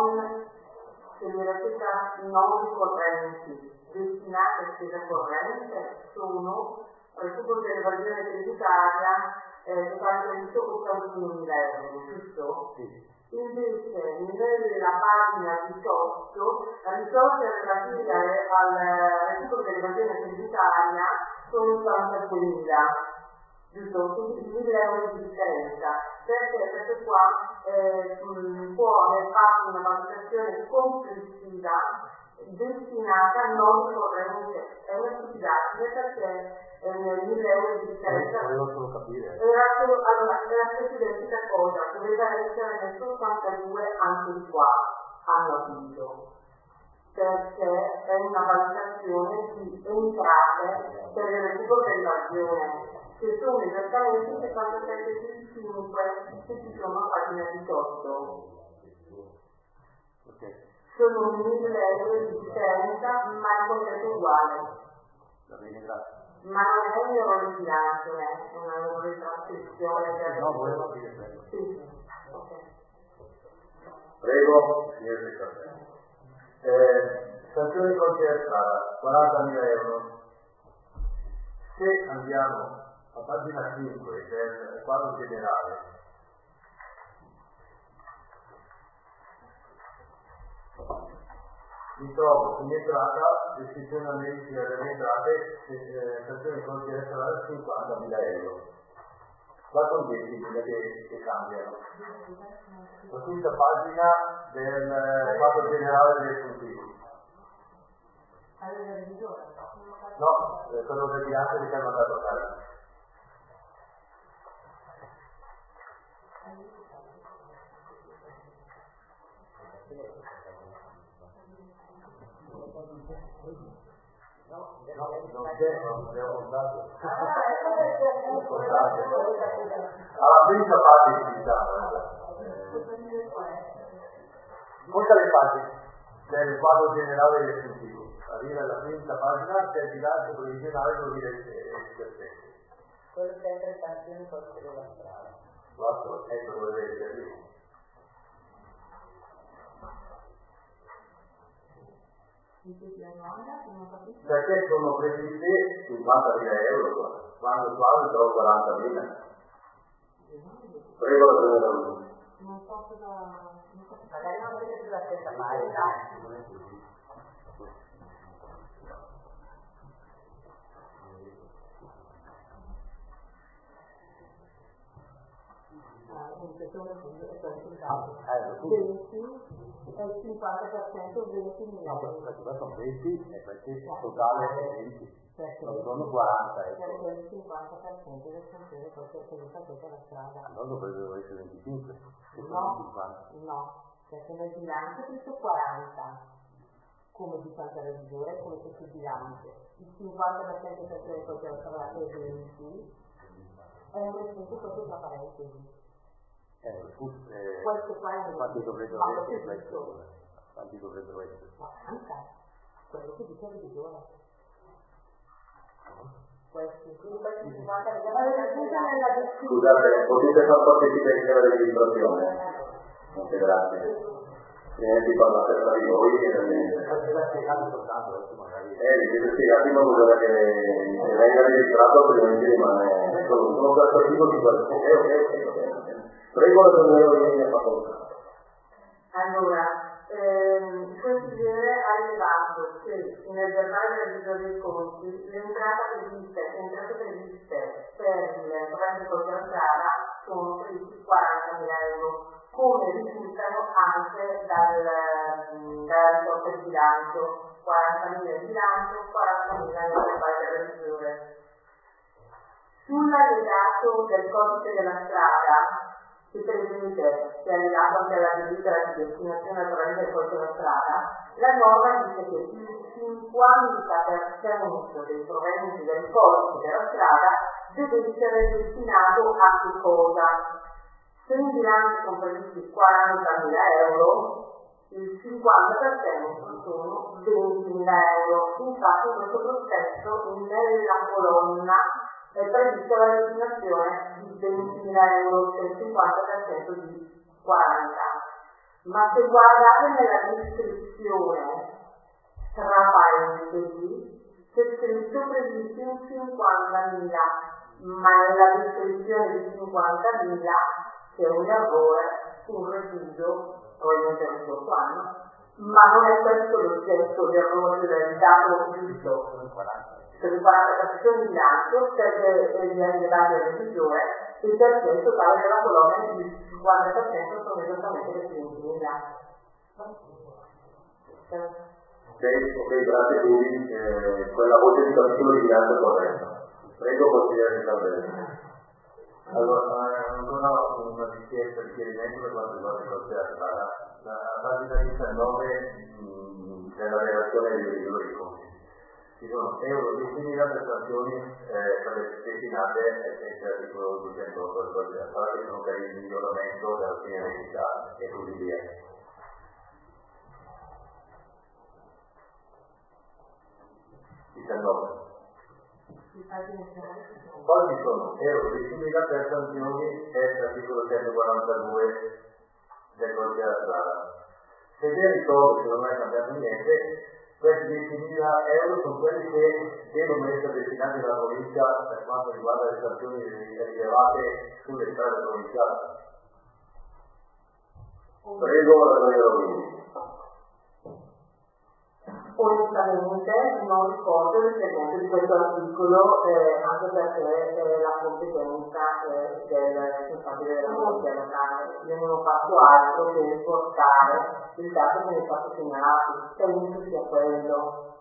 S6: non ricorrenti destinate a spesa corrente sono recupero dell'evasione tributaria totale previsto €81.000, giusto?
S2: Sì.
S6: Invece nella pagina 18 risorse relative al recupero dell'evasione tributaria sono €42.000, giusto? Quindi €1.000 di differenza. Perché qua può aver fatto una valutazione complessiva destinata a non ricorrente. È una stupidaggine perché €1.000 di differenza.
S2: Volevo solo capire.
S6: Era stessa identica cosa, doveva essere messo 82 anche di qua, hanno avviso, perché è una valutazione di entrate per il recupero dell'evasione, che sono esattamente 77,5 che ci sono a pagina 18.
S2: Okay.
S6: Sono €1.000 di differenza, ma il concetto è uguale.
S2: Va bene, grazie.
S6: Ma non è un errore di bilancio, è un errore di trascrizione.
S2: No, volevo capire questo.
S6: Sì, ok.
S1: Prego, signor Segretario.
S5: Sanzioni contro la strada, €40.000. Se andiamo a pagina 5 del quadro generale, mi trovo in entrata, descrizione analitica delle entrate, sanzioni contro la strada €50.000. Qua sono 10.000 che cambiano. La quinta pagina del quadro generale degli esclusivi. No, quello del bilancio che ci hanno mandato a casa. No, non c'è, non abbiamo contato. Alla quinta pagina diciamo. Conta le pagine del quadro generale degli esclusivi. Arriva alla quinta pagina, c'è il bilancio previsionale 2017.
S4: Quello sempre le sanzioni contro la strada.
S5: Guarda, ecco dove deve essere lì. Perché sono previsti €50.000 quando qua ne trovo 40.000.
S1: Prego la Daniela Lu.
S6: Non so cosa...
S4: Magari non siete sulla stessa pagina.
S6: è il 50% 20.000.
S2: No, questo sono 20 e questo totale è 20. Non sono 40, ecco.
S6: Perché il 50% delle sanzioni poi si è tenuta tutta la strada.
S2: Allora dovrebbero essere 25.
S6: No, perché nel bilancio è scritto 40, come di Santa Revisore, come c'è sul bilancio. Il 50% sanzioni contro la strada è 20, è un respinto proprio tra parentesi. Questo qua è un
S2: quanti dovrebbero essere questo?
S5: quanti dovrebbero essere?
S4: 40, quello che dice di ora. Questi 50
S1: Scusate, potete far partecipare in la registrazione? Grazie. Altrimenti parlate tra di voi e
S5: l'ha spiegato soltanto, adesso magari.
S1: Siete spiegati ma bisogna che venga registrato, altrimenti rimane sono cattivo di quello. Ok. Prego la signora Vieni a facoltà.
S6: Allora, il consigliere ha rilevato che nel verbale della revisione dei conti le entrate previste per il programma di contrastrada sono previste 40.000 euro, come risultano anche dalla risorsa di bilancio, 40.000 in bilancio, 40.000 nel verbale della revisione. Sull'allegato del codice della strada, si prevede che è allegato anche alla delibera di destinazione naturale del codice della strada, la norma dice che il 50% dei proventi del codice della strada deve essere destinato a che cosa? Se in bilancio sono previsti 40.000 euro, il 50% sono 20.000 euro. Infatti in questo processo nella colonna è prevista la destinazione di 20.000 euro, cioè il 50% di 40. Ma se guardate nella descrizione, tra parentesi, c'è scritto previsto in 50.000, ma nella descrizione di 50.000 c'è un errore, un refuso, probabilmente non so quando, ma non è questo l'oggetto dell'errore del dato giusto. Per il 40% di bilancio, perché gli arrivati al revisore, e perché il totale della colonna il 50% sono esattamente le 20.000.
S1: Ok, grazie, quindi quella voce di capitolo di bilancio è corretta. Prego, consigliere di Calderone.
S5: Allora, ancora una richiesta di chiarimento per quanto riguarda il codice della strada. La pagina 19 della relazione dei revisori dei conti. Ci sono euro 10.000 per sanzioni destinate ai sensi dell'articolo 208 del codice della strada, che sono per il miglioramento della segnaletica e così via. Poi ci sono euro 10.000 per sanzioni l'articolo 142 del codice della strada. Se viene risolto, se non è cambiato niente, questi 10.000 euro sono quelli che devono essere destinati alla provincia per quanto riguarda le sanzioni rilevate sulle strade provinciali.
S1: Prego la signora Rovini.
S6: Onestamente non ricordo l'intervento di questo articolo, anche perché la competenza è del responsabile della Polizia Locale. Io non ho fatto altro che riportare il dato che mi è stato segnalato, penso sia quello.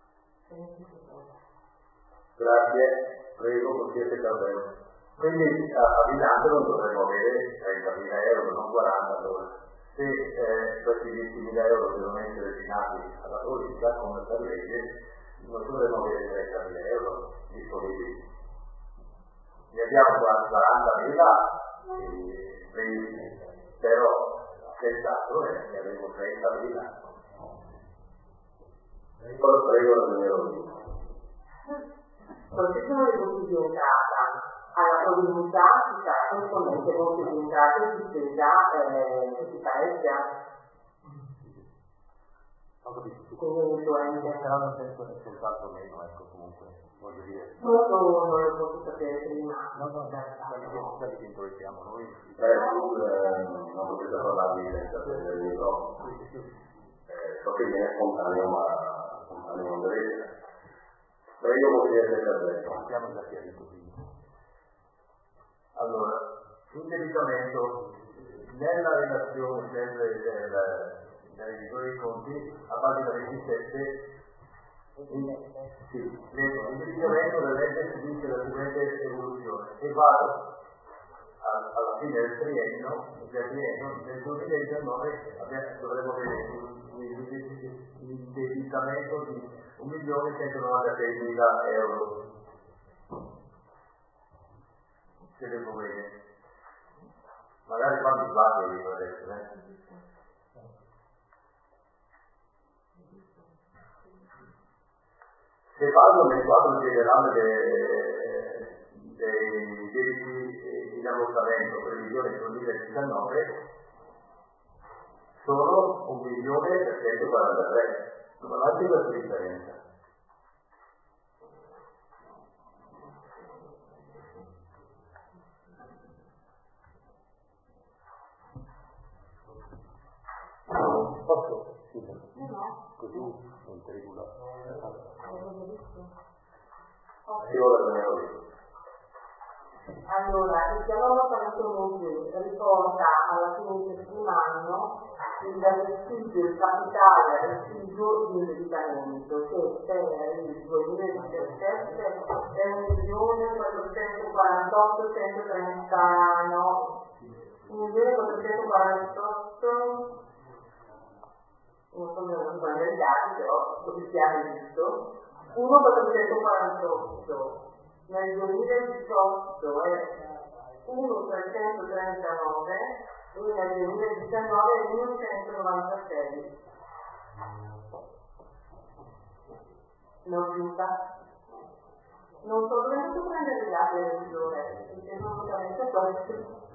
S1: Grazie, prego, consigliere Calderone.
S5: Quindi a bilancio non dovremmo avere 30.000 euro, non 40 allora. Se questi 10.000 euro devono essere destinati alla politica, come per legge, non dovremmo avere 30.000 euro disponibili. Ne abbiamo 40.000 previsti, però pensato ne avevo 30.000.
S1: Prego la signora Rovini.
S6: Questi sono i punti di entrata. Alla provincia si sa corrispondente voce di entrata e di spesa che si pareggia. Quindi influente.
S5: Però non penso che soltanto meno, ecco, comunque, voglio dire.
S6: Questo non lo posso sapere prima.
S5: No, quelli che introitiamo noi.
S1: Non potete parlarvi senza prendere il microfono. So che viene spontaneo, ma spontaneo non deve essere. Prego, consigliere Calderone.
S5: Abbiamo già chiarito quindi. Allora, l'indebitamento nella relazione sempre del revisore dei conti, a pagina 27, l'indebitamento dell'ente si dice la seguente evoluzione e vado alla fine del triennio, nel 2019 dovremo avere un indebitamento di 1.196.000 euro. Se devo vedere, magari qua mi sbaglio io adesso, Se vado nel quadro generale dei debiti in ammortamento previsione 2019 sono 1.343.000, non anche questa differenza.
S1: Posso? Sì, così non ti regula.
S6: Allora, il piano ammortamento mutui riporta alla fine di ciascun anno il residuo, il capitale residuo di indebitamento che per il 2017 è 1.448.039. Non so come non sono gli dati, però il piano è giusto. 1.448 nel 2018 è 1.339 e nel 2019 è 1.196. Non giusta? Non so dove posso prendere i dati del revisore, perché sono totalmente questo.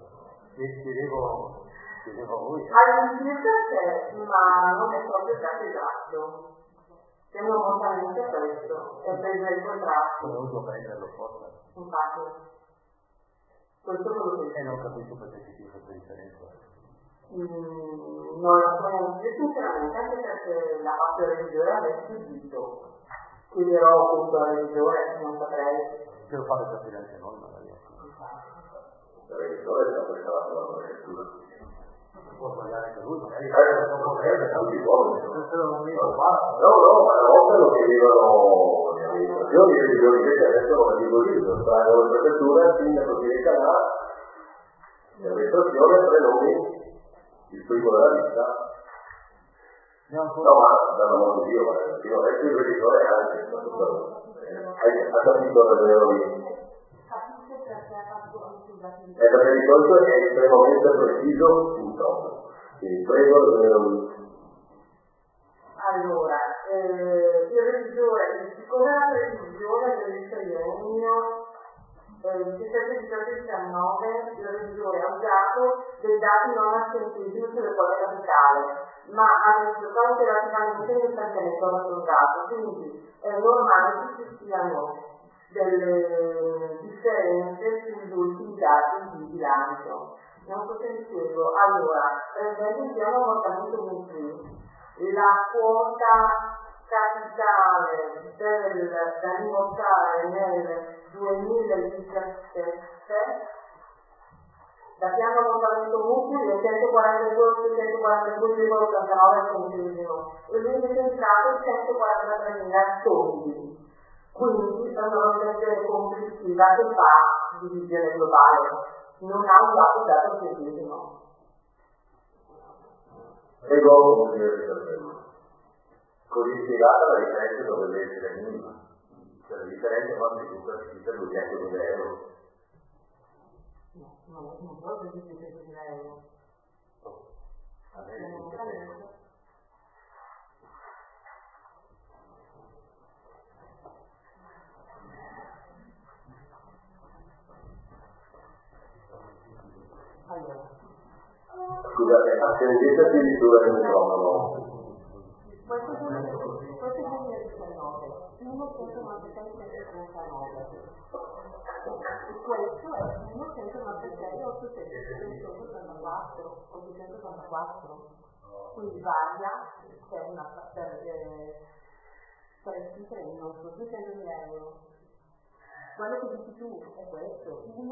S1: Chiedevo a voi.
S6: All'incirca c'è, ma non è proprio il dato esatto. Sembra moltamente questo, è preso il contratto.
S1: Ho dovuto prenderlo forse.
S6: Infatti, questo è quello che dice.
S1: Non capisco perché ci sia questa differenza.
S6: Non lo so neanche sinceramente, anche perché la parte del revisore ha deciso. Chiederò appunto al revisore, non saprei.
S1: Ce lo fate capire anche noi magari.
S5: Il revisore è sempre stato la lettura.
S1: Può sbagliare anche lui, magari
S5: non può essere tanti uomini.
S1: No,
S5: ma una volta lo chiedevano le amministrazioni, i revisori invece adesso lo dico io, lo traggono le prefetture, il sindaco di Recalà, l'amministrazione, tre nomi, il primo della lista. No, ma dall'amor di Dio, fino adesso il revisore anche, ha capito davvero lì. Perché di solito è estremamente preciso in troppo. Quindi prego davvero lì.
S6: Allora, il revisore, siccome la previsione del triennio 17-19, il revisore ha usato dei dati non assentiti sulle quote capitali, ma ha reso conto relativamente istantaneamente arrotondato, quindi è normale che ci siano delle differenze sugli ultimi dati di bilancio. Non so se mi spiego. Allora, prendendo il piano ammortamento mutui, la quota capitale da rimborsare nel 2017 da piano ammortamento mutui è 142.642,89 e lui invece è entrato 143.000 soldi. Quindi è una valutazione complessiva che fa divisione globale, non ha usato il dato centesimo.
S5: Prego, così spiegata la differenza dovrebbe essere minima, cioè la differenza quando si compra si dice 200.000 euro.
S6: No, non può essere 200.000 euro.
S5: Scusate, attendete addirittura il microfono.
S6: Questo è 2019, 196.139 e questo è 196.834, quindi varia per il cifre non so 200.000 euro. Quello che dici tu è questo,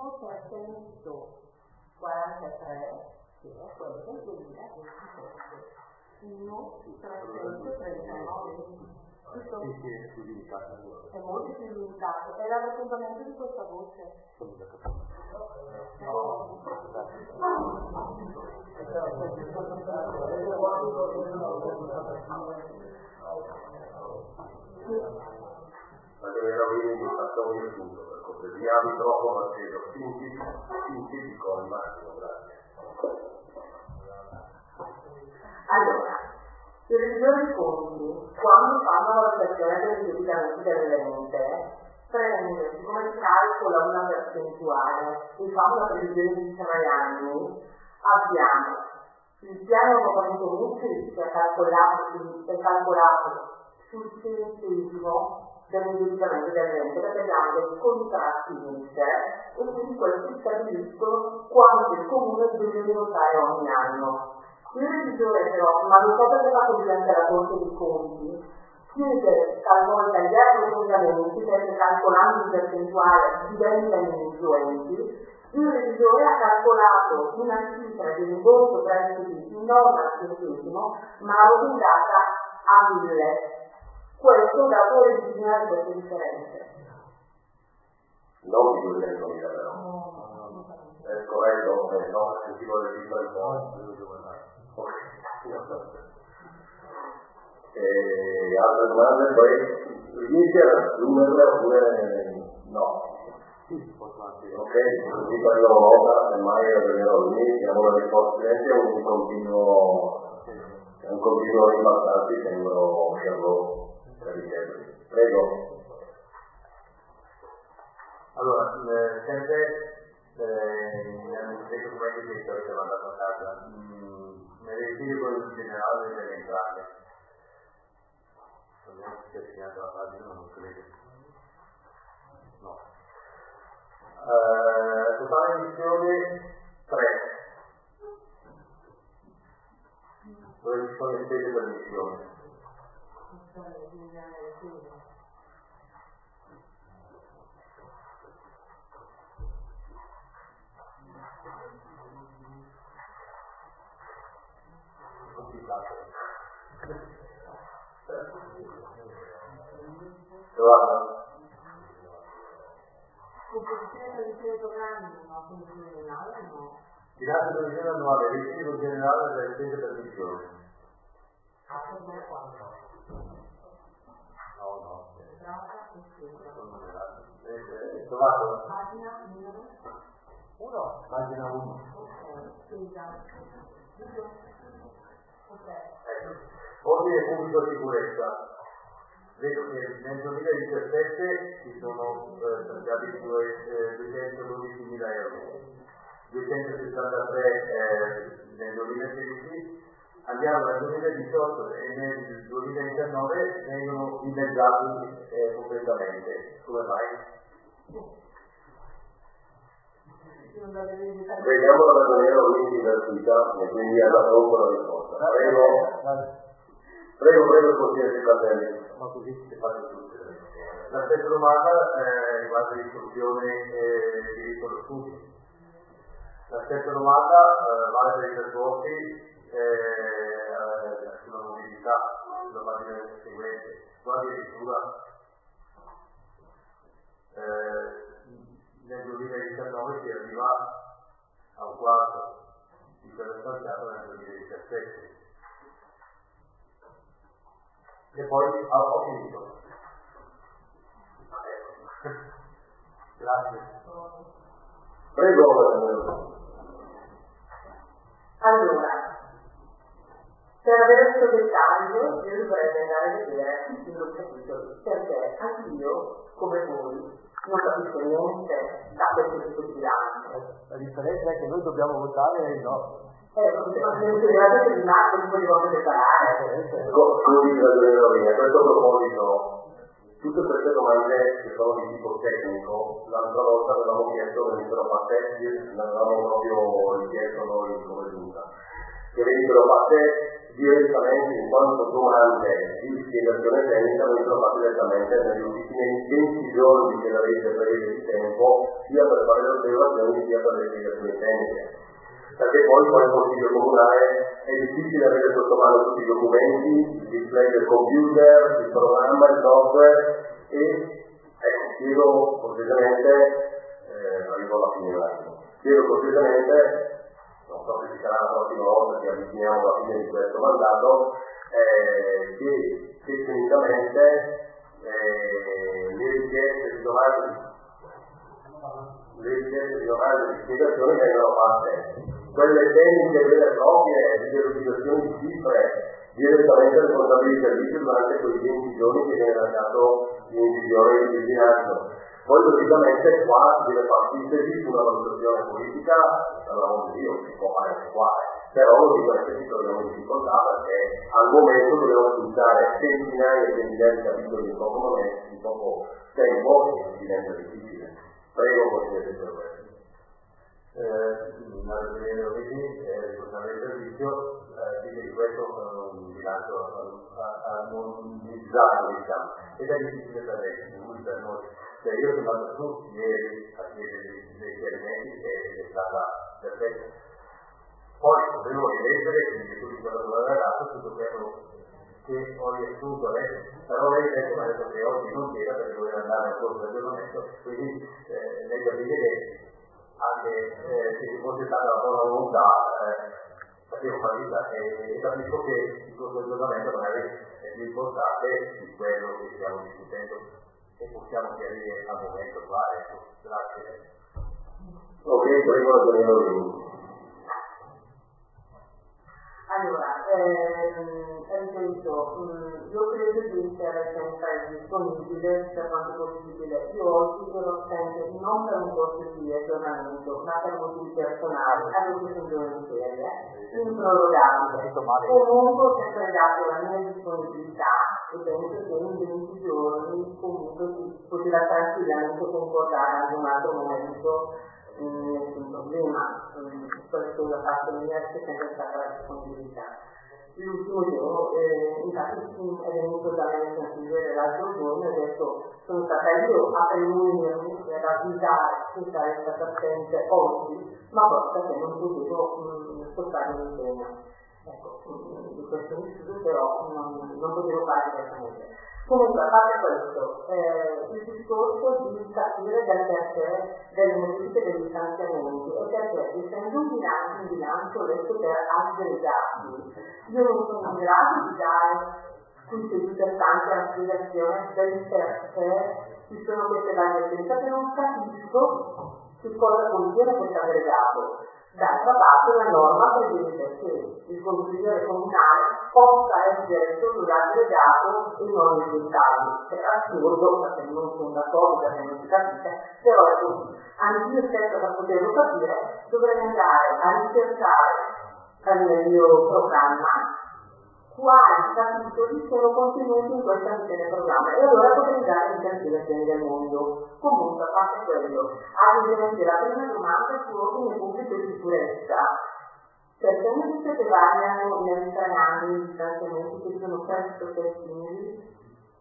S6: 1.343 che è quello del 2017, 1.339, giusto? È molto più limitato, è l'arrotondamento di questa voce.
S5: Ma deve rovine di fattori e tutto, per cortesia, microfono acceso, sintetico al massimo, grazie.
S6: Allora,
S4: I revisori di conti, quando fanno la valutazione dell'indebitamento dell'ente, prende, siccome si calcola una percentuale e fa una previsione di 3 anni, abbiamo il piano nuovamente utili che è calcolato sul centesimo dell'indebitamento dell'ente, perché abbiamo dei contratti inter e quindi questi stabiliscono quanto il comune deve votare ogni anno. Il revisore però, ma non so perché fa così anche la Corte dei Conti, chiede talvolta gli approfondimenti perché calcolando in percentuale diventano influenti. Il revisore ha calcolato una cifra di rimborso prestiti non al centesimo, ma arrotondata a 1000. Questo dà poi originare queste differenze.
S1: Non di 200.000 però. È corretto? No, sentivo le cifre un po'. Altre domande? Poi riesci a raggiungerle oppure no? Ok, così prendo nota, semmai arriverò lì, chiamo la risposta è un continuo ribaltarsi, sembro scervo per richiederli. Prego.
S5: Allora, sempre nei documenti che avete mandato a casa, mi verifico quello in generale delle entrate. Vediamo se è segnato la pagina, non credo. No. Totale emissione 3. Dove ci sono le spese per emissione?
S4: Composizione di 6 programmi, ma composizione generale no.
S5: Bilancio di previsione annuale, residuo generale delle spese per missione. No. Trovato?
S4: Pagina numero
S5: 1. Pagina 1. Ecco. Ordine pubblico sicurezza. Vedo che nel 2017 ci sono stati 212.000 euro, 263 nel 2016, andiamo nel 2018 e nel 2019 vengono dimezzati completamente. Come mai?
S1: Vediamo la ragioniera Luigi Vertita e quindi alla dopo la risposta. Prego, consigliere Fratelli.
S5: Ma così si fa tutto. La stessa domanda riguarda l'istruzione e il diritto allo studio. La stessa domanda vale per i trasporti sulla mobilità, sulla pagina seguente. Qua addirittura nel 2019 si arriva a un quarto di quello stanziato nel 2017. E poi ho finito. Grazie.
S1: Prego.
S4: Allora, per avere questo dettaglio io dovrei andare a vedere i singoli capitoli, perché anch'io, come voi, non capisco niente da questo tipo di bilancio.
S5: La differenza è che noi dobbiamo votare il no.
S4: Quindi non si deve rimasto un po' di volte separare.
S1: Scusi, ragioniera, a questo proposito, tutte queste domande che sono di tipo tecnico, l'altra volta avevamo chiesto che venissero fatte, l'avevamo proprio richiesto noi come giunta, che venissero fatte direttamente in quanto domande di spiegazione tecnica, venissero fatte direttamente negli ultimi 20 giorni che la legge prevede di tempo, sia per fare le osservazioni sia per le spiegazioni tecniche. Perché poi il consiglio comunale è difficile avere sotto mano tutti i documenti, il display del computer, il programma, il software e chiedo cortesemente, arrivo alla fine dell'anno, chiedo cortesemente, non so se ci sarà la prossima volta che avviciniamo alla fine di questo mandato, che tecnicamente le richieste di domande di spiegazioni vengono fatte. Quelle tecniche vere e proprie di delocalizzazione di cifre direttamente responsabili di servizio durante quei 20 giorni che viene lasciato in visione di bilancio. Poi logicamente qua si deve fare sintesi su una valutazione politica, allora io si può fare anche qua, però logicamente ci troviamo in difficoltà perché al momento dobbiamo sfruttare centinaia e centinaia di capitoli in poco tempo e diventa difficile. Prego, consigliere Cervelli.
S5: La Regione Uniti responsabile del servizio dice che questo è un bilancio armonizzato, diciamo, ed è difficile per noi. Io sono andato su ieri a chiedere dei chiarimenti e è stata perfetta. Poi dovevo rileggere, quindi tutto quello che aveva dato, tutto quello che ho riassunto adesso, però lei adesso mi ha detto che oggi non c'era perché doveva andare al corso d'aggiornamento, quindi lei capite che anche se ci fosse stata la buona volontà facevo fatica e capisco che il corso d'aggiornamento magari è più importante di quello che stiamo discutendo e possiamo chiarire al momento qua. Ecco, grazie.
S1: Ok, prego la signora.
S4: Allora, ripeto, io credo di essere sempre disponibile per quanto possibile. Io oggi ero assente non per un corso di aggiornamento, ma per motivi personali, avevo bisogno in serie, improrogabile. Comunque ho sempre dato la mia disponibilità e penso che in 20 giorni comunque si poteva tranquillamente concordare anche un altro momento. Nessun problema, questo da parte mia c'è sempre stata la disponibilità. L'ultimo giorno, infatti è venuto da me il consigliere l'altro giorno e ha detto sono stata io a riunirmi per avvisare che sarei stata assente oggi, ma poi perché non potevo spostare l'impegno. Ecco, di questo mi scuso, però non potevo fare direttamente. Comunque, a parte questo, il discorso di capire del perché delle modifiche degli stanziamenti è perché essendo un bilancio letto per aggregati, io non sono in grado di dare qui sedute tante la spiegazione del perché ci sono queste variazioni, perché non capisco che cosa contiene questo aggregato. D'altra parte la norma prevede che il consigliere comunale possa essere solo l'aggregato e non il dettaglio. È assurdo perché non sono d'accordo perché non si capisce, però è così. Anche io stesso per poterlo capire dovrei andare a ricercare nel mio programma quali capitoli sono contenuti in questa missione programma e allora potrei dare le spiegazioni del mondo. Comunque, a parte quello, ad esempio la prima domanda su ordine pubblico e sicurezza, perché mi dice che variano negli 3 anni gli stanziamenti che sono pressoché simili?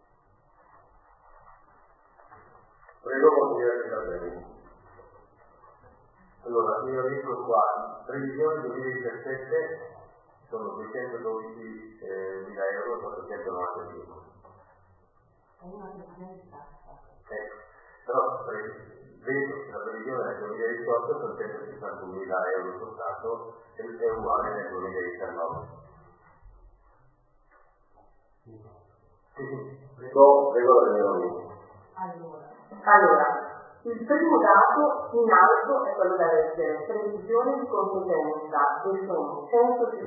S1: Prego, consigliere Cervelli.
S5: Allora, io dico qua, previsione 2017 sono 212.000 euro, 495. Però vedo che la previsione nel 2018 sono 161.000 euro soltanto e è uguale nel 2019.
S1: Prego la signora.
S4: Allora, il primo dato in alto è quello da leggere, previsione di competenza, che sono 163.380,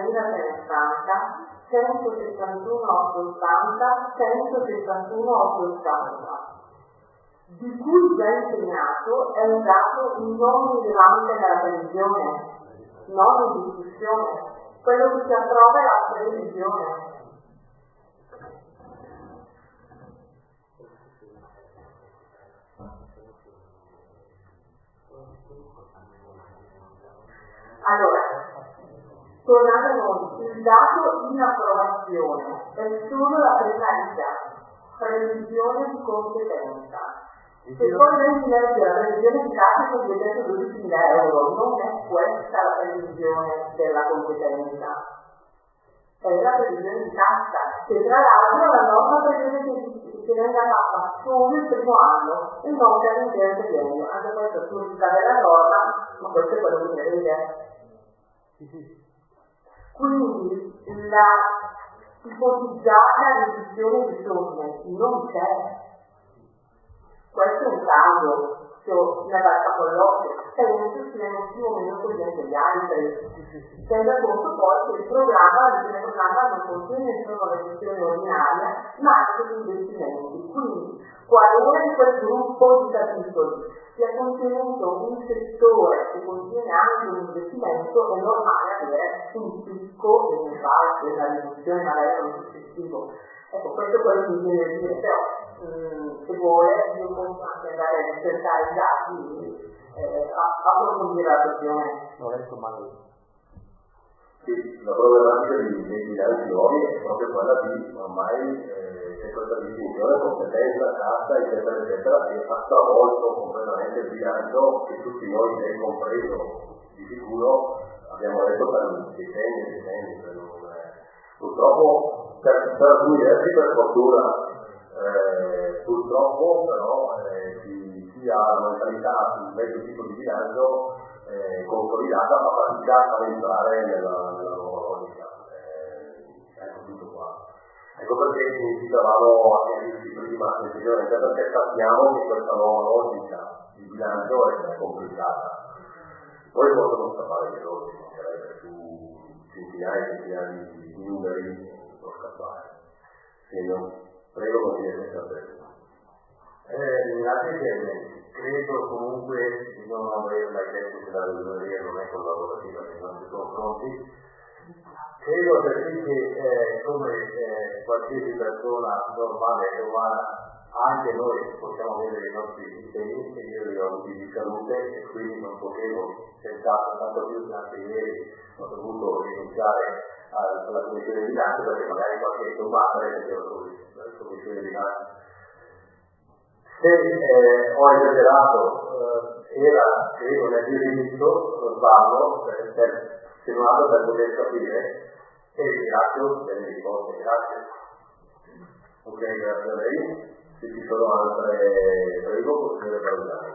S4: 161.880, 161.880, di cui già impegnato è un dato non rilevante nella previsione, non in discussione. Quello che si approva è la previsione. Allora, tornando a noi, il dato in approvazione è solo la prima riga, previsione di competenza. Se poi lei mi legge la previsione di cassa con 212.000 euro, non è questa la previsione della competenza, è la previsione di cassa, che tra l'altro la norma prevede che venga fatta solo il primo anno e non per l'intero triennio. Anche questo significa della norma, ma questo è quello che prevede. Quindi la ipotizzata riduzione di somme non c'è. Questo è un caso, mi ha dato con l'occhio, penso sia in un primo minuto degli altri. Tenga conto poi che il programma non contiene solo le gestioni ordinarie, ma anche gli investimenti. Quindi, qualora in quel gruppo di capitoli sia contenuto un settore che contiene anche un investimento, è normale avere un picco e una riduzione magari con un successivo. Ecco, questo è quello che mi viene a dire, però se vuole io posso anche andare a ricercare i dati e approfondire la questione.
S2: L'ho letto male.
S1: Sì, la problematica dei bilanci nuovi è proprio quella di ormai c'è questa distinzione competenza, cassa, eccetera, eccetera, che ha stravolto completamente il bilancio che tutti noi, lei compreso, di sicuro abbiamo letto per decenni. Purtroppo per alcuni versi per fortuna, purtroppo però chi ha la mentalità sul vecchio tipo di bilancio consolidata fa fatica a entrare nella nuova logica. Ecco tutto qua. Ecco perché iniziavamo a chiarirci prima, semplicemente perché sappiamo che questa nuova logica di bilancio è complicata. Poi possono scappare gli errori, su centinaia di numeri può scappare. Prego, consigliere sempre.
S5: Grazie, credo comunque di non averla detto che la ragioneria non è collaborativa nei nostri confronti. Credo perché che come qualsiasi persona normale e umana, anche noi possiamo avere i nostri impegni, e io li ho avuti di salute e quindi non potevo senz'altro, tanto più che anche ieri ho dovuto rinunciare alla commissione di bilancio perché magari qualche tombata la commissione di bilancio. Se ho esagerato, era credo nel mio diritto lo sballo se non altro per poter capire, e ringrazio delle risposte. Grazie.
S1: Ok, grazie a lei. Se ci sono altre, prego, consigliere Valutano.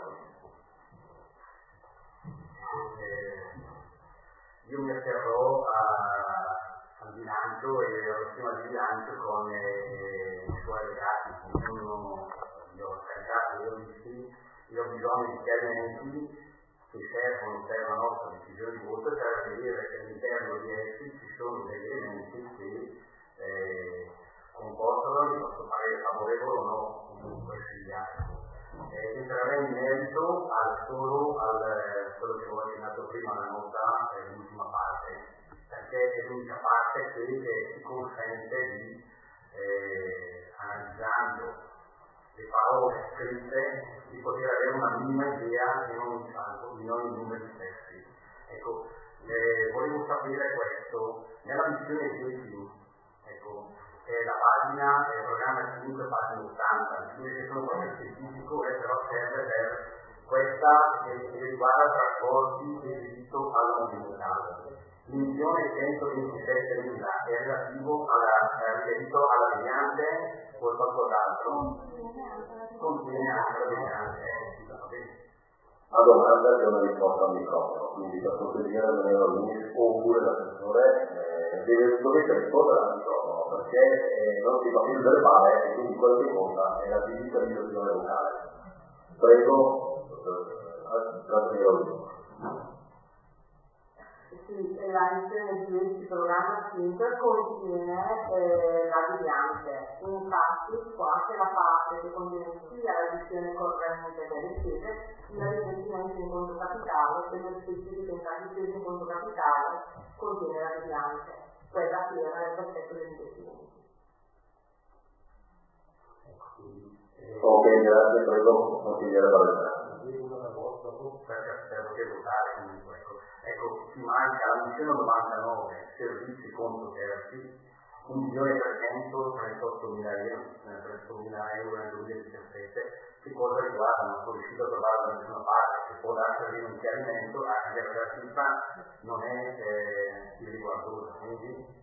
S3: Io mi afferrò al bilancio e alla prima di bilancio con i suoi allegati. Li ho caricati, li ho visti, io ho bisogno di chiarimenti che servono per la nostra decisione di voto per vedere che all'interno di essi ci sono degli elementi che comportano il nostro parere favorevole o no, comunque sia. Entrerei in merito solo a quello che ho accennato prima, la nota, l'ultima parte, perché è l'unica parte che ci consente di, analizzando le parole scritte, di poter avere una minima idea di non i numeri stessi. Ecco, volevo sapere questo, nella missione 10, ecco, la pagina, il programma 5, pagina 80, che sono proprio specifico e però serve per questa che riguarda trasporti e diritto alla mobilità. L'indione 127.000 è relativo al diritto alla mediante o qualcos'altro? Contiene anche la mediante.
S1: La domanda è una risposta al microfono, quindi per cortesia dell'Unione Lunis oppure l'assessore dovete rispondere al microfono perché non si fa più il verbale e quindi quello che conta è la digitalizzazione locale. Prego,
S4: Sì, la missione 10 programma 5 contiene la variante, infatti qua c'è la parte che contiene sia la gestione corrente delle spese sia l'investimento in conto capitale, che non specifica in caso di spese in conto capitale contiene la variante, quella che era nel progetto degli investimenti.
S1: Ok, grazie, prego, consigliere Valentano.
S3: Per poter votare comunque, ecco, ci manca la missione 99, servizi conto terzi, 1.338.000 euro nel 2017, che cosa riguarda? Non sono riuscito a trovare da nessuna parte, se può darsi un chiarimento, anche perché la cifra non è irriguardosa, quindi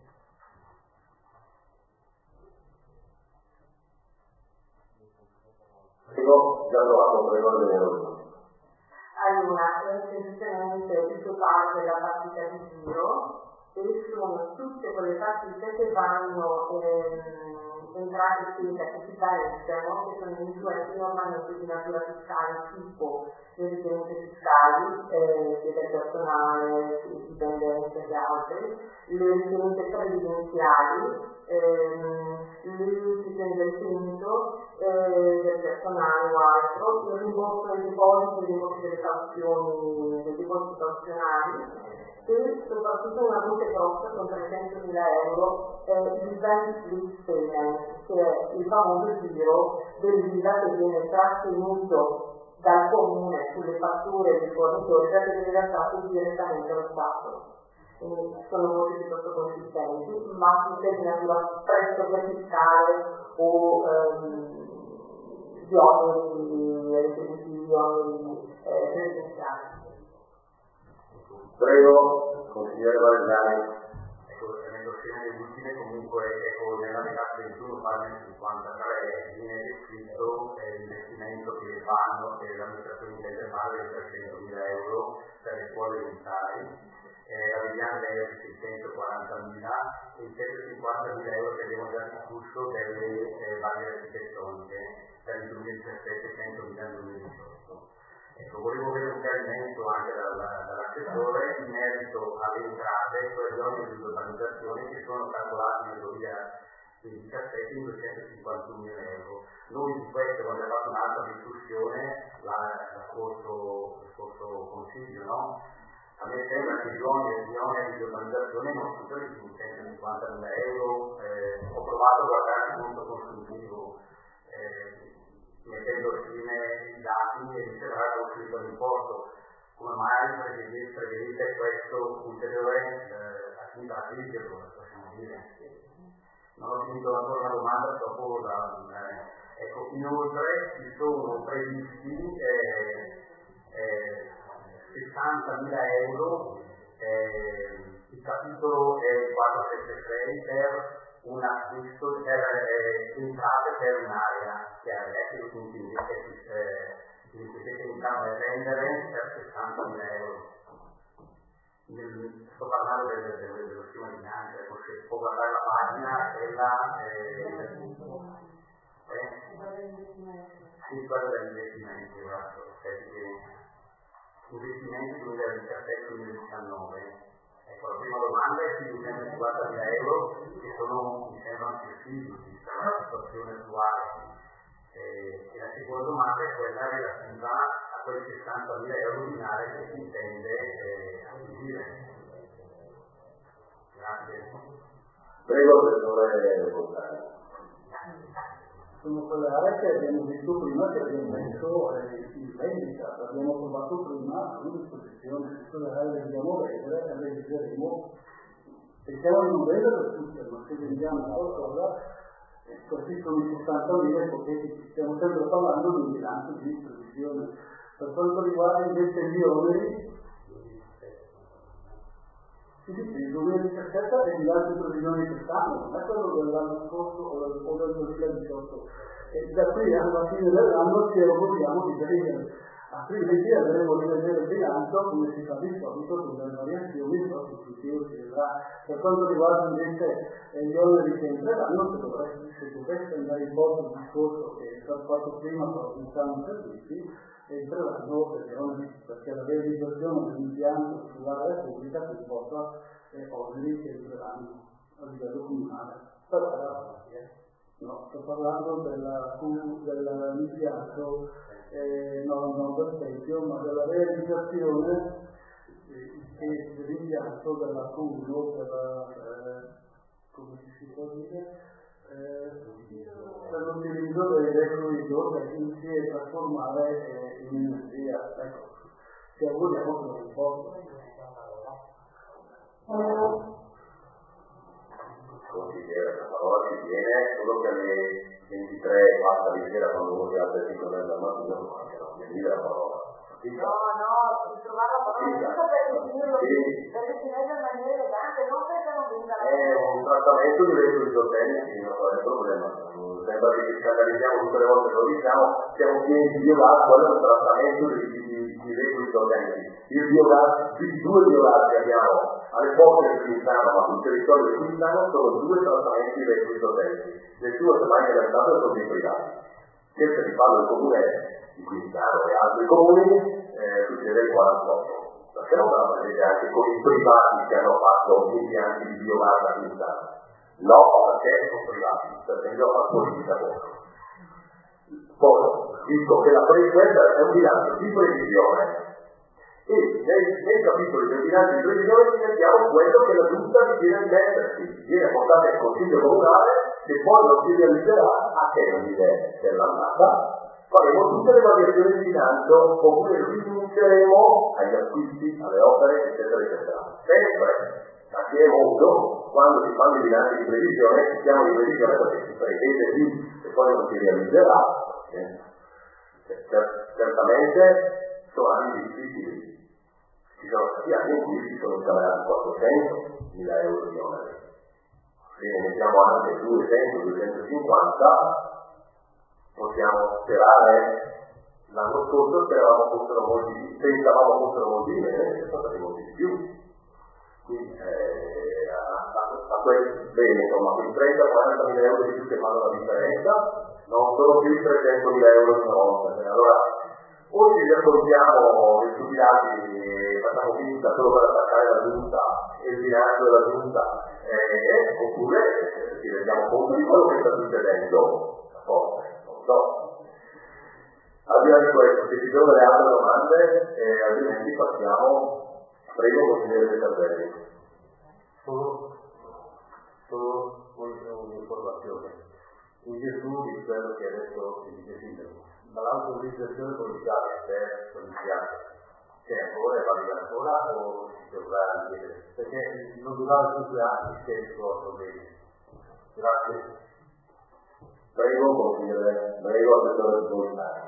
S1: Prego, già trovato, prego al venerdì.
S4: Allora, è semplicemente il totale della partita di giro e sono tutte quelle partite che vanno
S6: entrate e spese che si pareggiano, che sono influenti normalmente di natura fiscale, tipo le ritenute fiscali, sia del personale, sia dipendente che altri, le ritenute previdenziali, l'utile investimento del personale o altro, il rimborso dei depositi, il rimborso delle cauzioni, dei depositi cauzionali, e soprattutto una voce grossa con 300.000 euro il value split payment, che è il famoso giro dell'IVA che viene trattenuto dal comune sulle fatture dei fornitori per essere rilasciate direttamente allo Stato. Quindi sono voci piuttosto consistenti, ma tutte di natura pressoché fiscale o di oneri retributivi, oneri previdenziali.
S1: Prego, consigliere Valentani.
S3: Ecco, tenendo scene le ultime, comunque, ecco, nella metà 21, pagina 53, viene descritto l'investimento che fanno, che l'amministrazione intende fare di 300.000 euro per le scuole elementari, la mediana è di 640.000 e i 150.000 euro che abbiamo già discusso delle varie architettoniche per il 2017 100.000 nel 2018. Ecco, volevo avere un chiarimento anche dall'assessore in merito alle entrate, cioè gli oneri di urbanizzazione che sono calcolati nel 2017 in 251.000 euro. Noi di questo abbiamo fatto un'altra discussione lo scorso consiglio, no? A me sembra che gli oneri di urbanizzazione non superino i 150.000 euro, ho provato a guardare il conto consuntivo, mettendo insieme i dati e mi sembra che ho scritto l'importo. Come mai prevedete questo ulteriore attività la crisi, possiamo dire? Non ho finito ancora la domanda, dopo ecco, inoltre ci sono previsti 60.000 euro, il capitolo è 476 per un acquisto per entrate per un'area che è adesso, quindi siete in grado di rendere per 60.000 euro. Sto parlando dello schema di bilancio, se può guardare la pagina sì, quella degli investimenti, esatto, investimenti 2017-2019. Ecco, la prima domanda è sui 250.000 euro che sono, mi sembrano più figli vista la situazione attuale. E la seconda domanda è quella relativa a quei 60.000 euro di un'area che si intende acquisire. Grazie.
S1: Prego, assessore Bontani.
S2: Sono quelle aree che abbiamo visto prima, che abbiamo messo in vendita, l'abbiamo trovato prima a disposizione, quelle aree le dobbiamo vendere e le realizzeremo. Pensiamo di non vendere tutte, ma se vendiamo qualcosa, questi sono i 60.000 ipotetici, stiamo sempre parlando di un bilancio di previsione. Per quanto riguarda invece gli oneri, il 2017 è il bilancio di previsione che stanno, non è quello dell'anno scorso o del 2018. E da qui alla fine dell'anno ci auguriamo di vedere, altrimenti andremo a rivedere il bilancio come si fa di solito con le variazioni sostitutive si vedrà. Per quanto riguarda invece gli oneri che entreranno, se dovesse andare in porto il discorso che è stato fatto prima per aumentare i servizi, entreranno degli oneri, perché la realizzazione dell'impianto sull'area pubblica comporta oneri che entreranno a livello comunale. Però no, sto parlando dell'impianto, non del tempio, ma della realizzazione dell'impianto dell'accumulo, come si può dire, per l'utilizzo dell'elettrolito per insieme trasformare in energia. Ecco, ci auguriamo che non possa.
S1: Consigliere, la parola ci viene, solo che alle 23 passa di sera quando voi altre 5 del mattino non mancherò, venire la parola.
S6: No, trovare la parola giusta per definire in maniera elegante, non perché non venga
S1: un trattamento di resto di hotel, sì, non è il problema. Sembra che ci scandalizziamo tutte le volte che lo diciamo, siamo pieni di violare, quello è un trattamento di requisiti organici. I due biogazzi abbiamo alle porte del Quintano, ma sul territorio del Quintano sono due trattamenti di requisiti organici. Nessuno si è mai inventato e sono dei privati. Cerca di farlo il comune di Quintano e altri comuni succede il 48. Perché non la vedete anche con i privati che hanno fatto impianti di biogas a Quintano? No, perché sono privati, perché bisogna fare politica contro. Poi dico che questa è un bilancio di previsione e nei capitoli del bilancio di previsione ci mettiamo quello che la giunta viene a mettersi, viene portato al consiglio comunale che poi non si realizzerà a termine dell'annata. Faremo tutte le variazioni di bilancio oppure rinunceremo agli acquisti, alle opere, eccetera, eccetera. Sempre a che è modo, quando si fanno i bilanci di previsione, si chiama di previsione perché si prevede lì e poi non si realizzerà. Certamente sono anni difficili. Ci sono stati anni in cui si sono incamerati 400.000 euro di oneri. Se ne mettiamo anche 200-250, possiamo sperare. L'anno scorso speravamo fossero molti di più, pensavamo fossero molti di meno, e sono stati molti di più. Quindi a quel bene, insomma, quei 30-40.000 euro di più che fanno la differenza non sono più 300.000 euro di una volta. Allora, o ci raccontiamo dei stupidati e facciamo finta solo per attaccare la giunta e il bilancio della giunta, oppure ci rendiamo conto di quello che sta succedendo. Non so. Al di là di questo, se ci sono delle altre domande, altrimenti passiamo. Prego, consigliere Sardelli.
S5: Solo un'informazione. In virtù di quello che ha detto il vice sindaco, dall'autorizzazione provinciale per l'impianto, c'è ancora, è valida ancora o si dovrà richiedere? Perché non durava 5 anni se il suo problema. Grazie.
S1: Prego, consigliere. Prego, assessore di provinciale.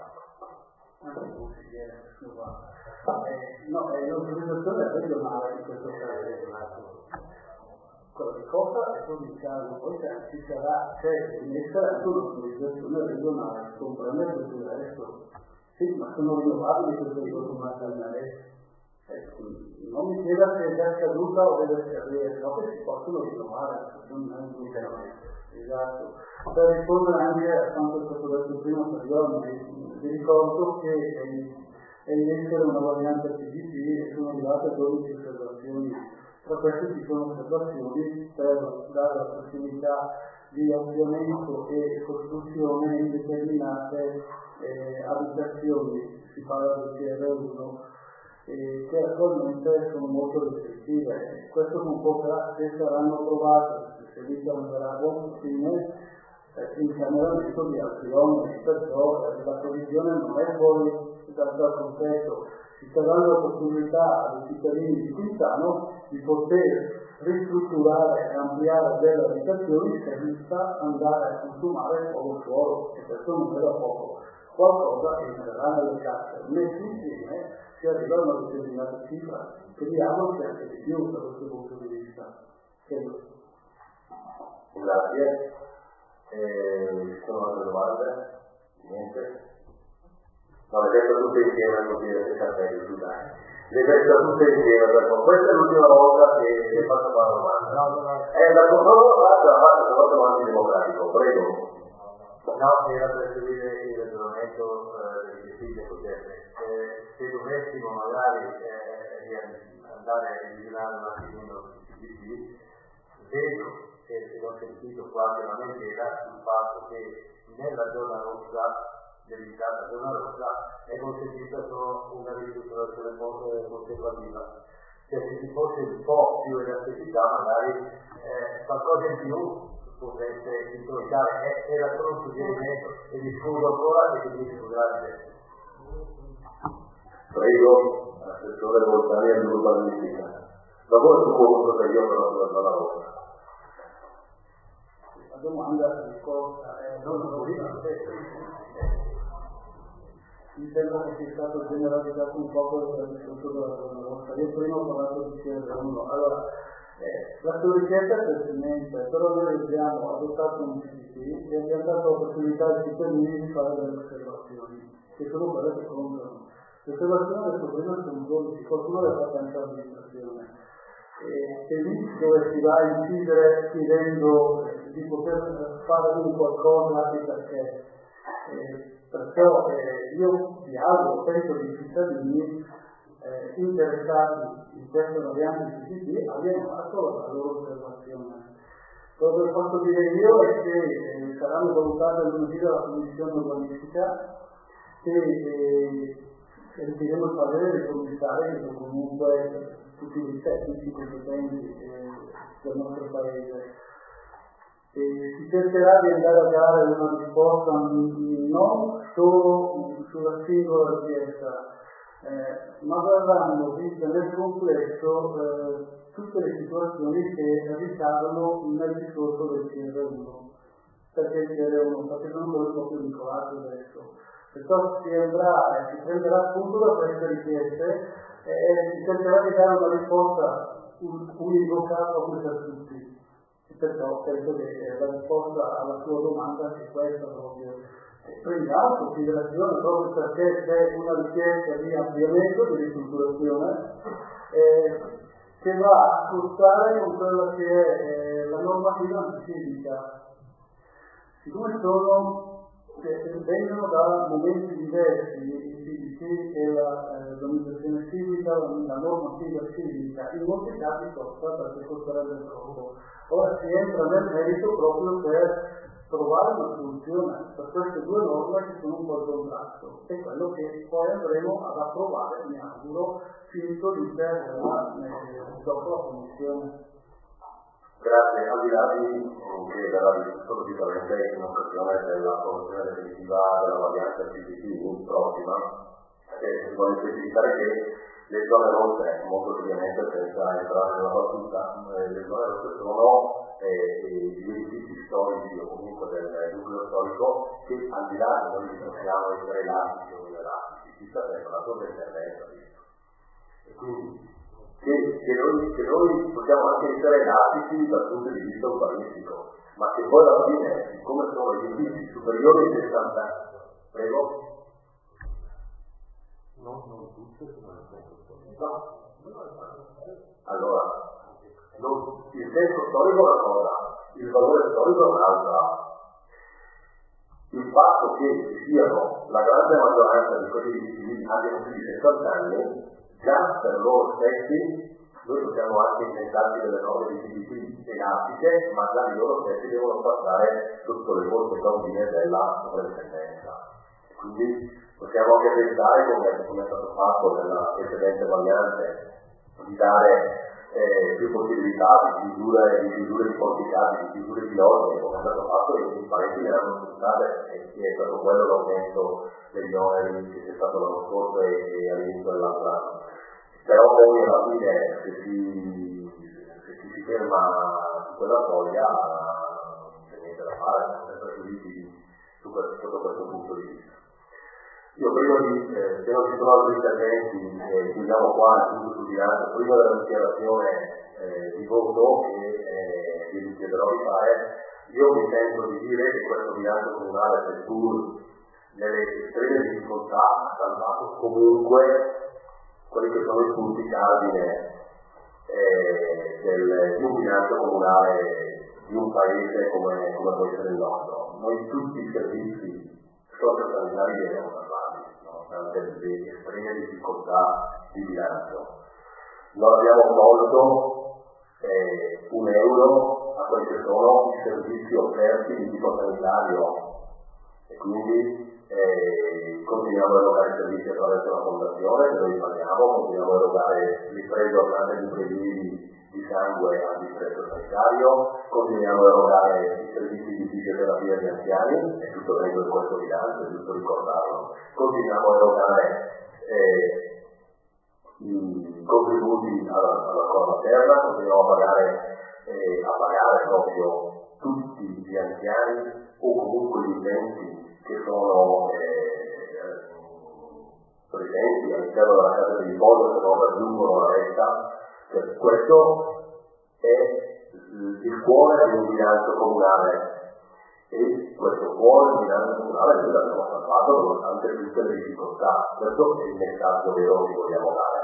S2: No, l'autorizzazione è regionale in questo caso. Quello che costa è provinciale, poi ci sarà, in essere anche un'autorizzazione regionale che comprende tutto il resto. Sì, ma sono rinnovabili queste automaticamente. Non mi chieda se è già scaduta o deve scadere, so che si possono rinnovare, non è un problema. Esatto. Per rispondere anche a quanto è stato detto prima per vi ricordo che è in essere una variante PDP e sono arrivate 12 osservazioni. Tra queste ci sono osservazioni per dare la possibilità di ampliamento e costruzione in determinate abitazioni, si parla del CR1, che attualmente sono molto restrittive. Questo comporterà, se saranno approvate, se l'Italia andrà a buon fine, il cameramento di altri oneri, perciò la previsione non è fuori dal contesto. Si daranno la possibilità ai cittadini di Quintano di poter ristrutturare e ampliare delle abitazioni senza andare a consumare poco suolo, e questo non è da poco. Qualcosa entrerà nelle casse, messi insieme si arriva a una determinata cifra. Speriamo che anche di più da questo punto di vista.
S1: Grazie. Ci sono altre domande? Niente? No, le metto tutte insieme, così le cartelle, scusate. Le metto tutte insieme, perché questa è l'ultima volta che faccio una domanda. La domanda democratico, prego.
S5: No, era per seguire il ragionamento del sindaco. Se dovessimo magari andare a eliminare un attimino il CDC, vedo che ho sentito qualche lamentela sul fatto che nella zona rossa, delimitata zona rossa, è consentita solo una ristrutturazione conservativa. Se ci fosse un po' più elasticità, magari qualcosa in più potreste introitare. Era solo un suggerimento e vi scuso ancora e vi dico grazie.
S1: Prego, assessore Voltani e l'urbanistica. Lavoro su contro che io però sulla zona rossa.
S2: La domanda risposta è mi sembra che sia stato generalizzato un po' quello che è discusso della zona rossa. Io prima ho parlato di CR1. Allora, la sua richiesta è pertinente, però noi abbiamo adottato un CDP e abbiamo dato la possibilità ai cittadini di fare delle osservazioni, che sono quelle che contano. L'osservazione del problema sono 12, qualcuno le ha fatto anche l'amministrazione. E lì dove si va a incidere chiedendo di poter fare un qualcosa e perché. Perciò io vi auguro, penso che i cittadini interessati in questa variante CCT abbiano fatto la loro osservazione. Quello che posso dire io è che saranno valutate lunedì dalla commissione urbanistica e sentiremo il parere dei commissari che sono comunque tutti i tecnici competenti del nostro paese. Si cercherà di andare a dare una risposta non solo sulla singola richiesta, ma verranno viste nel complesso tutte le situazioni che ricadono nel discorso del CR1, perché sono quelli un po' più vincolati adesso. Perciò si prenderà appunto da queste richieste e si cercherà di dare una risposta univoca proprio per tutti. Perciò penso che la risposta alla sua domanda è questa proprio. Prendiamo in considerazione proprio perché c'è una richiesta di ampliamento, di ristrutturazione, che va a costare con quella che è la normativa antisismica. Siccome vengono da momenti diversi il CDC e l'organizzazione sismica, la normativa sismica, in molti casi costa perché costerebbe troppo. Ora si entra nel merito proprio per trovare una soluzione per queste due norme che sono un po' il contrasto. È quello che poi andremo ad approvare, mi auguro, finito l'iter dopo la commissione.
S1: Grazie, al di là che verrà discusso sicuramente in occasione dell'approvazione definitiva della variante CCT prossima, si vuole specificare che le zone rosse, molto brevemente senza entrare nella battuta, le zone rosse sono gli edifici storici o comunque del nucleo storico che al di là che noi li possiamo essere elastici o inelastici, ci sta sempre la sovrintendenza dietro. E quindi che noi possiamo anche essere elastici dal punto di vista urbanistico, ma che poi alla fine, siccome sono edifici superiori ai 60 anni, prego? Non tutte sono nel senso storico. Allora, il senso storico è una cosa, il valore storico è un'altra. Il fatto che ci siano la grande maggioranza di quelli che abbiano più di 60 anni, già per loro stessi, noi possiamo anche inventarci delle norme di CDT elastiche, ma già di loro stessi devono passare sotto le forze caudine della sovrintendenza. Quindi possiamo anche pensare, come è stato fatto nella precedente variante, di dare più possibilità di chiusure di porticati, di chiusure di ordine, come è stato fatto in paesi che erano sfruttate, e è stato quello l'aumento degli oneri che c'è stato l'anno scorso e all'inizio dell'altro anno. Però poi alla fine se ci si ferma su quella foglia non c'è niente da fare, siamo sempre giudicati sotto questo punto di vista. Io prima se non ci sono altri interventi, chiudiamo qua il punto sul bilancio, prima della dichiarazione di voto che vi chiederò di fare, io mi sento di dire che questo bilancio comunale, seppur nelle estreme difficoltà, ha salvato comunque quelli che sono i punti cardine di un bilancio comunale di un paese come può essere il nostro. Noi tutti i servizi sociosanitari abbiamo salvati, nonostante le estreme difficoltà di bilancio. Non abbiamo tolto un euro a quelli che sono i servizi offerti di tipo sanitario e quindi continuiamo a erogare servizi attraverso la fondazione che noi paghiamo, continuiamo a erogare le giornate di prelievi di sangue al distretto sanitario, continuiamo a erogare i servizi di fisioterapia agli anziani, è tutto dentro in questo bilancio, è giusto ricordarlo, continuiamo a erogare i contributi alla corona terra, continuiamo a pagare proprio tutti gli anziani o comunque gli utenti che sono presenti all'interno della casa di riposo che non raggiungono la retta. Questo è il cuore di un bilancio comunale e questo cuore di un bilancio comunale noi l'abbiamo fatto nonostante tutte le difficoltà. Questo è il messaggio vero che vogliamo dare.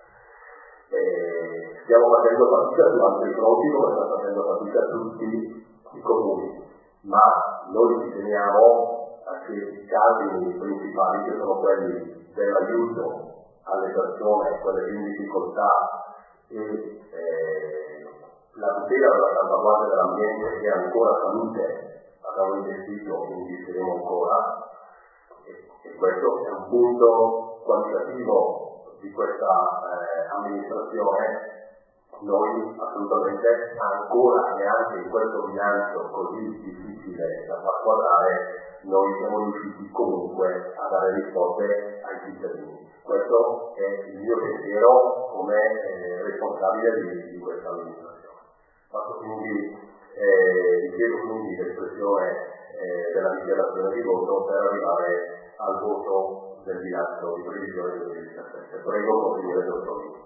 S1: Stiamo facendo fatica su altri fronti come stanno facendo fatica tutti i comuni, ma noi riteniamo che i casi principali, che sono quelli dell'aiuto alle persone, quelle in difficoltà, e la tutela della salvaguardia dell'ambiente e ancora salute abbiamo investito e investiremo ancora, e questo è un punto qualitativo di questa amministrazione. Noi assolutamente ancora, neanche in questo bilancio così difficile da far quadrare, noi siamo riusciti comunque a dare risposte ai cittadini. Questo è il mio pensiero come responsabile di questa amministrazione. Faccio quindi, chiedo quindi l'espressione della dichiarazione di voto per arrivare al voto del bilancio di previsione 2017. Prego, consigliere Dottori.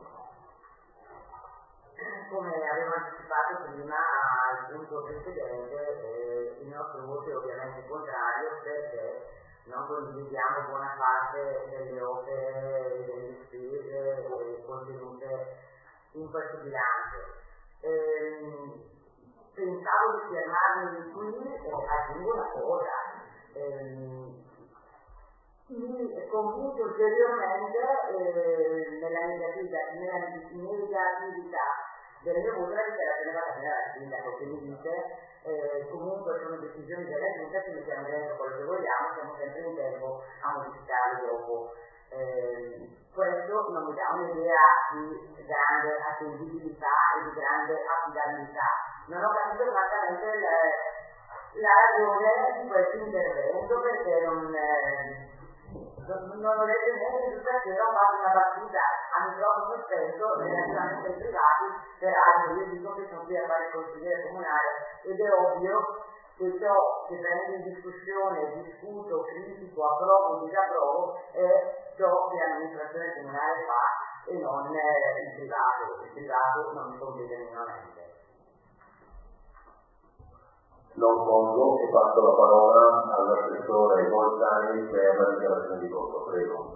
S4: Come avevo anticipato prima al punto precedente, il nostro voto è ovviamente contrario perché non condividiamo buona parte delle opere e delle spese contenute in questo bilancio. Pensavo di fermarmi qui e aggiungo una cosa. Mi convince ulteriormente nella negatività del mio voto la dichiarazione fatta dal sindaco, che mi dice comunque sono decisioni della giunta, ci mettiamo dentro quello che vogliamo, siamo sempre in tempo a modificare dopo. Questo non mi dà un'idea di grande attendibilità e di grande affidabilità. Non ho capito francamente la ragione di questo intervento, perché non ho letto neanche tutta sera, ho fatto una battuta a microfono spento relativamente ai privati. Peraltro io dico che sono qui a fare il consigliere comunale ed è ovvio che ciò che prende in discussione, discuto, critico, approvo, disapprovo è ciò che l'amministrazione comunale fa e non il privato. Il privato non mi compete minimamente.
S1: Non pongo e passo la parola all'assessore Bolzani per la dichiarazione di voto. Prego.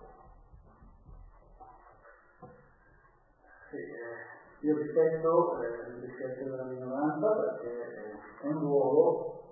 S2: Io rispetto le scelte della minoranza perché è un ruolo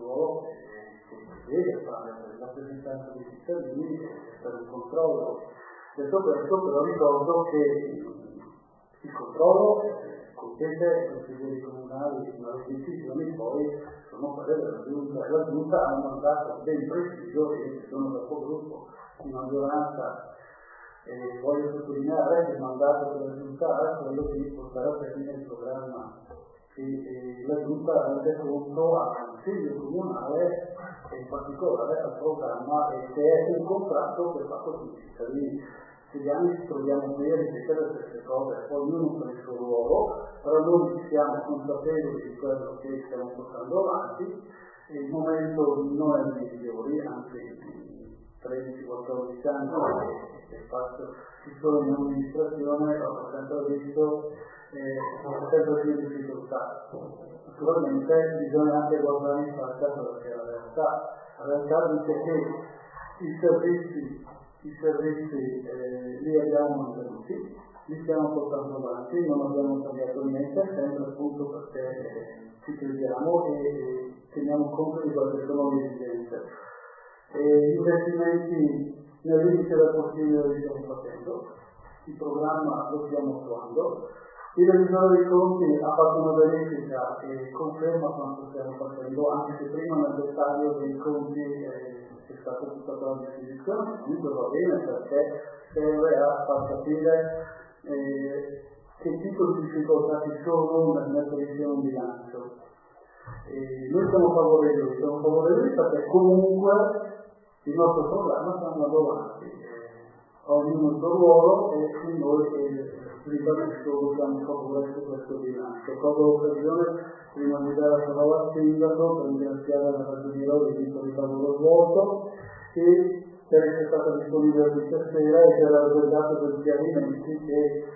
S2: che si deve fare per il rappresentanza dei cittadini e per il controllo. Detto questo, però ricordo che il controllo compete ai consiglieri comunali, ma le decisioni poi sono quelle della Giunta, e la Giunta ha un mandato ben preciso, e sono del gruppo di maggioranza. Voglio sottolineare che il mandato della Giunta è quello di portare a termine il programma e la Giunta rende conto al Consiglio Comunale e in particolare al programma, e che è un contratto che è fatto con i cittadini. Negli anni ci troviamo qui a ripetere le stesse cose, ognuno per il suo ruolo, però noi siamo consapevoli di quello che stiamo portando avanti e il momento non è dei migliori, anzi in 13-14 anni che faccio il solo in amministrazione ho sempre visto sempre più difficoltà. Naturalmente bisogna anche guardare in faccia quella che è la realtà. La realtà dice che i servizi li abbiamo mantenuti, li stiamo portando avanti, non abbiamo cambiato niente, sempre appunto perché ci crediamo e teniamo conto di quelle che sono le esigenze. Gli investimenti nel limite del possibile li stiamo facendo, il programma lo stiamo attuando, il revisore dei conti ha fatto una verifica e conferma quanto stiamo facendo, anche se prima nel dettaglio dei conti è stata tutta la disposizione, comunque va bene perché serve a far capire che tipo di difficoltà ci sono nel mettere insieme un bilancio. Noi siamo favorevoli perché comunque il nostro programma sta andando avanti, ognuno il suo ruolo e quindi noi ribadisco siamo a favore su questo bilancio. Colgo l'occasione prima di dare la parola al sindaco per ringraziare la Ragioniera per il lavoro svolto e per essere stata disponibile questa sera e per aver dato dei chiarimenti che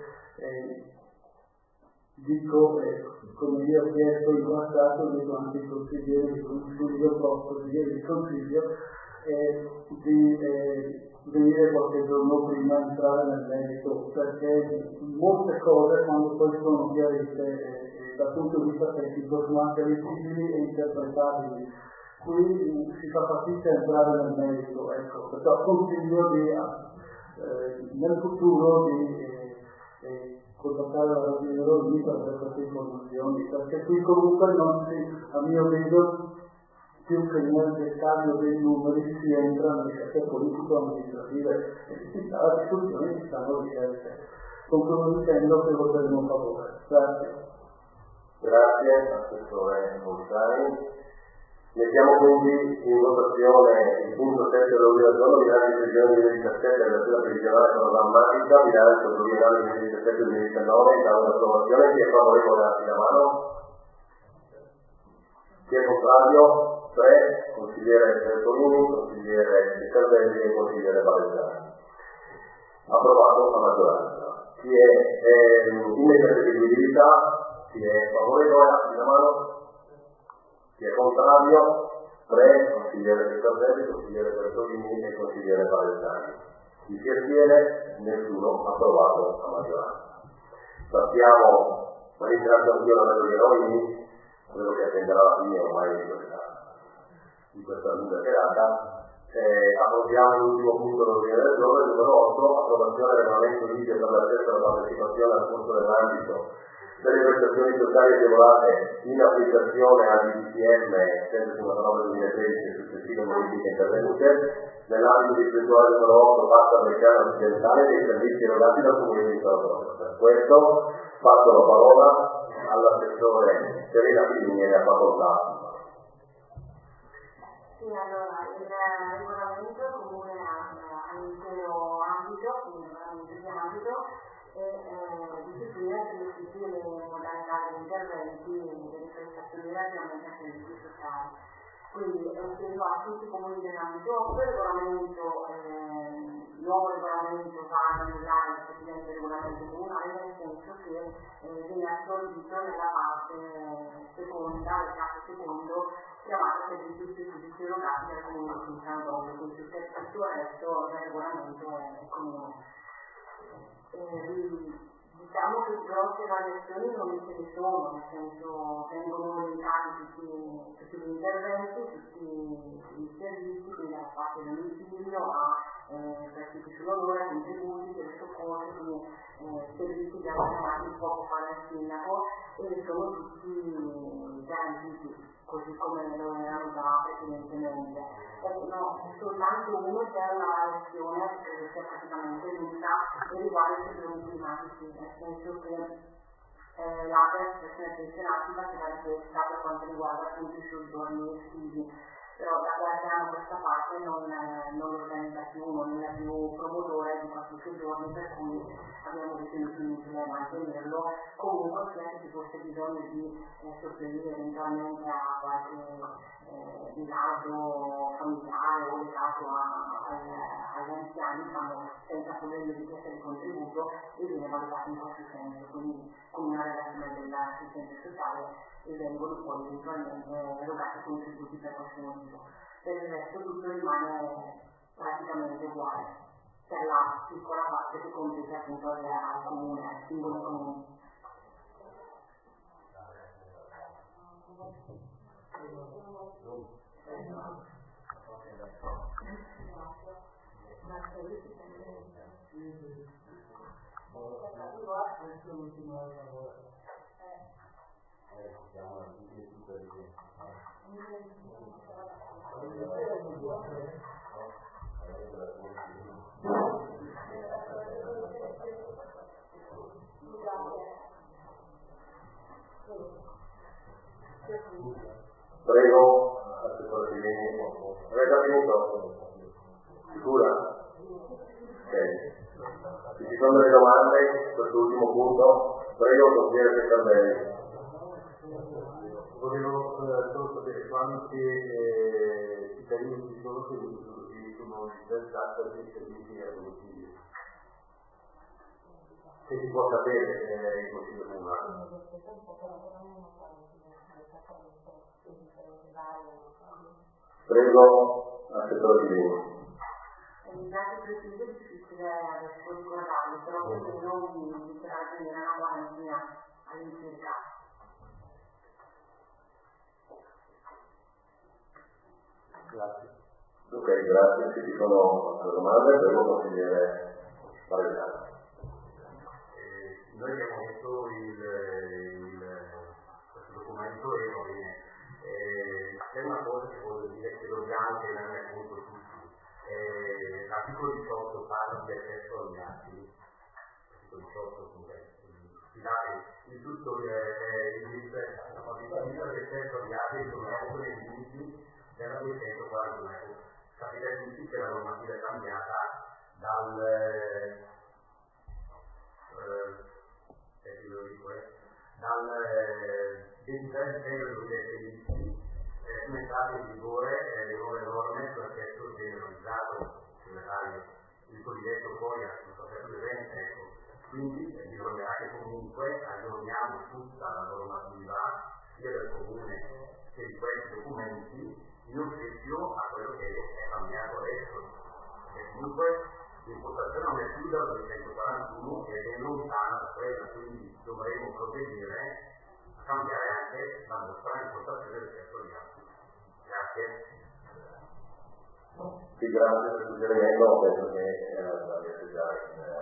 S2: dico, come io ho chiesto in passato, dico anche ai consiglieri di consiglio, di venire qualche giorno prima a entrare nel merito, perché molte cose quando poi sono chiarite dal punto di vista tecnico sono anche leggibili e interpretabili. Qui si fa fatica a entrare nel merito, ecco, perciò consiglio nel futuro di contattare la Ragioneria lì per queste informazioni, perché qui comunque non si, a mio avviso, più che nel dettaglio dei numeri si entra nelle scelte politico-amministrative e si sta la discussione e si stanno le scelte. Concludo dicendo che voteremo a favore. Grazie.
S1: Grazie, assessore Montani. Mettiamo quindi in votazione il punto 7 dell'ordine del giorno, bilancio di previsione 2017, relazione previsionale programmatica, bilancio pluriennale 2017-2019, in caso di approvazione. Chi è favorevole alzi la mano? Chi è contrario? 3, consigliere Bertolini, consigliere Calvelli e consigliere Valentani. Approvato a maggioranza. Chi è in ineleggibilità? Chi è favorevole alzi la mano? Chi è contrario? 3, consigliere Calvelli, consigliere Bertolini e consigliere Valentani. Chi si astiene? Nessuno. Approvato a maggioranza. Passiamo, ringrazio anch'io l'onorevole Eroini, quello che attenderà la fine ormai di questa lunga serata. Approviamo l'ultimo punto dell'ordine del giorno, il numero 8, approvazione del regolamento litigio per l'accesso alla partecipazione al corso dell'ambito delle prestazioni sociali agevolate in applicazione al DPCM 159/2013 e successive modifiche intervenute nell'ambito distrettuale numero 8 Pasta Americana Occidentale dei servizi erogati dal Comune di Torino. Per questo passo la parola all'assessore Serena Pini e la facoltà.
S6: Sì, allora, il regolamento comune all'intero ambito, quindi regolamento di ambito, e disciplina le modalità degli interventi e delle prestazioni relativamente ai servizi sociali. Quindi è esteso a tutti i comuni dell'ambito 8, nuovo regolamento va a annullare il precedente regolamento comunale, nel senso che viene assorbito nella parte seconda, il capo secondo, chiamata servizi specifici erogati dal comune di Sant'Antonio, quindi tutto il resto del regolamento è comune. Diciamo che grosse variazioni non ce ne sono, nel senso vengono elencati tutti gli interventi, tutti i servizi, quindi dalla parte del domicilio a prestiti sull'onore, contributi, delle soccorsi, quindi servizi già chiamati poco fa dal sindaco e sono tutti garantiti, così come lo erano già precedentemente. Soltanto uno c'è una variazione che credo sia praticamente l'unica e riguarda i problemi climatici, nel senso che l'APES, l'associazione pensionati, faceva richiesta per quanto riguarda appunto i soggiorni estivi, però da qualche anno questa parte non organizza più, non è più promotore di questi soggiorni, per cui abbiamo ritenuto inutile mantenerlo. Comunque sia che ci fosse bisogno di sopperire eventualmente a qualche disagio familiare o legato agli anziani, senza problemi di richiesta di contributo e viene valutato in questo senso, quindi con una relazione dell'assistenza sociale e vengono poi eventualmente erogati contributi per questo motivo. Per il resto tutto rimane praticamente uguale, per la piccola parte che compete appunto al comune, ai singoli comuni.
S1: Prego, assessore Pini. Avete già finito? Sicura? Ok. Se ci sono delle domande su quest'ultimo punto, prego, consigliere Calvelli.
S3: Volevo solo sapere quanti cittadini ci sono che sono interessati ai servizi agricoltori. Se si può sapere il Consiglio Comunale.
S1: Prego. Assessore Chilini.
S6: Grazie Presidente, è difficile adesso ricordarmi, però qualcuno mi inviterà a tenere una quarantina all'incirca.
S1: Grazie. Ok, grazie. Se ci sono altre domande, prego consigliere Valentano.
S3: Noi abbiamo visto questo documento e va bene. C'è una cosa che voglio dire che dobbiamo tenere conto tutti. L'articolo 18 parla di accesso agli atti. L'articolo 18 il tutto la possibilità di accesso agli atti sono opere e limiti della 241. Sapete tutti che la normativa è cambiata dal 23 dicembre 2016 sono entrate in vigore le nuove norme sull'accesso generalizzato sulle aree, il cosiddetto COIA, non so se è presente, ecco. Quindi bisognerà che comunque aggiorniamo tutta la normativa sia del comune che di questi documenti in ossequio a quello che è cambiato adesso. Perché comunque l'impostazione non è più dal 241 che è ben lontana da quella, quindi dovremo provvedere a cambiare anche la nostra impostazione del testo di atti. Grazie.
S1: Sì, grazie per il suggerimento, penso che avete già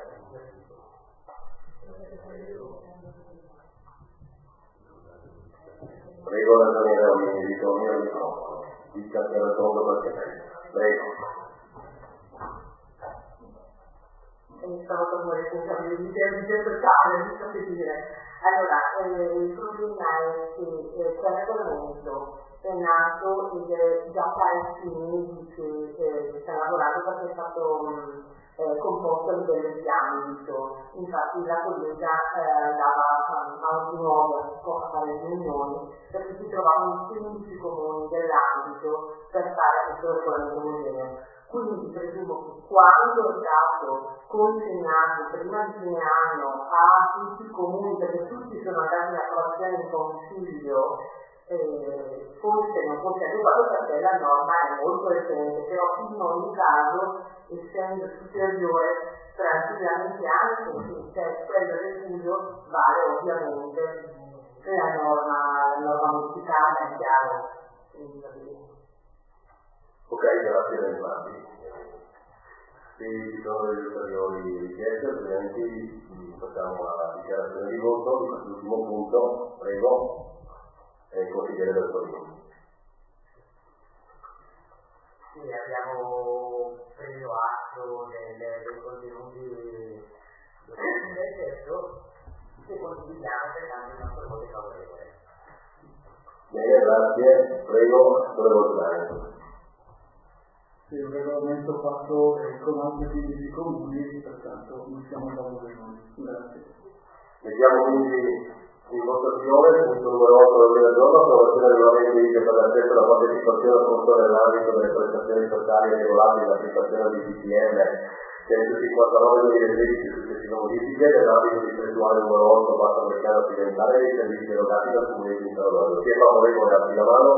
S1: prego la ragioniera di ritorno al microfono, dica per il fondo perché prego.
S6: Stavo per morire pensando di interpretare, di capire. Allora, il problema è che questo regolamento è nato ed è già parecchi mesi che si è lavorato perché è stato composto a livello di ambito. Infatti la collega andava a nuovo a fare riunioni perché si trovavano 15 comuni dell'ambito per fare questo regolamento omogeneo. Quindi presumo che quando è stato consegnato prima di fine anno a tutti i comuni, perché tutti sono andati in approvazione in consiglio, forse non fosse adeguato perché la norma è molto recente, però in ogni caso, essendo superiore tranquillamente anche se quello refuso vale ovviamente la norma modificata, è chiaro. Quindi va bene.
S1: Ok, grazie per infatti. Se ci sono delle ulteriori richieste, altrimenti facciamo la dichiarazione di voto di quest'ultimo punto. Prego, il consigliere del Torino.
S4: Sì, abbiamo preso atto dei contenuti del testo che condividiamo, pertanto il nostro voto è favorevole.
S1: Bene, grazie. Prego, assessore Voltani.
S2: Sì, il regolamento fatto con altri 15 comuni, pertanto non siamo favorevoli. Grazie.
S1: Mettiamo quindi in votazione il punto numero 8 dell'ordine del giorno, approvazione del regolamento di legge per l'accesso alla partecipazione al conto nell'ambito delle prestazioni sociali agevolate in applicazione di DPM 159/2013 successive modifiche nell'ambito distrettuale numero 8 Bassa Bresciano Occidentale dei servizi erogati dal Comune di Interrogato. Chi è favorevole alzi la mano?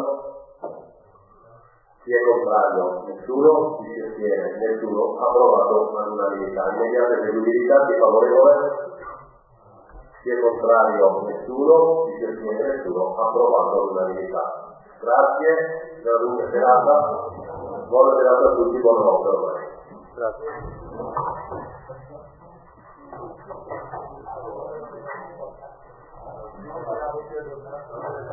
S1: Chi è contrario? Nessuno. Chi si astiene? Nessuno. Approvato all'unanimità. Immediata eseguibilità. Chi è favorevole? Chi è contrario? Nessuno. Chi si astiene? Nessuno. Approvato all'unanimità. Grazie della lunga serata. Buona serata a tutti. Buonanotte ormai. Grazie.